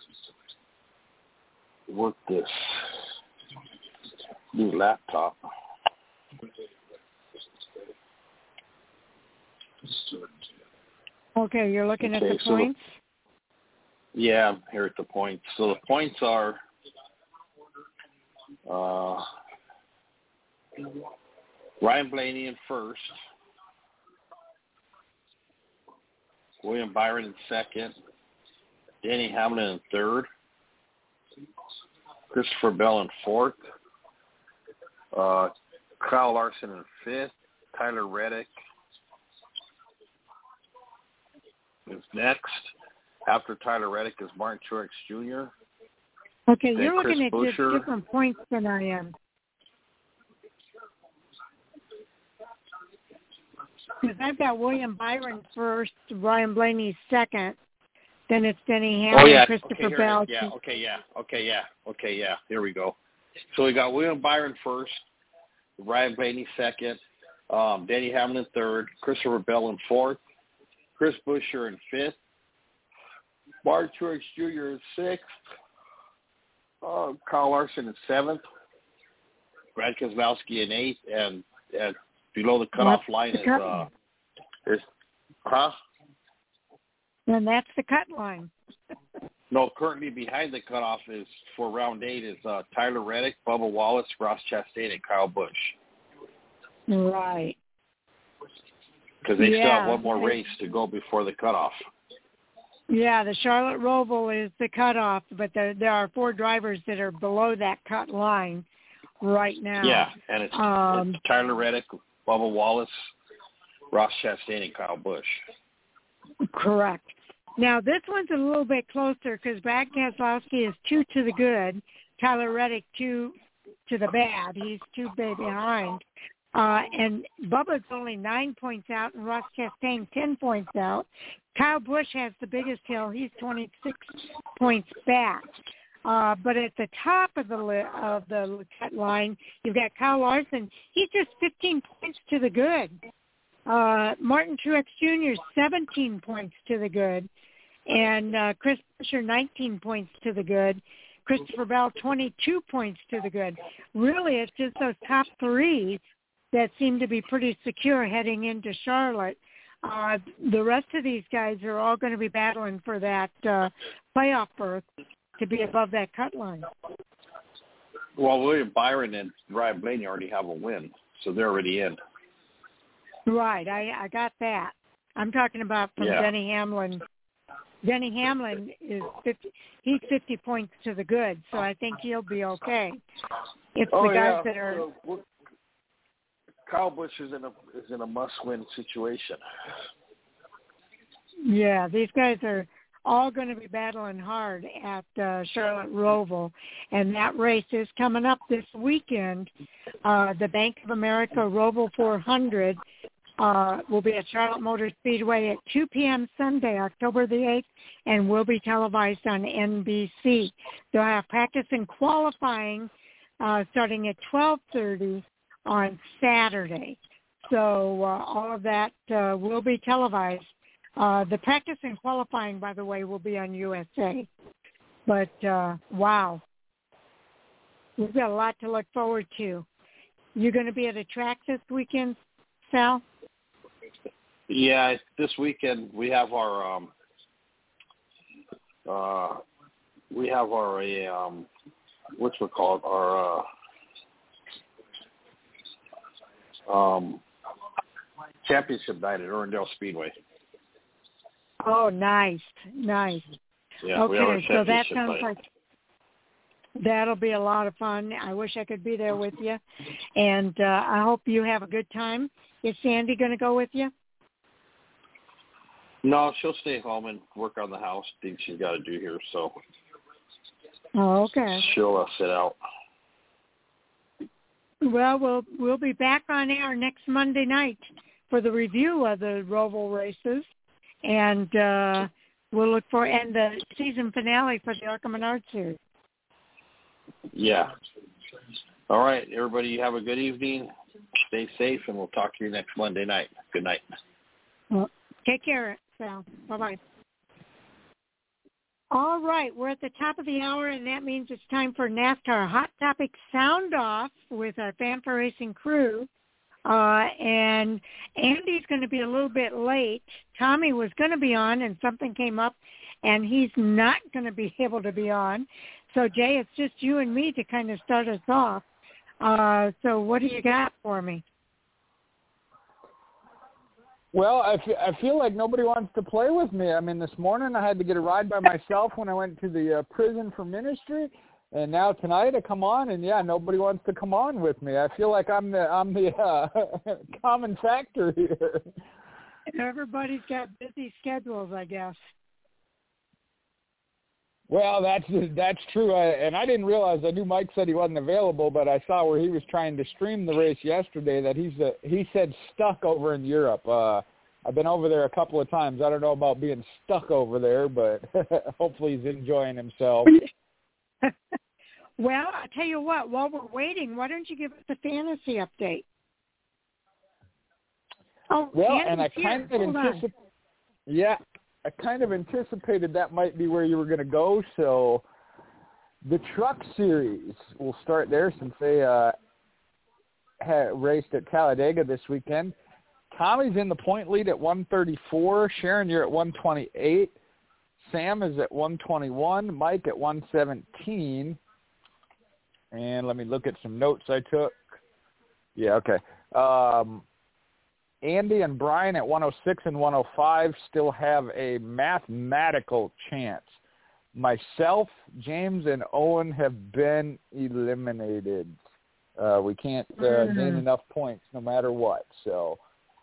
work this new laptop. Okay, you're looking at the points? Yeah, I'm here at the points. So the points are Ryan Blaney in first, William Byron in second, Denny Hamlin in third, Christopher Bell in fourth, Kyle Larson in fifth, Tyler Reddick is next. After Tyler Reddick is Martin Truex Jr. Okay, then you're looking at Buescher. different points than I am. Because I've got William Byron first, Ryan Blaney second, then it's Denny Hamlin, Christopher Bell. Okay, here we go. So we got William Byron first, Ryan Blaney second, Denny Hamlin third, Christopher Bell in fourth, Chris Buescher in fifth, Martin Truex Jr. in sixth, Kyle Larson in seventh, Brad Keselowski in eighth, and below the cutoff line is And that's the cut line. No, currently behind the cutoff is for round 8 is Tyler Reddick, Bubba Wallace, Ross Chastain, and Kyle Busch. Right. Because they still have one more race to go before the cutoff. Yeah, the Charlotte Roval is the cutoff, but there are 4 drivers that are below that cut line right now. Yeah, and it's Tyler Reddick, Bubba Wallace, Ross Chastain, and Kyle Busch. Correct. Now, this one's a little bit closer because Brad Keselowski is 2 to the good, Tyler Reddick 2 to the bad. He's 2 behind. And Bubba's only 9 points out, and Ross Chastain 10 points out. Kyle Busch has the biggest hill. He's 26 points back. But at the top of the cut line, you've got Kyle Larson. He's just 15 points to the good. Martin Truex Jr. 17 points to the good, and Chris Buescher 19 points to the good. Christopher Bell 22 points to the good. Really, it's just those top 3 that seem to be pretty secure heading into Charlotte. The rest of these guys are all going to be battling for that playoff berth to be above that cut line. Well, William Byron and Ryan Blaney already have a win, so they're already in. Right, I got that. I'm talking about from Denny Hamlin. Denny Hamlin is 50 points to the good, so I think he'll be okay. It's the guys that are. Kyle Busch is in a must-win situation. Yeah, these guys are all going to be battling hard at Charlotte Roval, and that race is coming up this weekend. The Bank of America Roval 400 will be at Charlotte Motor Speedway at 2 p.m. Sunday, October the 8th, and will be televised on NBC. They'll have practice and qualifying starting at 12:30 on Saturday. So all of that will be televised. The practice and qualifying, by the way, will be on USA. But, wow, we've got a lot to look forward to. You going to be at a track this weekend, Sal? Yeah, this weekend we have our championship night at Irwindale Speedway. Oh, nice. Yeah, okay, so that sounds night. like that'll be a lot of fun. I wish I could be there with you, and I hope you have a good time. Is Sandy going to go with you? No, she'll stay home and work on the house, things she's got to do here, so okay. She'll sit out. Well, we'll be back on air next Monday night for the review of the Roval races, and we'll look for and the season finale for the ARCA Menard Series. Yeah. All right, everybody, you have a good evening. Stay safe, and we'll talk to you next Monday night. Good night. Well, take care, Sal. Bye-bye. All right, we're at the top of the hour, and that means it's time for NASCAR Hot Topic Sound Off with our Fan for Racing crew. And Andy's going to be a little bit late. Tommy was going to be on, and something came up, and he's not going to be able to be on. So, Jay, it's just you and me to kind of start us off. So what do you got for me? Well, I feel like nobody wants to play with me. I mean, this morning I had to get a ride by myself when I went to the prison for ministry, and now tonight I come on, and nobody wants to come on with me. I feel like I'm the common factor here. Everybody's got busy schedules, I guess. Well, that's true, and I didn't realize. I knew Mike said he wasn't available, but I saw where he was trying to stream the race yesterday that he said stuck over in Europe. I've been over there a couple of times. I don't know about being stuck over there, but hopefully he's enjoying himself. Well, I'll tell you what, while we're waiting, why don't you give us a fantasy update? Oh, well, and I kind of anticipated that might be where you were going to go. So the Truck Series will start there since they raced at Talladega this weekend. Tommy's in the point lead at 134. Sharon, you're at 128. Sam is at 121. Mike at 117. And let me look at some notes I took. Yeah, okay. Andy and Brian at 106 and 105 still have a mathematical chance. Myself, James, and Owen have been eliminated. We can't gain enough points no matter what. So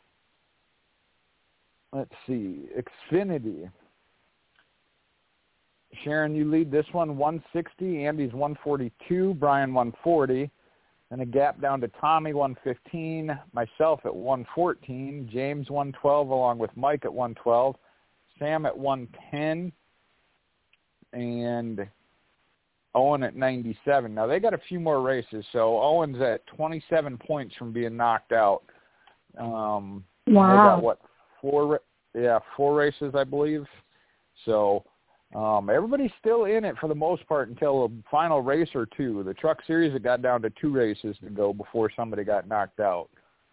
let's see. Xfinity. Sharon, you lead this one, 160. Andy's 142. Brian, 140. And a gap down to Tommy, 115, myself at 114, James 112, along with Mike at 112, Sam at 110, and Owen at 97. Now, they got a few more races, so Owen's at 27 points from being knocked out. Wow. They got, four races, I believe. So everybody's still in it for the most part until a final race or two. The Truck Series, it got down to 2 races to go before somebody got knocked out.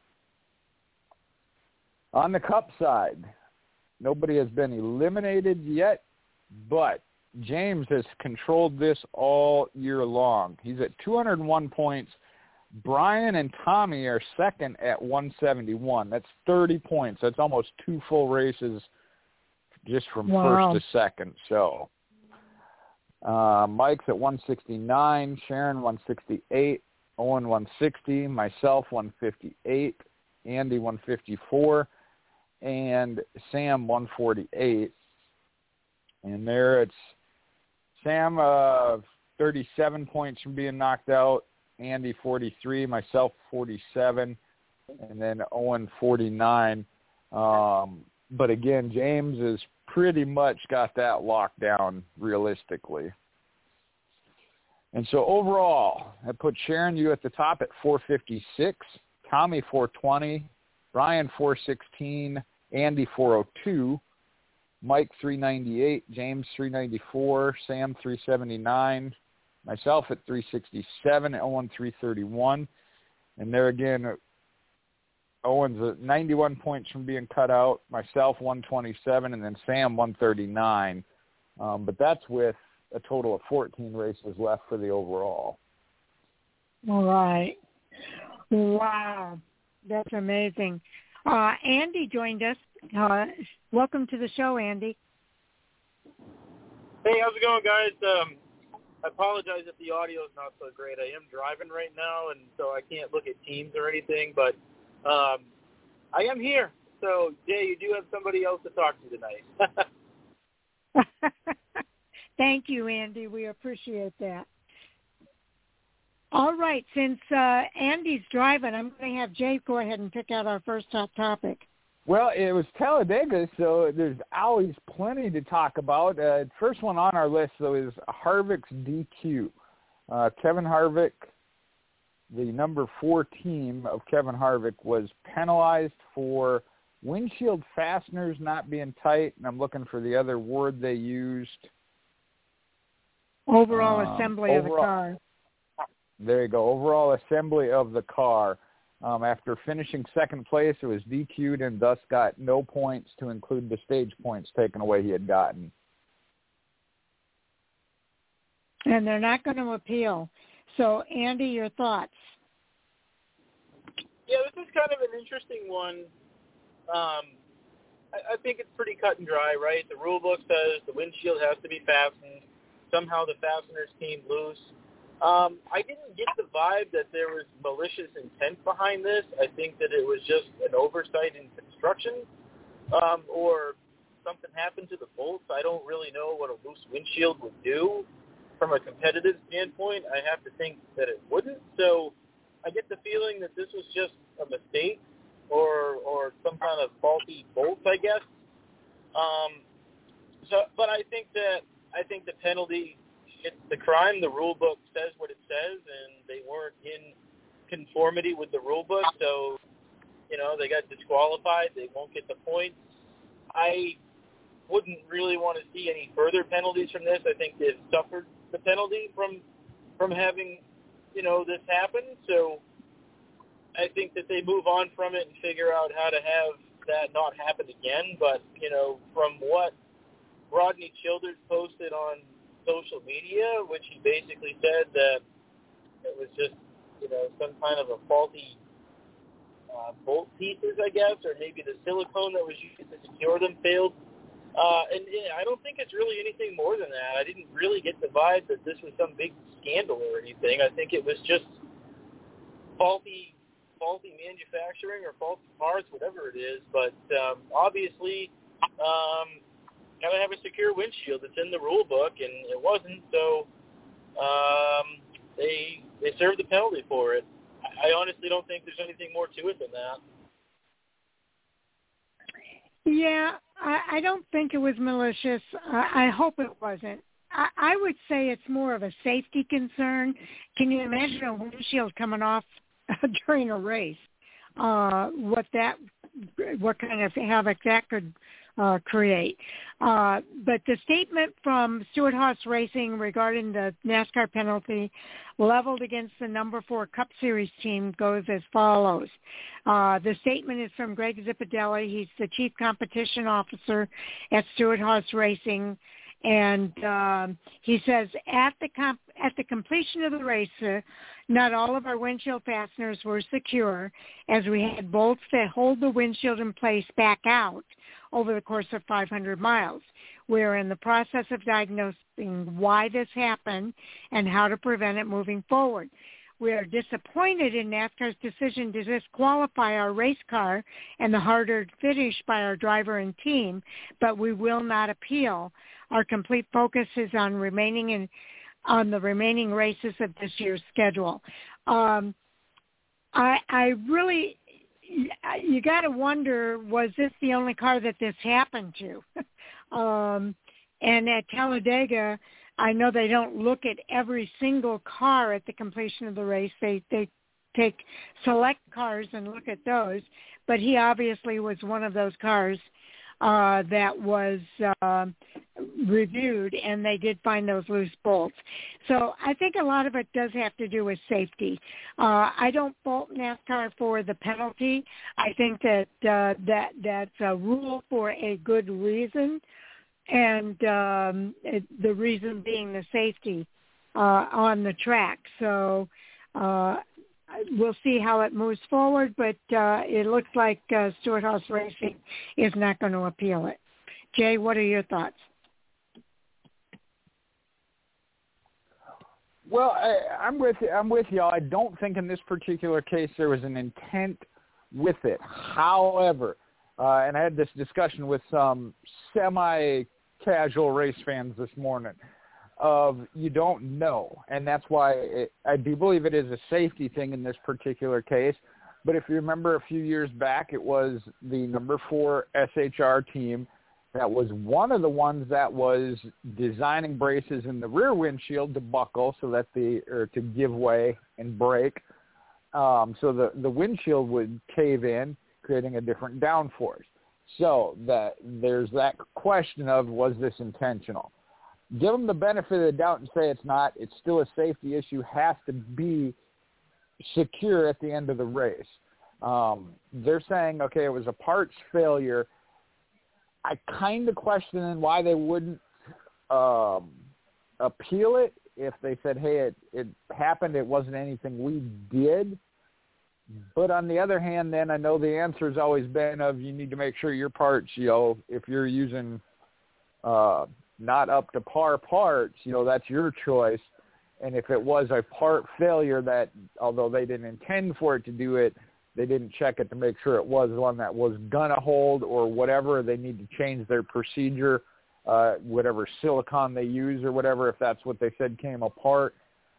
On the Cup side, nobody has been eliminated yet, but James has controlled this all year long. He's at 201 points. Brian and Tommy are second at 171. That's 30 points. That's almost 2 full races just from first to second. So Mike's at 169, Sharon 168, Owen 160, myself 158, Andy 154, and Sam 148. And there it's Sam 37 points from being knocked out, Andy 43, myself 47, and then Owen 49. But again, James has pretty much got that locked down realistically. And so overall, I put Sharon, you at the top at 456, Tommy 420, Brian 416, Andy 402, Mike 398, James 394, Sam 379, myself at 367, Owen 331. And there again, Owen's at 91 points from being cut out, myself 127, and then Sam 139. But that's with a total of 14 races left for the overall. All right. Wow. That's amazing. Andy joined us. Welcome to the show, Andy. Hey, how's it going, guys? I apologize if the audio is not so great. I am driving right now, and so I can't look at Teams or anything, but I am here. So, Jay, you do have somebody else to talk to tonight. Thank you, Andy. We appreciate that. All right. Since Andy's driving, I'm going to have Jay go ahead and pick out our first top topic. Well, it was Talladega, so there's always plenty to talk about. First one on our list, though, is Harvick's DQ. Kevin Harvick, the number 4 team of Kevin Harvick, was penalized for windshield fasteners not being tight, and I'm looking for the other word they used. Overall assembly of the car. There you go, overall assembly of the car. After finishing second place, it was DQ'd and thus got no points to include the stage points taken away he had gotten. And they're not going to appeal. So, Andy, your thoughts? Yeah, this is kind of an interesting one. I think it's pretty cut and dry, right? The rule book says the windshield has to be fastened. Somehow the fasteners came loose. I didn't get the vibe that there was malicious intent behind this. I think that it was just an oversight in construction, or something happened to the bolts. I don't really know what a loose windshield would do. From a competitive standpoint, I have to think that it wouldn't. So I get the feeling that this was just a mistake or some kind of faulty bolts, I guess. But I think the penalty, it's the crime. The rule book says what it says, and they weren't in conformity with the rule book, so they got disqualified. They won't get the points. I wouldn't really want to see any further penalties from this. I think they've suffered the penalty from having this happen. So I think that they move on from it and figure out how to have that not happen again. But from what Rodney Childers posted on social media, which he basically said that it was just some kind of a faulty bolt pieces, I guess, or maybe the silicone that was used to secure them failed. And I don't think it's really anything more than that. I didn't really get the vibe that this was some big scandal or anything. I think it was just faulty manufacturing or faulty parts, whatever it is. But obviously, got to have a secure windshield. It's in the rule book, and it wasn't. So they served the penalty for it. I honestly don't think there's anything more to it than that. Yeah, I don't think it was malicious. I hope it wasn't. I would say it's more of a safety concern. Can you imagine a windshield coming off during a race? What kind of havoc that could create. But the statement from Stewart-Haas Racing regarding the NASCAR penalty leveled against the number 4 Cup Series team goes as follows. The statement is from Greg Zipadelli. He's the Chief Competition Officer at Stewart-Haas Racing. And he says, at the completion of the race, not all of our windshield fasteners were secure, as we had bolts that hold the windshield in place back out over the course of 500 miles. We're in the process of diagnosing why this happened and how to prevent it moving forward. We are disappointed in NASCAR's decision to disqualify our race car and the hard-earned finish by our driver and team, but we will not appeal. Our complete focus is on the remaining races of this year's schedule. I really, you got to wonder, was this the only car that this happened to? And at Talladega, I know they don't look at every single car at the completion of the race. They take select cars and look at those. But he obviously was one of those cars that was reviewed, and they did find those loose bolts. So I think a lot of it does have to do with safety. I don't fault NASCAR for the penalty. I think that that's a rule for a good reason, and the reason being the safety on the track. So we'll see how it moves forward, but it looks like Stewart-Haas Racing is not going to appeal it. Jay, what are your thoughts? Well, I'm with you. I don't think in this particular case there was an intent with it. However, and I had this discussion with some semi-casual race fans this morning, of you don't know, and that's why I do believe it is a safety thing in this particular case. But if you remember a few years back, it was the number 4 SHR team that was one of the ones that was designing braces in the rear windshield to buckle so that to give way and break, so the windshield would cave in, creating a different downforce. So there's that question of, was this intentional? Give them the benefit of the doubt and say it's not. It's still a safety issue. Has to be secure at the end of the race. They're saying, okay, it was a parts failure. I kind of question why they wouldn't appeal it if they said, hey, it happened, it wasn't anything we did. But on the other hand, then I know the answer has always been of you need to make sure your parts, if you're using not up to par parts, that's your choice. And if it was a part failure that, although they didn't intend for it to do it, they didn't check it to make sure it was one that was going to hold or whatever, they need to change their procedure, whatever silicone they use or whatever, if that's what they said came apart.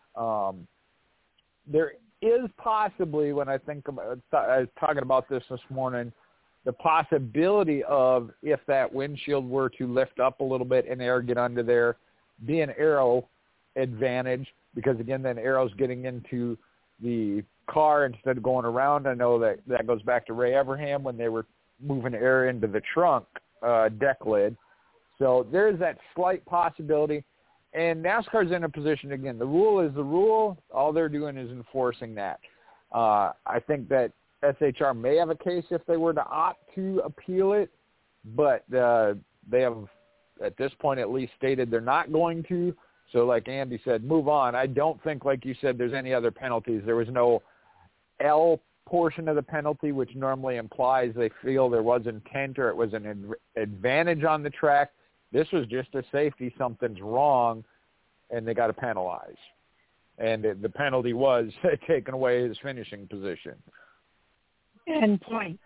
There is possibly, when I think about, I was talking about this morning, the possibility of if that windshield were to lift up a little bit and air get under there, be an aero advantage, because again, then aero's getting into the car instead of going around. I know that goes back to Ray Everham when they were moving air into the trunk deck lid. So there's that slight possibility. And NASCAR's in a position, again, the rule is the rule. All they're doing is enforcing that. I think that SHR may have a case if they were to opt to appeal it, but they have, at this point at least, stated they're not going to. So like Andy said, move on. I don't think, like you said, there's any other penalties. There was no L portion of the penalty, which normally implies they feel there was intent or it was an advantage on the track. This was just a safety, something's wrong, and they got to penalize. And the penalty was taking away his finishing position. And points.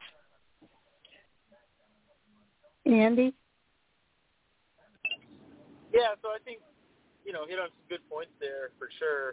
Andy? Yeah, so I think, hit on some good points there for sure.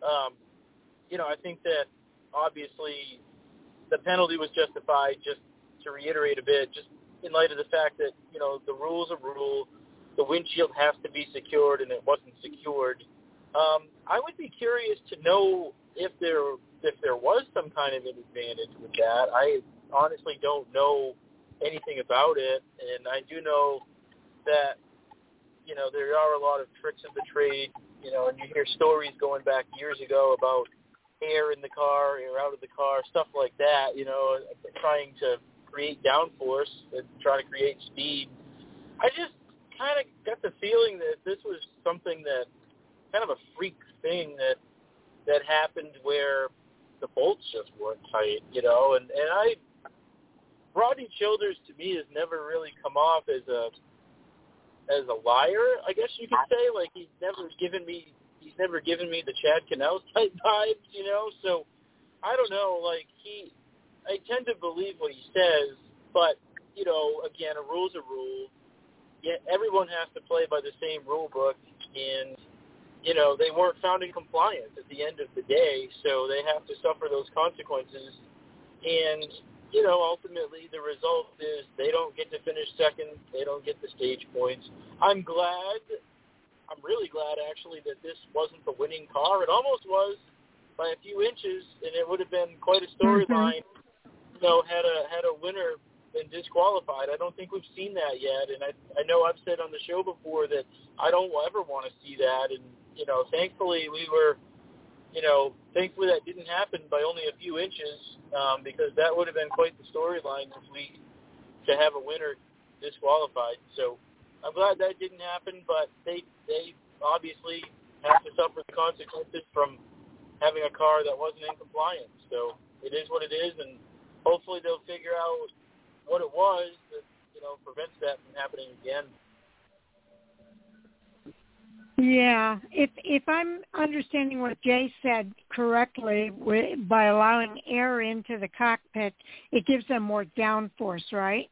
I think that obviously the penalty was justified, just to reiterate a bit, just in light of the fact that, the rule's a rule, the windshield has to be secured, and it wasn't secured. I would be curious to know if there was some kind of an advantage with that. I honestly don't know anything about it, and I do know that, there are a lot of tricks of the trade, and you hear stories going back years ago about air in the car, air out of the car, stuff like that, trying to create downforce and try to create speed. I just kind of got the feeling that this was something that kind of a freak thing that happened where the bolts just weren't tight, and Rodney Childers to me has never really come off as a liar, I guess you could say. Like he's never given me the Chad Canals type vibes, so I don't know, I tend to believe what he says, but, again, a rule's a rule. Yet everyone has to play by the same rule book, and, they weren't found in compliance at the end of the day, so they have to suffer those consequences. And, ultimately the result is they don't get to finish second. They don't get the stage points. I'm really glad, actually, that this wasn't the winning car. It almost was by a few inches, and it would have been quite a storyline, had a winner been disqualified. I don't think we've seen that yet, and I know I've said on the show before that I don't ever want to see that, and, thankfully thankfully that didn't happen by only a few inches, because that would have been quite the storyline this week to have a winner disqualified. So I'm glad that didn't happen, but they obviously have to suffer the consequences from having a car that wasn't in compliance. So it is what it is, and hopefully they'll figure out what it was that, prevents that from happening again. Yeah, if I'm understanding what Jay said correctly, by allowing air into the cockpit, it gives them more downforce, right?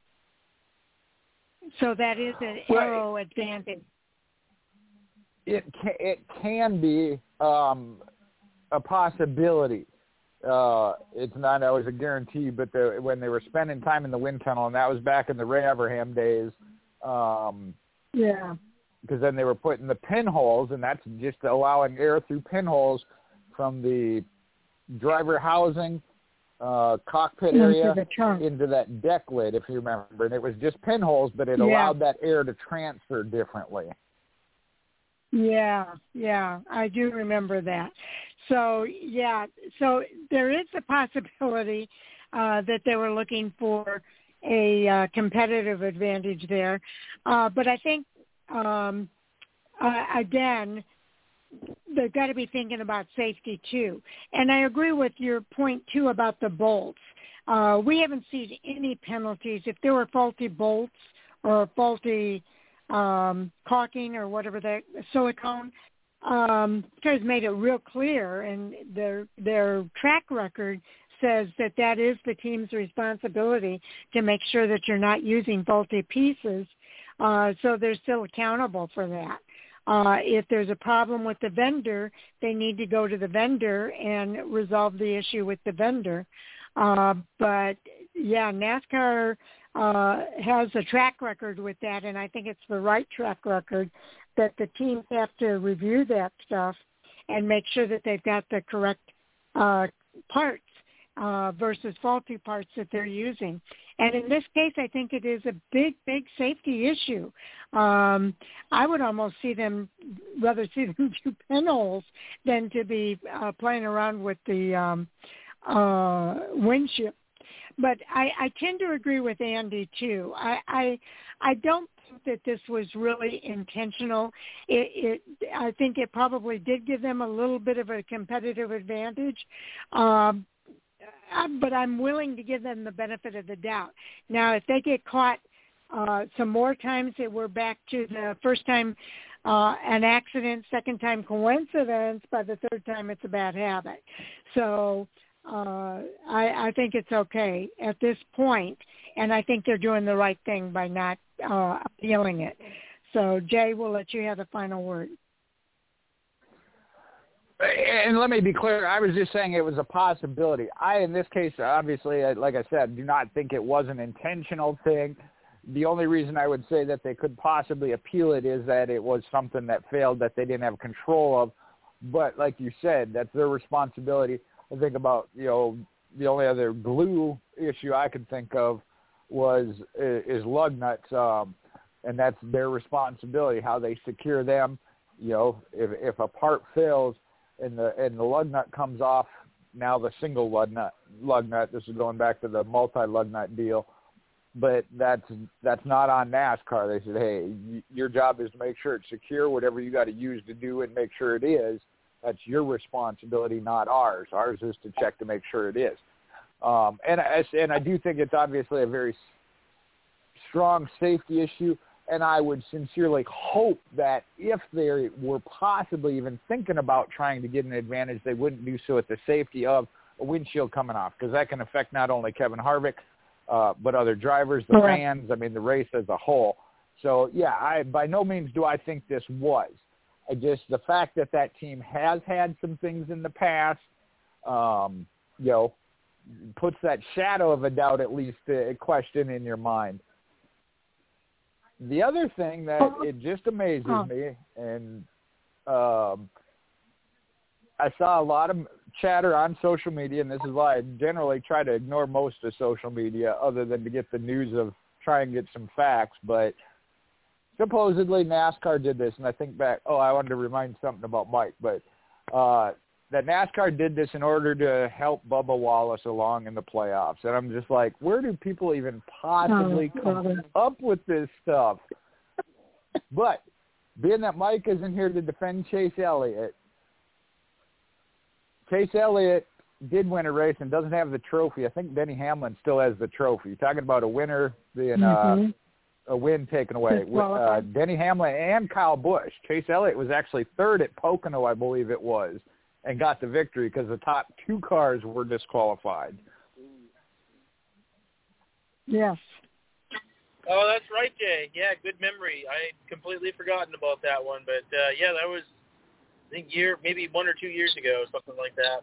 So that is an aero advantage. It can be a possibility. It's not always a guarantee, but when they were spending time in the wind tunnel, and that was back in the Ray Everham days. Yeah. Because then they were putting the pinholes, and that's just allowing air through pinholes from the driver housing, cockpit area into that deck lid, if you remember. And it was just pinholes, but it allowed that air to transfer differently. Yeah, I do remember that. So there is a possibility that they were looking for a competitive advantage there. But I think, again, they've got to be thinking about safety too. And I agree with your point too about the bolts. We haven't seen any penalties. If there were faulty bolts or faulty caulking or whatever, the silicone, guys made it real clear, and their track record says that is the team's responsibility to make sure that you're not using faulty pieces. So they're still accountable for that. If there's a problem with the vendor, they need to go to the vendor and resolve the issue with the vendor. But yeah, NASCAR has a track record with that, and I think it's the right track record that the teams have to review that stuff and make sure that they've got the correct parts versus faulty parts that they're using. And in this case, I think it is a big, big safety issue. I would almost rather see them do pinholes than to be playing around with the windshield. But I tend to agree with Andy too. I don't think that this was really intentional. I think it probably did give them a little bit of a competitive advantage. But I'm willing to give them the benefit of the doubt. Now, if they get caught some more times, that we're back to the first time an accident, second time coincidence, by the third time it's a bad habit. So I think it's okay at this point, and I think they're doing the right thing by not appealing it. So, Jay, we'll let you have the final word. And let me be clear, I was just saying it was a possibility. In this case, obviously, like I said, do not think it was an intentional thing. The only reason I would say that they could possibly appeal it is that it was something that failed that they didn't have control of. But like you said, that's their responsibility. I think about, the only other glue issue I could think of is lug nuts, and that's their responsibility, how they secure them. If a part fails, and the lug nut comes off, now the single lug nut, this is going back to the multi-lug nut deal, but that's not on NASCAR. They said, hey, your job is to make sure it's secure, whatever you got to use to do it, make sure it is. That's your responsibility, not ours. Ours is to check to make sure it is. And I do think it's obviously a very strong safety issue. And I would sincerely hope that if they were possibly even thinking about trying to get an advantage, they wouldn't do so at the safety of a windshield coming off, because that can affect not only Kevin Harvick, but other drivers, the fans, the race as a whole. So, yeah, by no means do I think this was. The fact that team has had some things in the past, puts that shadow of a doubt, at least a question in your mind. The other thing that it just amazes me, and I saw a lot of chatter on social media, and this is why I generally try to ignore most of social media other than to get the news of try and get some facts, but supposedly NASCAR did this, and I think back, I wanted to remind something about Mike, but that NASCAR did this in order to help Bubba Wallace along in the playoffs. And I'm just like, where do people even possibly come up with this stuff? But being that Mike isn't here to defend Chase Elliott did win a race and doesn't have the trophy. I think Denny Hamlin still has the trophy. You're talking about a winner being a win taken away. Denny Hamlin and Kyle Busch. Chase Elliott was actually third at Pocono, I believe it was, and got the victory because the top two cars were disqualified. Yes. Oh, that's right, Jay. Yeah, good memory. I had completely forgotten about that one. But, that was, I think, maybe 1 or 2 years ago, something like that.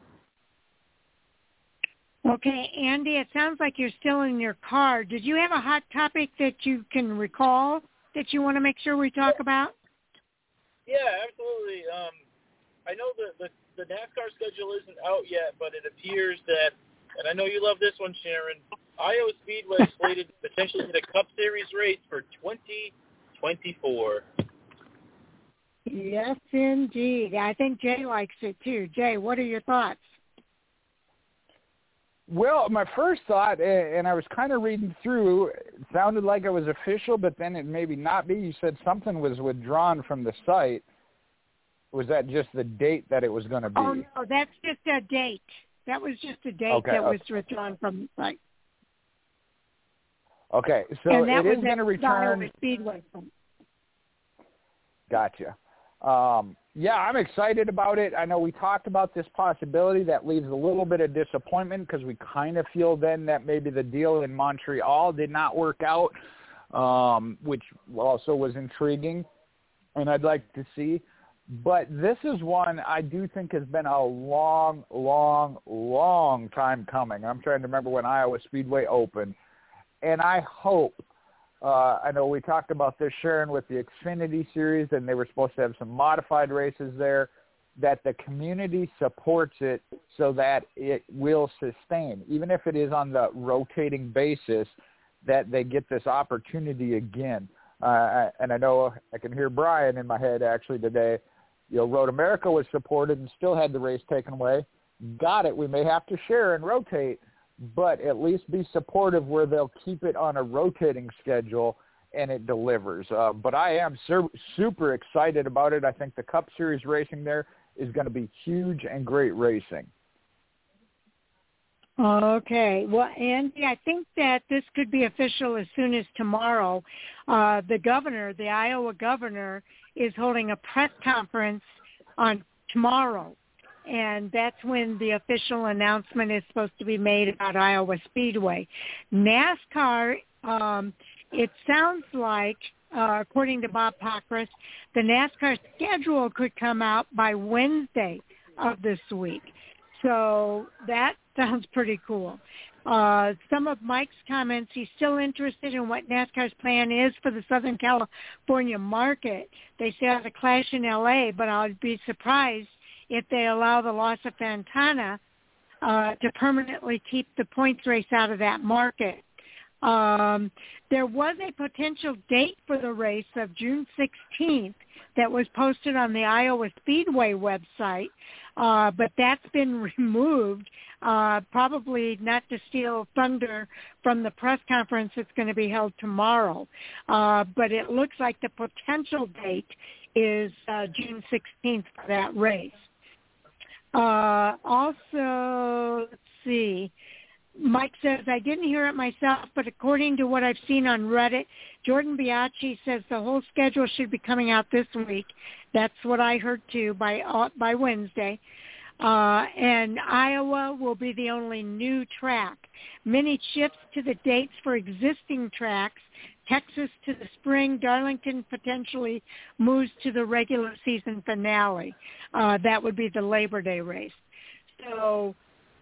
Okay, Andy, it sounds like you're still in your car. Did you have a hot topic that you can recall that you want to make sure we talk about? Yeah, absolutely. I know the NASCAR schedule isn't out yet, but it appears that, and I know you love this one, Sharon, Iowa Speedway is slated to potentially hit a Cup Series race for 2024. Yes, indeed. I think Jay likes it too. Jay, what are your thoughts? Well, my first thought, and I was kind of reading through, it sounded like it was official, but then it maybe not be. You said something was withdrawn from the site. Was that just the date that it was going to be? Oh, no, that's just a date. That was just a date that was withdrawn from the site. Okay, so it is going to return. Speedway. Gotcha. Yeah, I'm excited about it. I know we talked about this possibility. That leaves a little bit of disappointment because we kind of feel then that maybe the deal in Montreal did not work out, which also was intriguing, and I'd like to see. But this is one I do think has been a long, long, long time coming. I'm trying to remember when Iowa Speedway opened. And I hope, I know we talked about this, Sharon, with the Xfinity Series, and they were supposed to have some modified races there, that the community supports it so that it will sustain, even if it is on the rotating basis, that they get this opportunity again. And I know I can hear Brian in my head actually today. You know, Road America was supported and still had the race taken away. Got it. We may have to share and rotate, but at least be supportive where they'll keep it on a rotating schedule and it delivers. But I am super excited about it. I think the Cup Series racing there is going to be huge and great racing. Okay. Well, Andy, I think that this could be official as soon as tomorrow. The Iowa governor, is holding a press conference on tomorrow. And that's when the official announcement is supposed to be made about Iowa Speedway. NASCAR, it sounds like, according to Bob Pockrass, the NASCAR schedule could come out by Wednesday of this week. So that sounds pretty cool. Some of Mike's comments, he's still interested in what NASCAR's plan is for the Southern California market. They say there's a clash in L.A., but I'd be surprised if they allow the Loss of Fontana to permanently keep the points race out of that market. There was a potential date for the race of June 16th that was posted on the Iowa Speedway website, but that's been removed, probably not to steal thunder from the press conference that's going to be held tomorrow. But it looks like the potential date is June 16th for that race. Also, let's see. Mike says, I didn't hear it myself, but according to what I've seen on Reddit, Jordan Biaggi says the whole schedule should be coming out this week. That's what I heard too, by Wednesday. And Iowa will be the only new track. Many shifts to the dates for existing tracks. Texas to the spring. Darlington potentially moves to the regular season finale. That would be the Labor Day race. So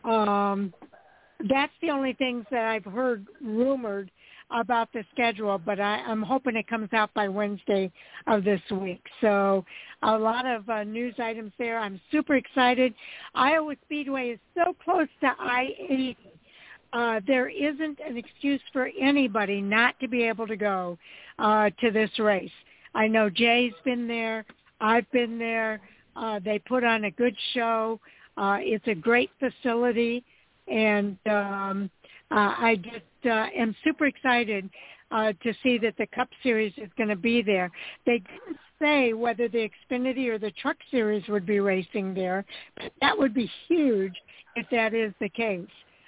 that's the only things that I've heard rumored about the schedule, but I'm hoping it comes out by Wednesday of this week. So a lot of news items there. I'm super excited. Iowa Speedway is so close to I-80. There isn't an excuse for anybody not to be able to go to this race. I know Jay's been there. I've been there. They put on a good show. It's a great facility. And I just am super excited to see that the Cup Series is going to be there. They didn't say whether the Xfinity or the Truck Series would be racing there, but that would be huge if that is the case.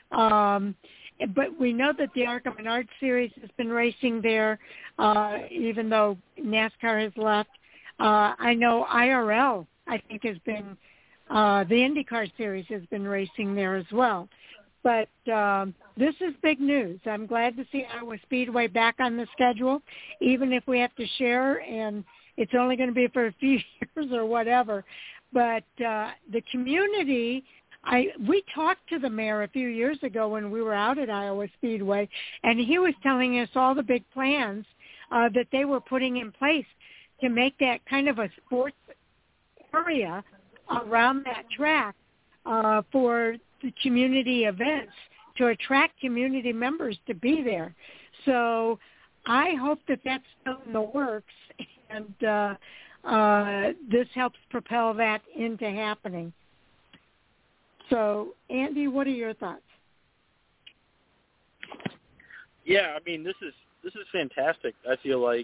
But we know that the ARCA Menard Series has been racing there, even though NASCAR has left. I know IRL, I think, has been, the IndyCar Series has been racing there as well. But this is big news. I'm glad to see Iowa Speedway back on the schedule, even if we have to share, and it's only going to be for a few years or whatever. But the community, we talked to the mayor a few years ago when we were out at Iowa Speedway, and he was telling us all the big plans that they were putting in place to make that kind of a sports area around that track for the community events to attract community members to be there. So I hope that that's still in the works. And this helps propel that into happening. So, Andy, what are your thoughts? Yeah, I mean, this is fantastic. I feel like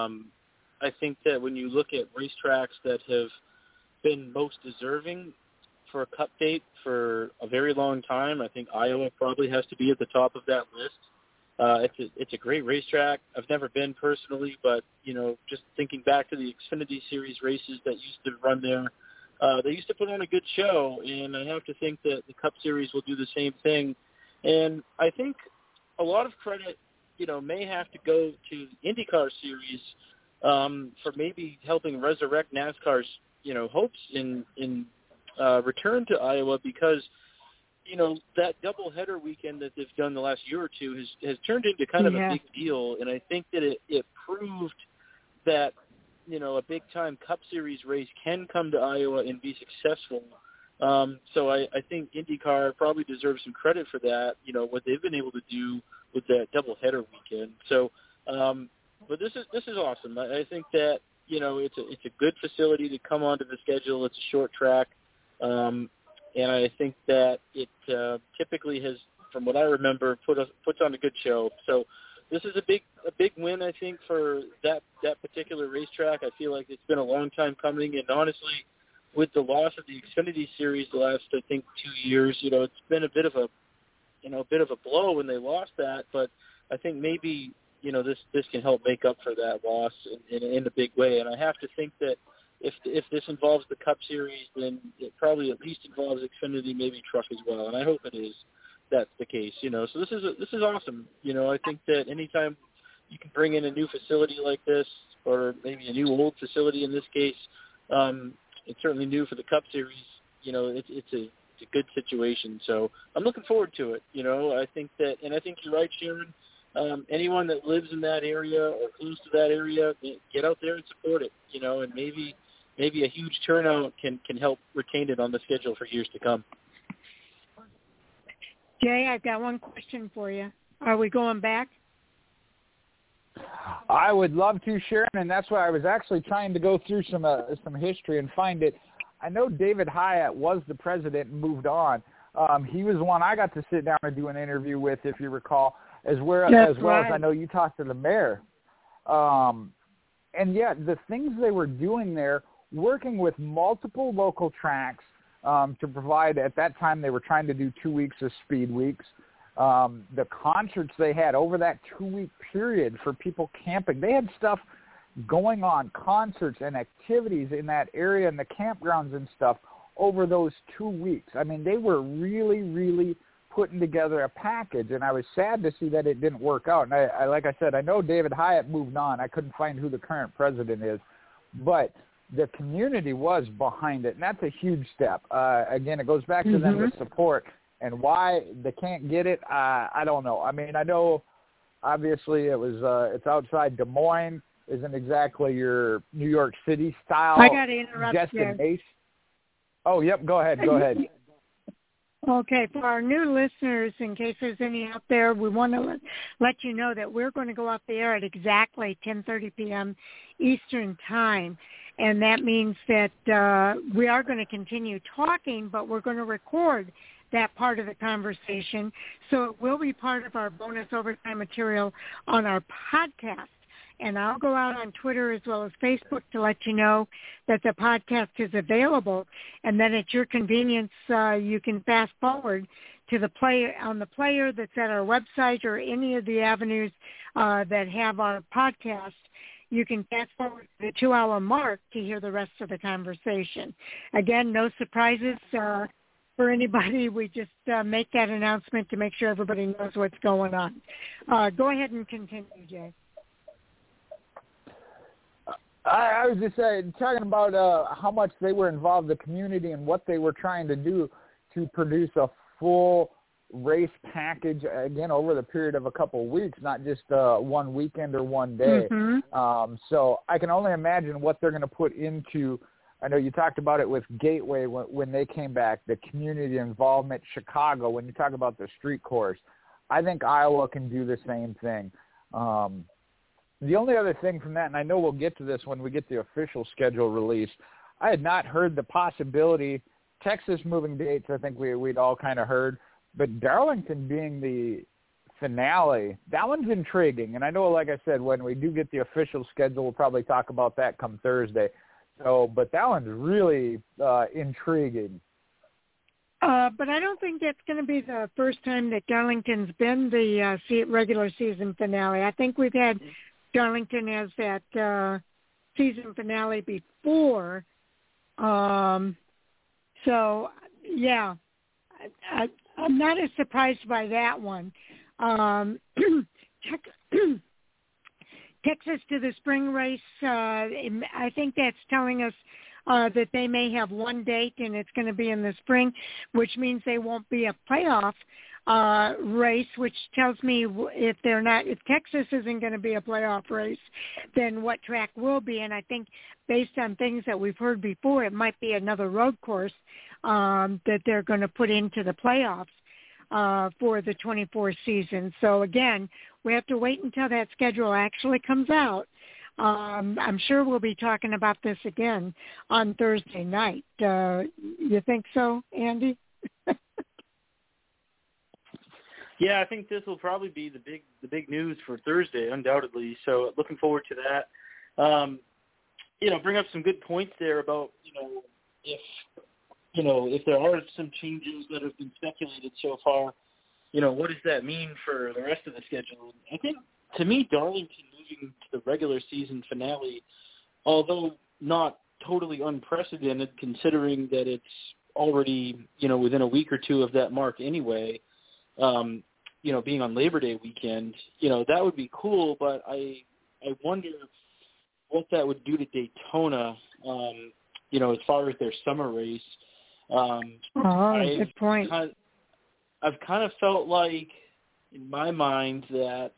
I think that when you look at racetracks that have been most deserving for a Cup date for a very long time, I think Iowa probably has to be at the top of that list. It's a great racetrack. I've never been personally, but just thinking back to the Xfinity Series races that used to run there, they used to put on a good show, and I have to think that the Cup Series will do the same thing. And I think a lot of credit, may have to go to the IndyCar Series for maybe helping resurrect NASCAR's, hopes in return to Iowa, because, that doubleheader weekend that they've done the last year or two has turned into kind of a big deal. And I think that it proved that, a big-time Cup Series race can come to Iowa and be successful. So I think IndyCar probably deserves some credit for that, what they've been able to do with that doubleheader weekend. So, but this is awesome. I think that, it's a good facility to come onto the schedule. It's a short track. And I think that it typically has, from what I remember, puts on a good show. So this is a big win, I think, for that particular racetrack. I feel like it's been a long time coming, and honestly, with the loss of the Xfinity Series the last, I think, 2 years, it's been a bit of a blow when they lost that. But I think maybe this can help make up for that loss in a big way. And I have to think that if this involves the Cup Series, then it probably at least involves Xfinity, maybe Truck as well. And I hope that's the case. So this is awesome. I think that anytime you can bring in a new facility like this, or maybe a new old facility in this case, it's certainly new for the Cup Series. It's a good situation. So I'm looking forward to it. I think you're right, Sharon. Anyone that lives in that area or close to that area, get out there and support it. And maybe a huge turnout can help retain it on the schedule for years to come. Jay, I've got one question for you. Are we going back? I would love to, Sharon, and that's why I was actually trying to go through some history and find it. I know David Hyatt was the president and moved on. He was the one I got to sit down and do an interview with, if you recall, as well as I know you talked to the mayor. And yet the things they were doing there, working with multiple local tracks to provide, at that time they were trying to do 2 weeks of speed weeks. The concerts they had over that 2-week period for people camping. They had stuff going on, concerts and activities in that area and the campgrounds and stuff over those 2 weeks. I mean, they were really, really putting together a package, and I was sad to see that it didn't work out. And I like I said, I know David Hyatt moved on. I couldn't find who the current president is, but the community was behind it, and that's a huge step. Again, it goes back to them with support. And why they can't get it, I don't know. I mean, I know obviously it's outside Des Moines, isn't exactly your New York City style I got to interrupt destination. you. Oh, yep, go ahead. Okay, for our new listeners, in case there's any out there, we want to let you know that we're going to go off the air at exactly 10:30 p.m. Eastern Time. And that means that we are going to continue talking, but we're going to record that part of the conversation. So it will be part of our bonus overtime material on our podcast. And I'll go out on Twitter as well as Facebook to let you know that the podcast is available. And then at your convenience, you can fast forward to the player on the player that's at our website or any of the avenues that have our podcast. You can fast forward to the 2-hour mark to hear the rest of the conversation. Again, no surprises for anybody. We just make that announcement to make sure everybody knows what's going on. Go ahead and continue, Jay. I was just talking about how much they were involved in the community and what they were trying to do to produce a full race package, again, over the period of a couple of weeks, not just one weekend or one day. So I can only imagine what they're going to put into, I know you talked about it with Gateway when they came back, the community involvement, Chicago, when you talk about the street course. I think Iowa can do the same thing. The only other thing from that, and I know we'll get to this when we get the official schedule release, I had not heard the possibility, Texas moving dates, I think we'd all kind of heard, but Darlington being the finale, that one's intriguing. And I know, like I said, when we do get the official schedule, we'll probably talk about that come Thursday. So, but that one's really intriguing. But I don't think that's going to be the first time that Darlington's been the regular season finale. I think we've had Darlington as that season finale before. So, yeah, I'm not as surprised by that one. Texas to the spring race, I think that's telling us that they may have one date and it's going to be in the spring, which means they won't be a playoff race, which tells me if Texas isn't going to be a playoff race, then what track will be. And I think based on things that we've heard before, it might be another road course that they're going to put into the playoffs for the 24 season. So again, we have to wait until that schedule actually comes out. I'm sure we'll be talking about this again on Thursday night. You think so, Andy? Yeah, I think this will probably be the big news for Thursday, undoubtedly. So looking forward to that. Bring up some good points there about if there are some changes that have been speculated so far, what does that mean for the rest of the schedule? I think, to me, Darlington moving to the regular season finale, although not totally unprecedented considering that it's already, within a week or two of that mark anyway, being on Labor Day weekend, that would be cool, but I wonder what that would do to Daytona, as far as their summer race. Good point. I've kind of felt like, in my mind, that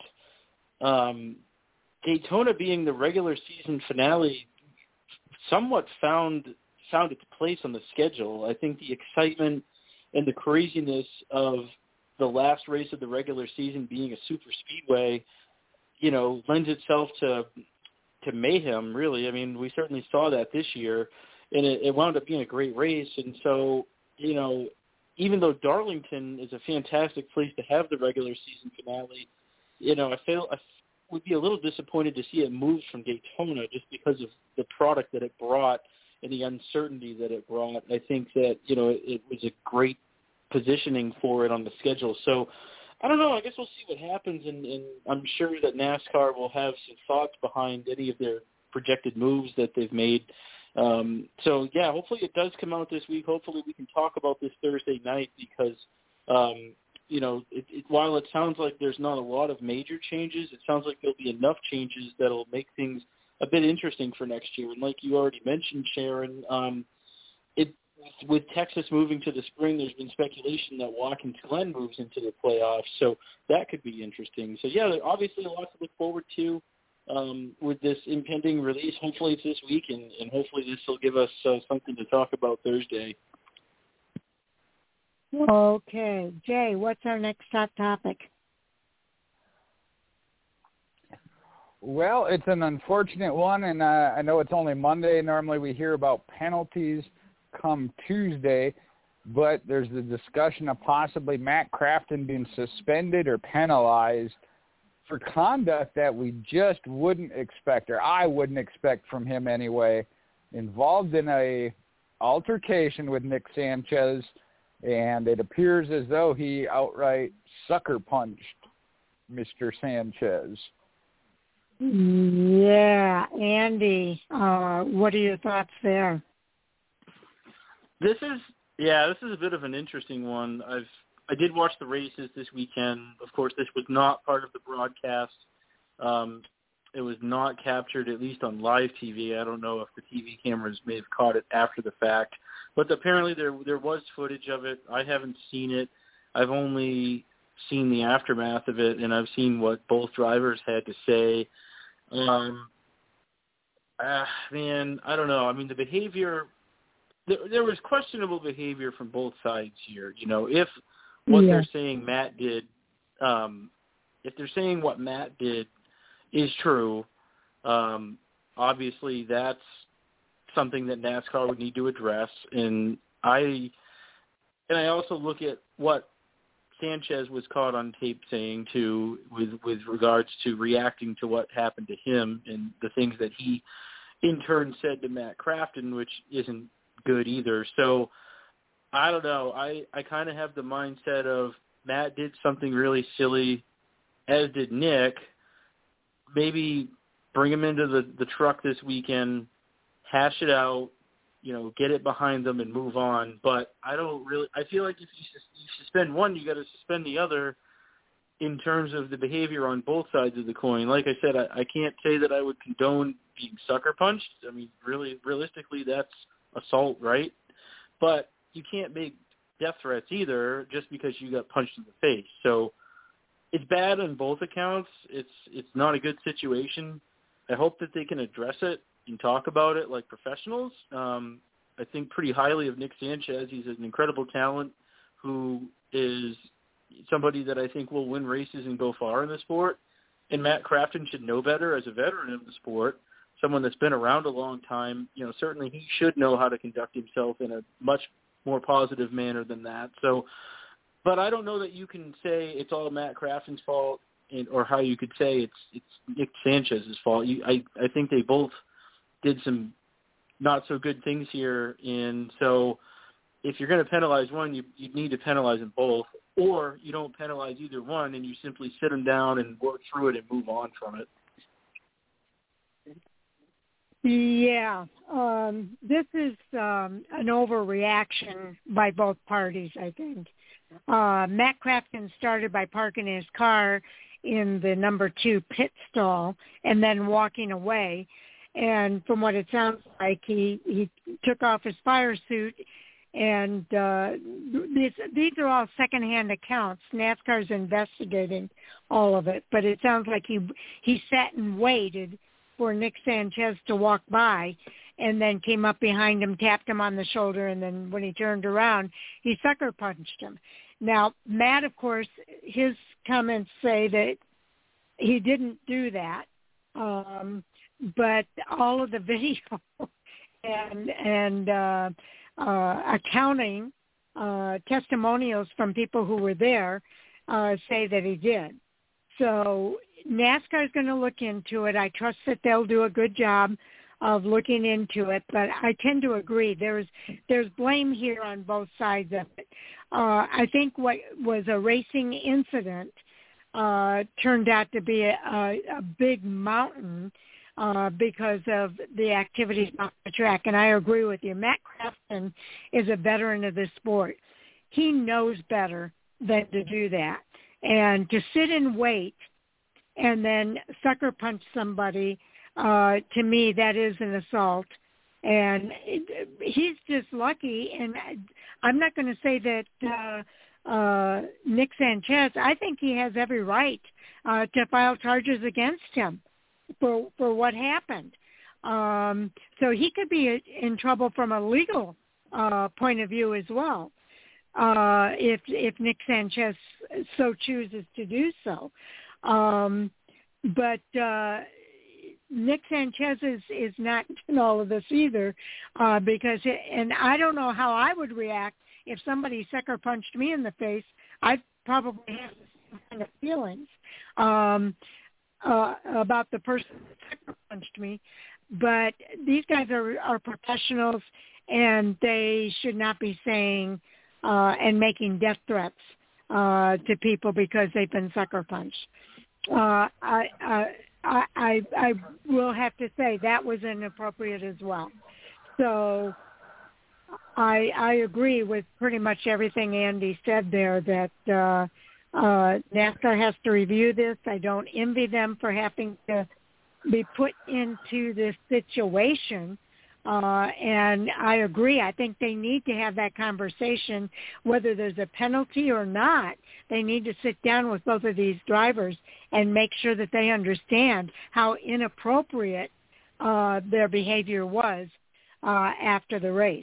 Daytona being the regular season finale somewhat found its place on the schedule. I think the excitement and the craziness of the last race of the regular season being a super speedway, lends itself to mayhem, really. I mean, we certainly saw that this year, and it wound up being a great race. And so, even though Darlington is a fantastic place to have the regular season finale, I would be a little disappointed to see it move from Daytona just because of the product that it brought and the uncertainty that it brought. I think that, it was a great positioning for it on the schedule. So I don't know. I guess we'll see what happens, and I'm sure that NASCAR will have some thoughts behind any of their projected moves that they've made. So, yeah, hopefully it does come out this week. Hopefully we can talk about this Thursday night because, while it sounds like there's not a lot of major changes, it sounds like there'll be enough changes that'll make things a bit interesting for next year. And like you already mentioned, Sharon, with Texas moving to the spring, there's been speculation that Watkins Glen moves into the playoffs, so that could be interesting. So, yeah, obviously a lot to look forward to with this impending release. Hopefully it's this week, and hopefully this will give us something to talk about Thursday. Okay. Jay, what's our next hot topic? Well, it's an unfortunate one, and I know it's only Monday. Normally we hear about penalties come Tuesday, but there's the discussion of possibly Matt Crafton being suspended or penalized for conduct that we just wouldn't expect, or I wouldn't expect from him anyway, involved in a altercation with Nick Sanchez, and it appears as though he outright sucker punched Mr. Sanchez. Yeah, Andy, what are your thoughts there? This is a bit of an interesting one. I did watch the races this weekend. Of course, this was not part of the broadcast. It was not captured, at least on live TV. I don't know if the TV cameras may have caught it after the fact. But apparently there was footage of it. I haven't seen it. I've only seen the aftermath of it, and I've seen what both drivers had to say. Man, I don't know. I mean, the behavior... There was questionable behavior from both sides here. If what they're saying Matt did, if they're saying what Matt did is true. Obviously, that's something that NASCAR would need to address. And I also look at what Sanchez was caught on tape saying with regards to reacting to what happened to him and the things that he in turn said to Matt Crafton, which isn't good either. So I don't know. I kind of have the mindset of Matt did something really silly, as did Nick. Maybe bring him into the truck this weekend, hash it out, get it behind them and move on. But I feel like if you suspend one, you got to suspend the other in terms of the behavior on both sides of the coin. Like I said, I can't say that I would condone being sucker punched. I mean, realistically, that's assault, right? But you can't make death threats either just because you got punched in the face. So it's bad on both accounts. It's not a good situation. I hope that they can address it and talk about it like professionals. I think pretty highly of Nick Sanchez. He's an incredible talent who is somebody that I think will win races and go far in the sport. And Matt Crafton should know better as a veteran of the sport, someone that's been around a long time. Certainly he should know how to conduct himself in a much more positive manner than that. So, but I don't know that you can say it's all Matt Crafton's fault, or how you could say it's Nick Sanchez's fault. I think they both did some not so good things here, and so if you're going to penalize one, you need to penalize them both, or you don't penalize either one and you simply sit them down and work through it and move on from it. Yeah, this is an overreaction by both parties, I think. Matt Crafton started by parking his car in the number 2 pit stall and then walking away. And from what it sounds like, he took off his fire suit, and these are all secondhand accounts. NASCAR's investigating all of it, but it sounds like he sat and waited for Nick Sanchez to walk by, and then came up behind him, tapped him on the shoulder, and then when he turned around, he sucker punched him. Now, Matt, of course, his comments say that he didn't do that, but all of the video and accounting testimonials from people who were there say that he did. So NASCAR is going to look into it. I trust that they'll do a good job of looking into it, but I tend to agree. There's blame here on both sides of it. I think what was a racing incident turned out to be a big mountain because of the activities off the track. And I agree with you. Matt Crafton is a veteran of this sport. He knows better than to do that. And to sit and wait and then sucker punch somebody, to me, that is an assault. And he's just lucky. And I'm not going to say that Nick Sanchez, I think he has every right to file charges against him for what happened. So he could be in trouble from a legal point of view as well, if Nick Sanchez so chooses to do so. But Nick Sanchez is not in all of this either, because and I don't know how I would react if somebody sucker punched me in the face. I'd probably have the same kind of feelings about the person that sucker punched me. But these guys are professionals, and they should not be saying and making death threats to people because they've been sucker punched. I will have to say that was inappropriate as well. So I agree with pretty much everything Andy said there, that NASCAR has to review this. I don't envy them for having to be put into this situation. And I agree. I think they need to have that conversation, whether there's a penalty or not. They need to sit down with both of these drivers and make sure that they understand how inappropriate their behavior was after the race.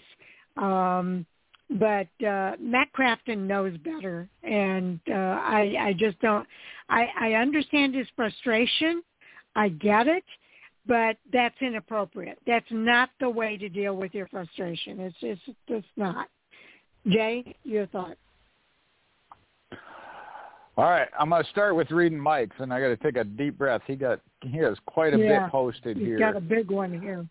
But Matt Crafton knows better, and I just don't. I understand his frustration. I get it, but that's inappropriate. That's not the way to deal with your frustration. It's just not. Jay, your thoughts? All right, I'm going to start with reading Mike's, and I got to take a deep breath. He has quite a bit posted here. He's got a big one here.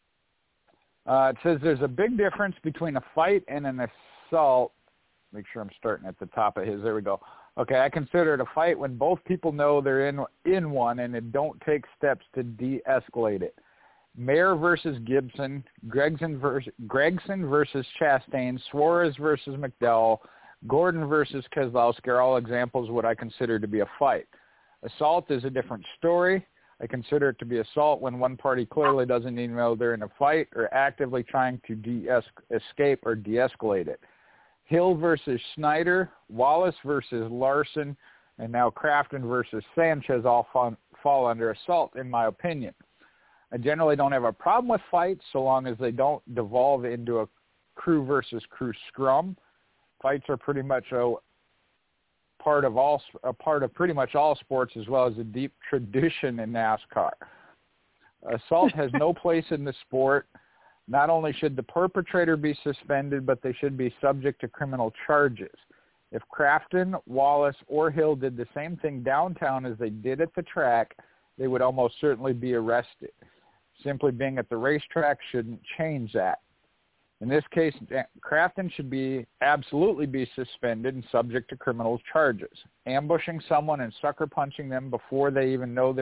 It says there's a big difference between a fight and an assault. Make sure I'm starting at the top of his. There we go. Okay, I consider it a fight when both people know they're in one and they don't take steps to de-escalate it. Mayer versus Gibson, Gregson versus Chastain, Suarez versus McDowell, Gordon versus Keselowski are all examples of what I consider to be a fight. Assault is a different story. I consider it to be assault when one party clearly doesn't even know they're in a fight or actively trying to escape or de-escalate it. Hill versus Snyder, Wallace versus Larson, and now Crafton versus Sanchez all fall under assault, in my opinion. I generally don't have a problem with fights so long as they don't devolve into a crew versus crew scrum. Fights are pretty much a part of pretty much all sports, as well as a deep tradition in NASCAR. Assault has no place in the sport. Not only should the perpetrator be suspended, but they should be subject to criminal charges. If Crafton, Wallace, or Hill did the same thing downtown as they did at the track, they would almost certainly be arrested. Simply being at the racetrack shouldn't change that. In this case, Crafton should absolutely be suspended and subject to criminal charges. Ambushing someone and sucker punching them before they even know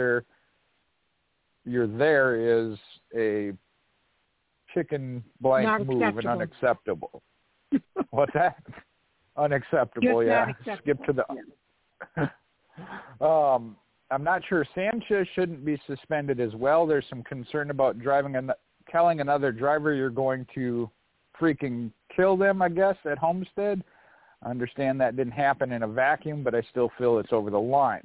you're there is a chicken blank not move acceptable. And unacceptable. What's that? Unacceptable, Just yeah. not acceptable. Skip to the I'm not sure Sanchez shouldn't be suspended as well. There's some concern about telling another driver you're going to freaking kill them, I guess, at Homestead. I understand that didn't happen in a vacuum, but I still feel it's over the line.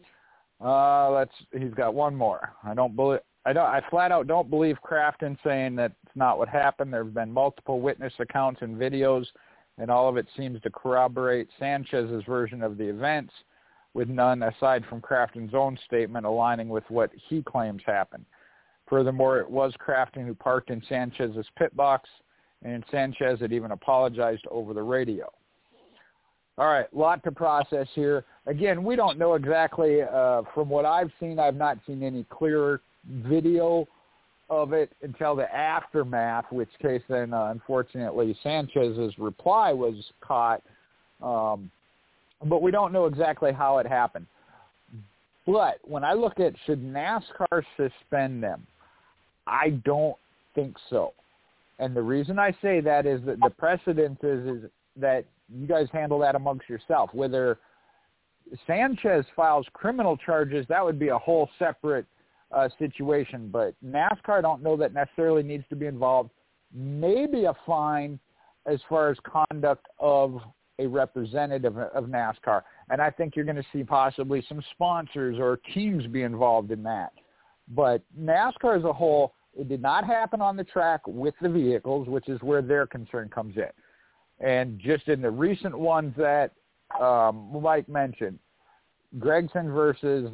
He's got one more. I flat out don't believe Crafton saying that it's not what happened. There have been multiple witness accounts and videos, and all of it seems to corroborate Sanchez's version of the events, with none aside from Crafton's own statement aligning with what he claims happened. Furthermore, it was Crafton who parked in Sanchez's pit box, and Sanchez had even apologized over the radio. All right, lot to process here. Again, we don't know exactly. From what I've seen, I've not seen any clear video of it until the aftermath, which case then, unfortunately, Sanchez's reply was caught. But we don't know exactly how it happened. But when I look at should NASCAR suspend them, I don't think so. And the reason I say that is that the precedent is that you guys handle that amongst yourself. Whether Sanchez files criminal charges, that would be a whole separate situation. But NASCAR, don't know that necessarily needs to be involved. Maybe a fine as far as conduct of a representative of NASCAR. And I think you're going to see possibly some sponsors or teams be involved in that. But NASCAR as a whole, it did not happen on the track with the vehicles, which is where their concern comes in. And just in the recent ones that Mike mentioned, Gregson versus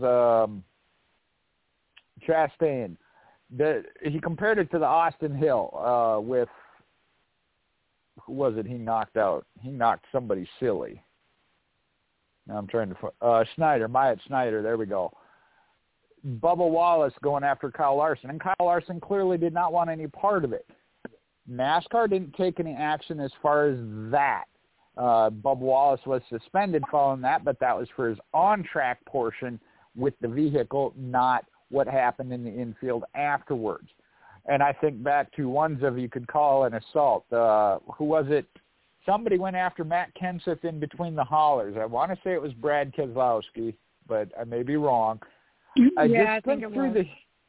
Chastain, he compared it to the Austin Hill with, who was it he knocked out? He knocked somebody silly. Now I'm trying to Snyder, Myatt Snyder, there we go. Bubba Wallace going after Kyle Larson, and Kyle Larson clearly did not want any part of it. NASCAR didn't take any action as far as that. Bubba Wallace was suspended following that, but that was for his on-track portion with the vehicle, not what happened in the infield afterwards. And I think back to ones of you could call an assault. Who was it? Somebody went after Matt Kenseth in between the hollers. I want to say it was Brad Keselowski, but I may be wrong. I think it was.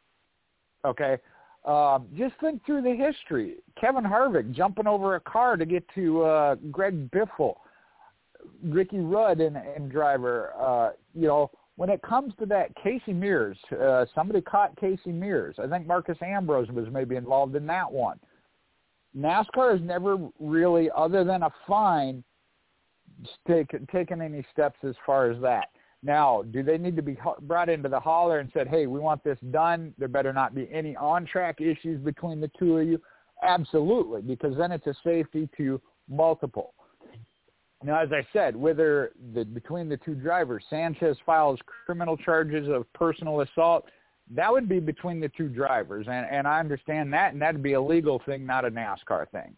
Just think through the history. Kevin Harvick jumping over a car to get to Greg Biffle, Ricky Rudd and driver. When it comes to that, Casey Mears, somebody caught Casey Mears. I think Marcus Ambrose was maybe involved in that one. NASCAR has never really, other than a fine, taken any steps as far as that. Now, do they need to be brought into the holler and said, hey, we want this done? There better not be any on-track issues between the two of you? Absolutely, because then it's a safety to multiple. Now, as I said, between the two drivers, Sanchez files criminal charges of personal assault, that would be between the two drivers, and I understand that, and that would be a legal thing, not a NASCAR thing.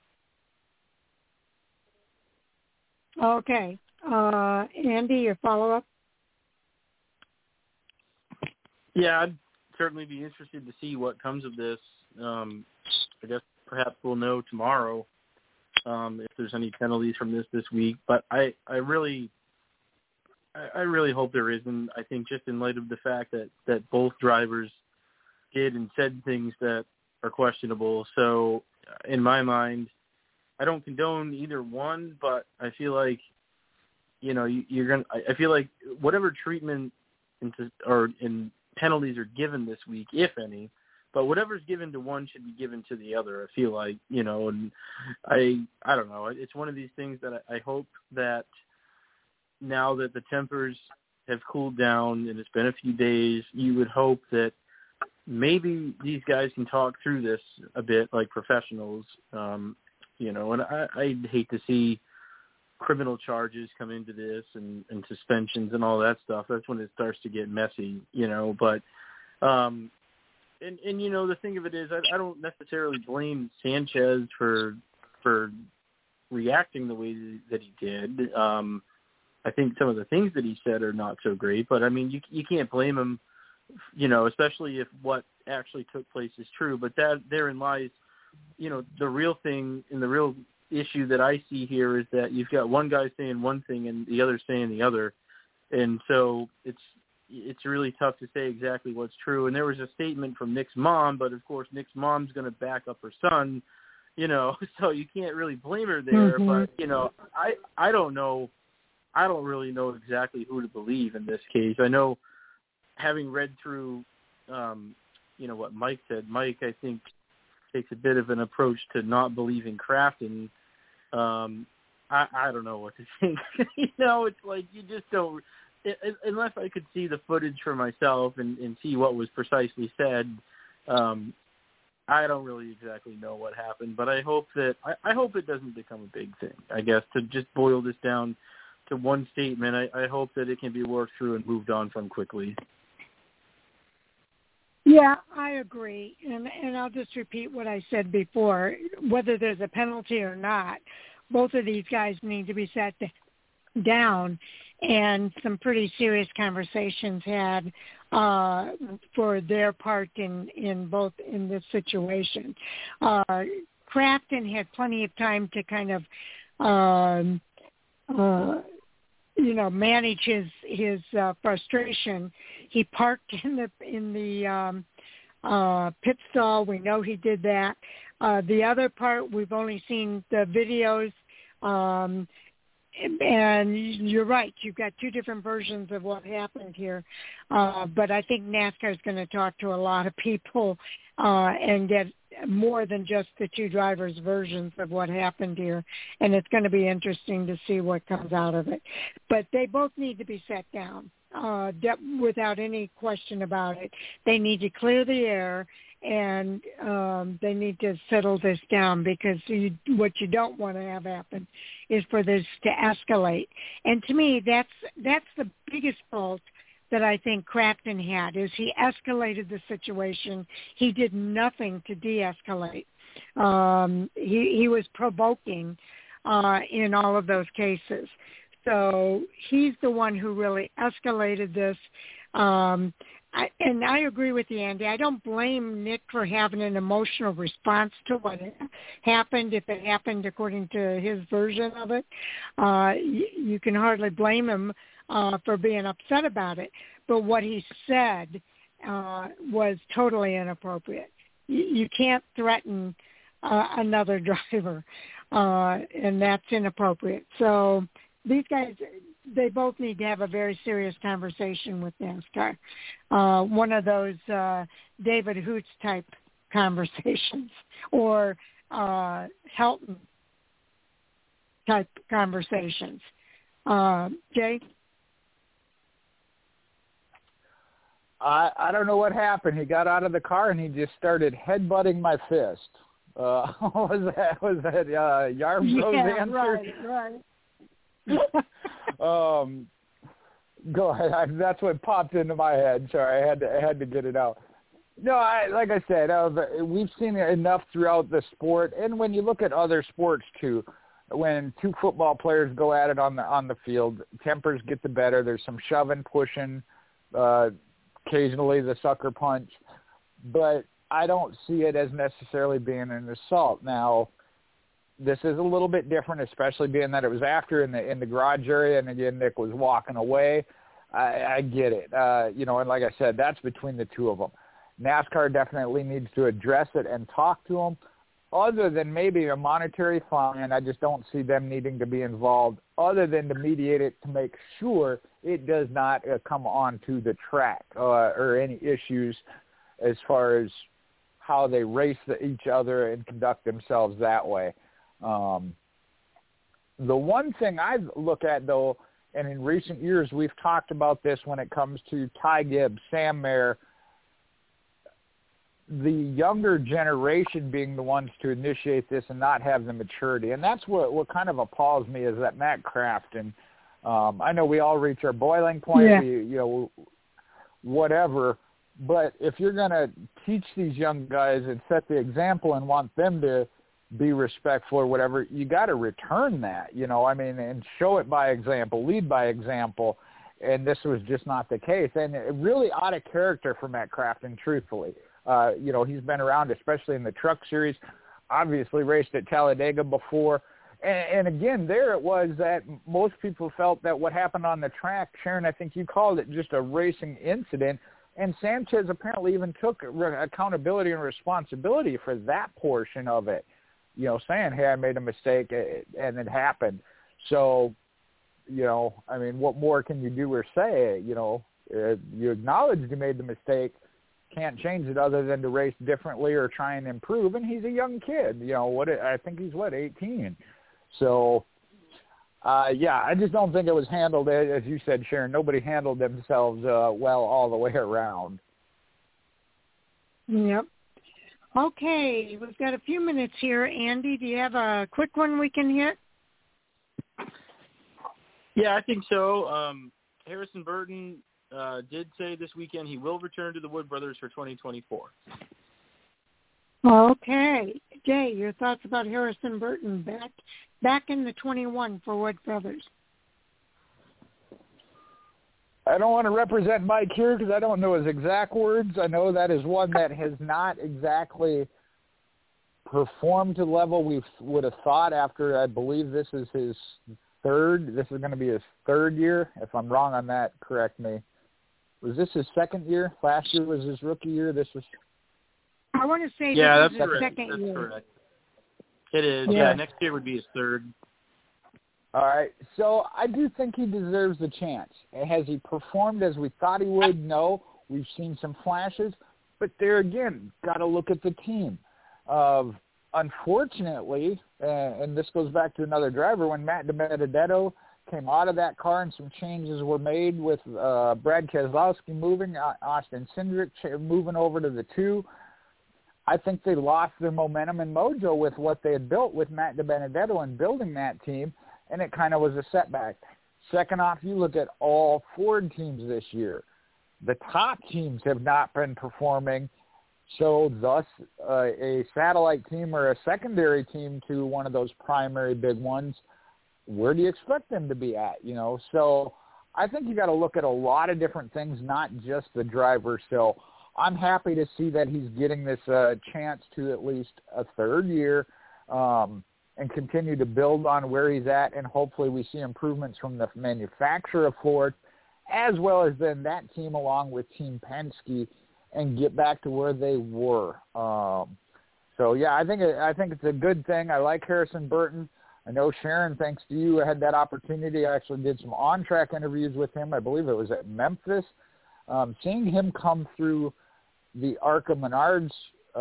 Okay. Andy, your follow-up? Yeah, I'd certainly be interested to see what comes of this. I guess perhaps we'll know tomorrow if there's any penalties from this week. But I really hope there isn't. I think just in light of the fact that both drivers did and said things that are questionable. So in my mind, I don't condone either one, but I feel like, I feel like whatever treatment in penalties are given this week, if any, but whatever's given to one should be given to the other. I feel like, and I don't know. It's one of these things that I hope that now that the tempers have cooled down and it's been a few days, you would hope that maybe these guys can talk through this a bit like professionals, and I'd hate to see criminal charges come into this and suspensions and all that stuff. That's when it starts to get messy, but, the thing of it is, I don't necessarily blame Sanchez for reacting the way that he did. I think some of the things that he said are not so great, but I mean, you can't blame him, especially if what actually took place is true, but therein lies, the real thing and the real issue that I see here is that you've got one guy saying one thing and the other saying the other. And so it's really tough to say exactly what's true. And there was a statement from Nick's mom, but of course Nick's mom's going to back up her son, so you can't really blame her there. Mm-hmm. But, I don't know. I don't really know exactly who to believe in this case. I know, having read through, what Mike said, Mike, I think, takes a bit of an approach to not believing Crafton. I don't know what to think. It's like you just don't, unless I could see the footage for myself and see what was precisely said. I don't really exactly know what happened, but I hope it doesn't become a big thing. I guess, to just boil this down to one statement, I hope that it can be worked through and moved on from quickly. Yeah, I agree. And I'll just repeat what I said before. Whether there's a penalty or not, both of these guys need to be set down and some pretty serious conversations had for their part in this situation. Crafton had plenty of time to kind of manage his frustration. He parked in the pit stall. We know he did that. The other part, we've only seen the videos, and you're right. You've got two different versions of what happened here. But I think NASCAR is going to talk to a lot of people and get more than just the two drivers' versions of what happened here. And it's going to be interesting to see what comes out of it. But they both need to be set down without any question about it. They need to clear the air, and they need to settle this down, because what you don't want to have happen is for this to escalate. And to me, that's the biggest fault that I think Crafton had, is he escalated the situation. He did nothing to de-escalate. He was provoking in all of those cases. So he's the one who really escalated this. And I agree with you, Andy. I don't blame Nick for having an emotional response to what happened, if it happened according to his version of it. You can hardly blame him for being upset about it. But what he said was totally inappropriate. You can't threaten another driver, and that's inappropriate. So these guys, they both need to have a very serious conversation with NASCAR. One of those David Hoots type conversations, or Helton type conversations. Jay? I don't know what happened. He got out of the car and he just started headbutting my fist. Was that Yarbrough's answer? Right. Go ahead. That's what popped into my head. Sorry, I had to get it out. No, like I said, we've seen it enough throughout the sport, and when you look at other sports too, when two football players go at it on the field, tempers get the better. There's some shoving, pushing, occasionally the sucker punch, but I don't see it as necessarily being an assault. Now, this is a little bit different, especially being that it was after in the garage area, and again, Nick was walking away. I get it, and like I said, that's between the two of them. NASCAR definitely needs to address it and talk to them. Other than maybe a monetary fine, I just don't see them needing to be involved, other than to mediate it to make sure it does not come onto the track or any issues as far as how they race each other and conduct themselves that way. The one thing I look at, though, and in recent years we've talked about this when it comes to Ty Gibbs, Sam Mayer, the younger generation being the ones to initiate this and not have the maturity. And that's what kind of appalls me is that Matt Crafton, I know we all reach our boiling point, yeah. Whatever, but if you're going to teach these young guys and set the example and want them to be respectful or whatever, you got to return that, and show it by example, lead by example. And this was just not the case. And it really out of character for Matt Crafton, truthfully. He's been around, especially in the truck series, obviously raced at Talladega before. And again, there it was that most people felt that what happened on the track, Sharon, I think you called it just a racing incident. And Sanchez apparently even took accountability and responsibility for that portion of it, saying, hey, I made a mistake and it happened. So, what more can you do or say? You acknowledged you made the mistake. Can't change it other than to race differently or try and improve. And he's a young kid, I think he's 18. So, I just don't think it was handled, as you said, Sharon, nobody handled themselves well all the way around. Yep. Okay, we've got a few minutes here. Andy, do you have a quick one we can hit? Yeah, I think so. Harrison Burton did say this weekend he will return to the Wood Brothers for 2024. Okay. Jay, your thoughts about Harrison Burton back in the 21 for Wood Brothers? I don't want to represent Mike here because I don't know his exact words. I know that is one that has not exactly performed to the level we would have thought after, I believe this is his third. This is going to be his third year. If I'm wrong on that, correct me. Was this his second year? Last year was his rookie year. This was. I want to say that's this is his correct. second That's year. correct. It is. Yeah. Next year would be his third. All right. So I do think he deserves the chance. Has he performed as we thought he would? No. We've seen some flashes, but there again, got to look at the team. Unfortunately, and this goes back to another driver, when Matt DiBenedetto came out of that car and some changes were made with Brad Keselowski moving, Austin Cindric moving over to the 2, I think they lost their momentum and mojo with what they had built with Matt DiBenedetto and building that team, and it kind of was a setback. Second off, you look at all Ford teams this year. The top teams have not been performing, so thus a satellite team or a secondary team to one of those primary big ones, where do you expect them to be at? So I think you got to look at a lot of different things, not just the driver. So I'm happy to see that he's getting this chance to at least a third year and continue to build on where he's at, and hopefully we see improvements from the manufacturer of Ford, as well as then that team along with Team Penske, and get back to where they were. So yeah, I think it's a good thing. I like Harrison Burton. I know Sharon, thanks to you, I had that opportunity. I actually did some on-track interviews with him. I believe it was at Memphis. Seeing him come through the ARCA Menards,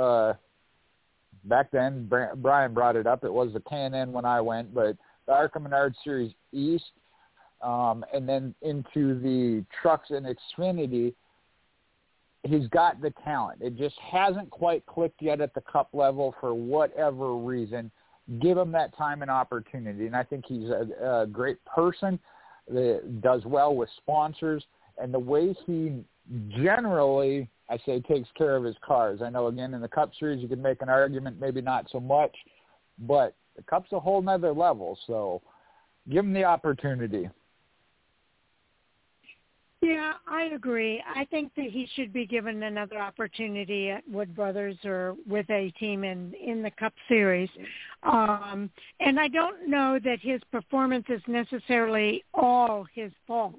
back then, Brian brought it up. It was the K&N when I went, but the ARCA Menards Series East, and then into the trucks in Xfinity, he's got the talent. It just hasn't quite clicked yet at the Cup level for whatever reason. Give him that time and opportunity. And I think he's a great person that does well with sponsors. And the way he generally, I say, takes care of his cars. I know, again, in the Cup Series you can make an argument, maybe not so much, but the Cup's a whole nother level. So give him the opportunity. Yeah, I agree. I think that he should be given another opportunity at Wood Brothers or with a team in the Cup Series. And I don't know that his performance is necessarily all his fault.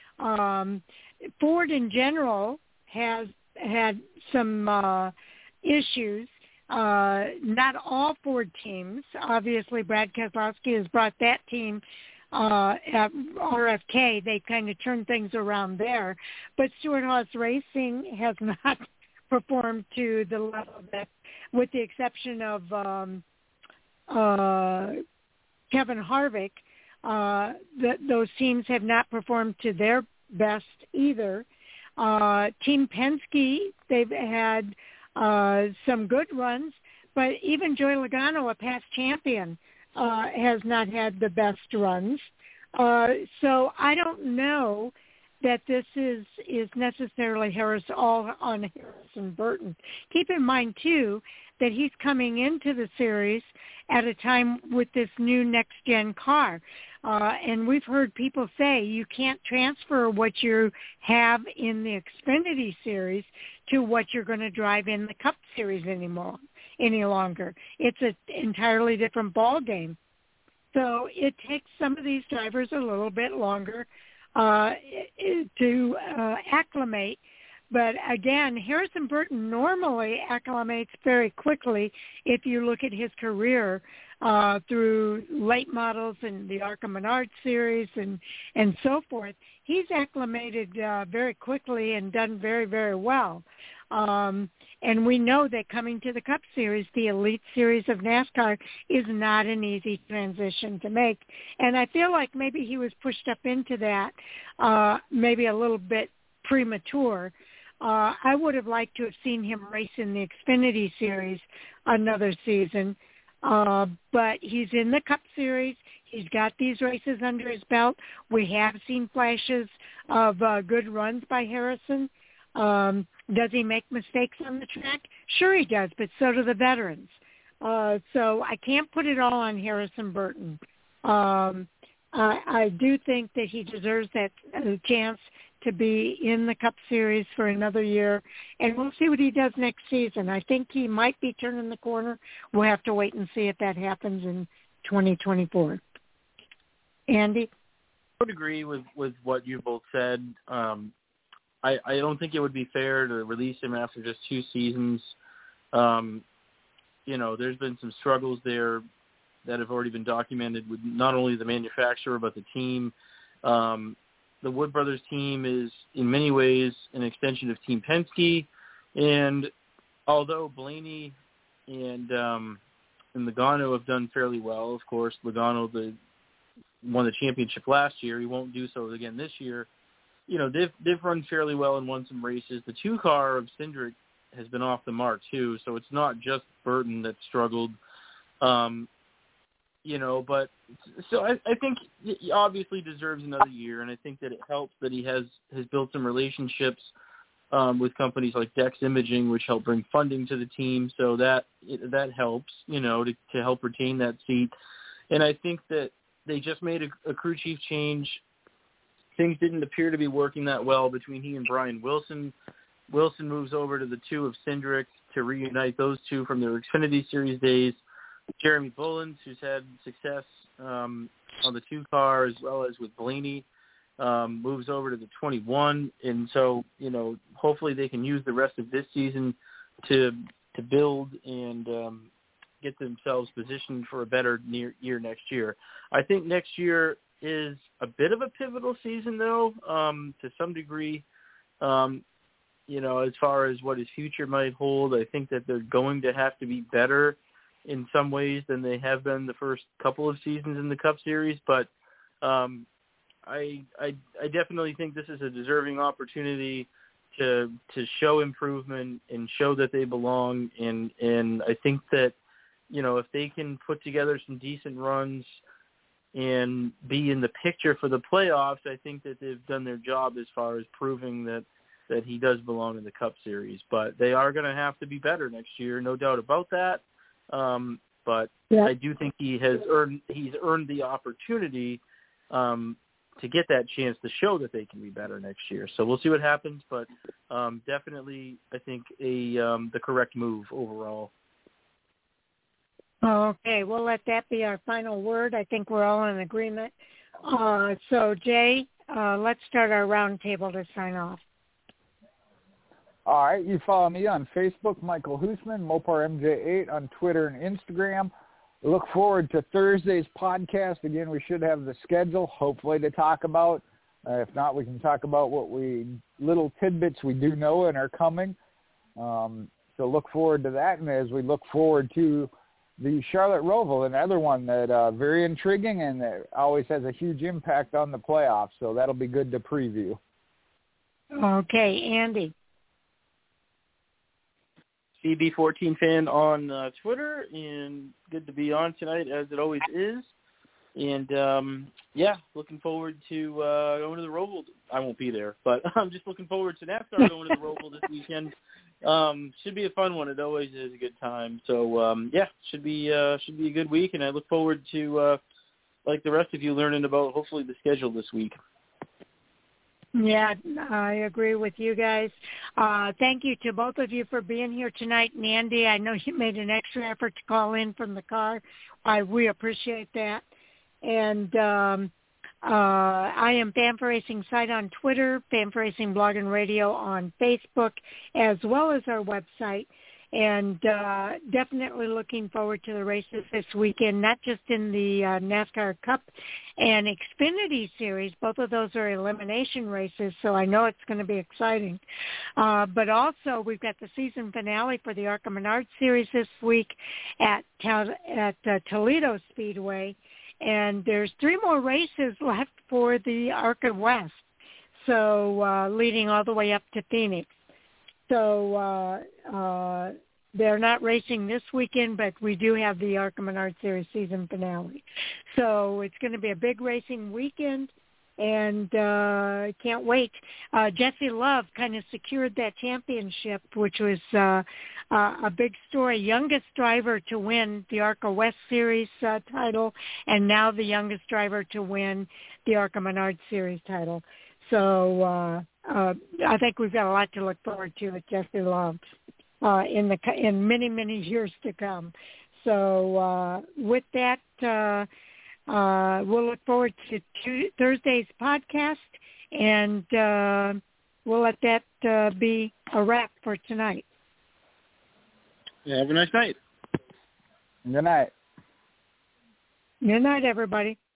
Ford in general has had some issues. Not all Ford teams. Obviously, Brad Keselowski has brought that team at RFK. They kind of turned things around there. But Stewart-Haas Racing has not performed to the level that, with the exception of Kevin Harvick, those teams have not performed to their best either. Team Penske, they've had some good runs, but even Joey Logano, a past champion, has not had the best runs. So I don't know that this is necessarily all on Harrison Burton. Keep in mind, too, that he's coming into the series at a time with this new next-gen car. And we've heard people say you can't transfer what you have in the Xfinity Series to what you're going to drive in the Cup Series any longer. It's an entirely different ball game. So it takes some of these drivers a little bit longer to acclimate. But again, Harrison Burton normally acclimates very quickly if you look at his career through late models and the ARCA Menard series and so forth. He's acclimated very quickly and done very, very well. And we know that coming to the Cup Series, the Elite Series of NASCAR, is not an easy transition to make. And I feel like maybe he was pushed up into that maybe a little bit premature. I would have liked to have seen him race in the Xfinity Series another season. But he's in the Cup Series. He's got these races under his belt. We have seen flashes of good runs by Harrison. Does he make mistakes on the track? Sure he does, but so do the veterans. So I can't put it all on Harrison Burton. I do think that he deserves that chance to be in the Cup Series for another year, and we'll see what he does next season. I think he might be turning the corner. We'll have to wait and see if that happens in 2024. Andy? I would agree with what you both said. I don't think it would be fair to release him after just 2 seasons. There's been some struggles there that have already been documented with not only the manufacturer but the team. The Wood Brothers team is in many ways an extension of Team Penske, and although Blaney and Logano have done fairly well, of course, Logano won the championship last year. He won't do so again this year. They've run fairly well and won some races. The 2-car of Cindric has been off the mark too, so it's not just Burton that struggled. But so I think he obviously deserves another year, and I think that it helps that he has built some relationships with companies like Dex Imaging, which help bring funding to the team, so that helps, to help retain that seat. And I think that they just made a crew chief change. Things didn't appear to be working that well between he and Brian Wilson. Wilson moves over to the 2 of Cindric to reunite those two from their Xfinity Series days. Jeremy Bullins, who's had success on the 2-car as well as with Blaney, moves over to the 21. And so, hopefully they can use the rest of this season to build and get themselves positioned for a better year next year. I think next year is a bit of a pivotal season, though, to some degree. As far as what his future might hold, I think that they're going to have to be better in some ways than they have been the first couple of seasons in the Cup Series. But I definitely think this is a deserving opportunity to show improvement and show that they belong. And I think that, if they can put together some decent runs and be in the picture for the playoffs, I think that they've done their job as far as proving that he does belong in the Cup Series. But they are going to have to be better next year, no doubt about that. But yeah. I do think he's earned the opportunity to get that chance to show that they can be better next year. So we'll see what happens, but definitely I think the correct move overall. Okay, we'll let that be our final word. I think we're all in agreement. So, Jay, let's start our roundtable to sign off. All right, you follow me on Facebook, Michael Hoosman, MoparMJ8 on Twitter and Instagram. Look forward to Thursday's podcast. Again, we should have the schedule, hopefully, to talk about. If not, we can talk about little tidbits we do know and are coming. So look forward to that. And as we look forward to the Charlotte Roval, another one that very intriguing and that always has a huge impact on the playoffs. So that'll be good to preview. Okay, Andy. CB14 fan on Twitter, and good to be on tonight as it always is. And looking forward to going to the Roval. I won't be there, but I'm just looking forward to NASCAR going to the Roval this weekend. Should be a fun one. It always is a good time. So should be a good week, and I look forward to like the rest of you learning about hopefully the schedule this week. Yeah, I agree with you guys. Thank you to both of you for being here tonight. And Andy, I know you made an extra effort to call in from the car. We appreciate that. And I am Fan for Racing site on Twitter, Fan for Racing blog and radio on Facebook, as well as our website. And definitely looking forward to the races this weekend, not just in the NASCAR Cup and Xfinity Series. Both of those are elimination races, so I know it's going to be exciting. But also we've got the season finale for the ARCA Menard Series this week at Toledo Speedway. And there's 3 more races left for the ARCA West, so leading all the way up to Phoenix. So they're not racing this weekend, but we do have the ARCA Menard Series season finale. So it's going to be a big racing weekend, and can't wait. Jesse Love kind of secured that championship, which was a big story. Youngest driver to win the ARCA West Series title, and now the youngest driver to win the ARCA Menard Series title. So I think we've got a lot to look forward to with Jesse Love in many, many years to come. So with that, we'll look forward to Thursday's podcast, and we'll let that be a wrap for tonight. Yeah, have a nice night. Good night. Good night, everybody.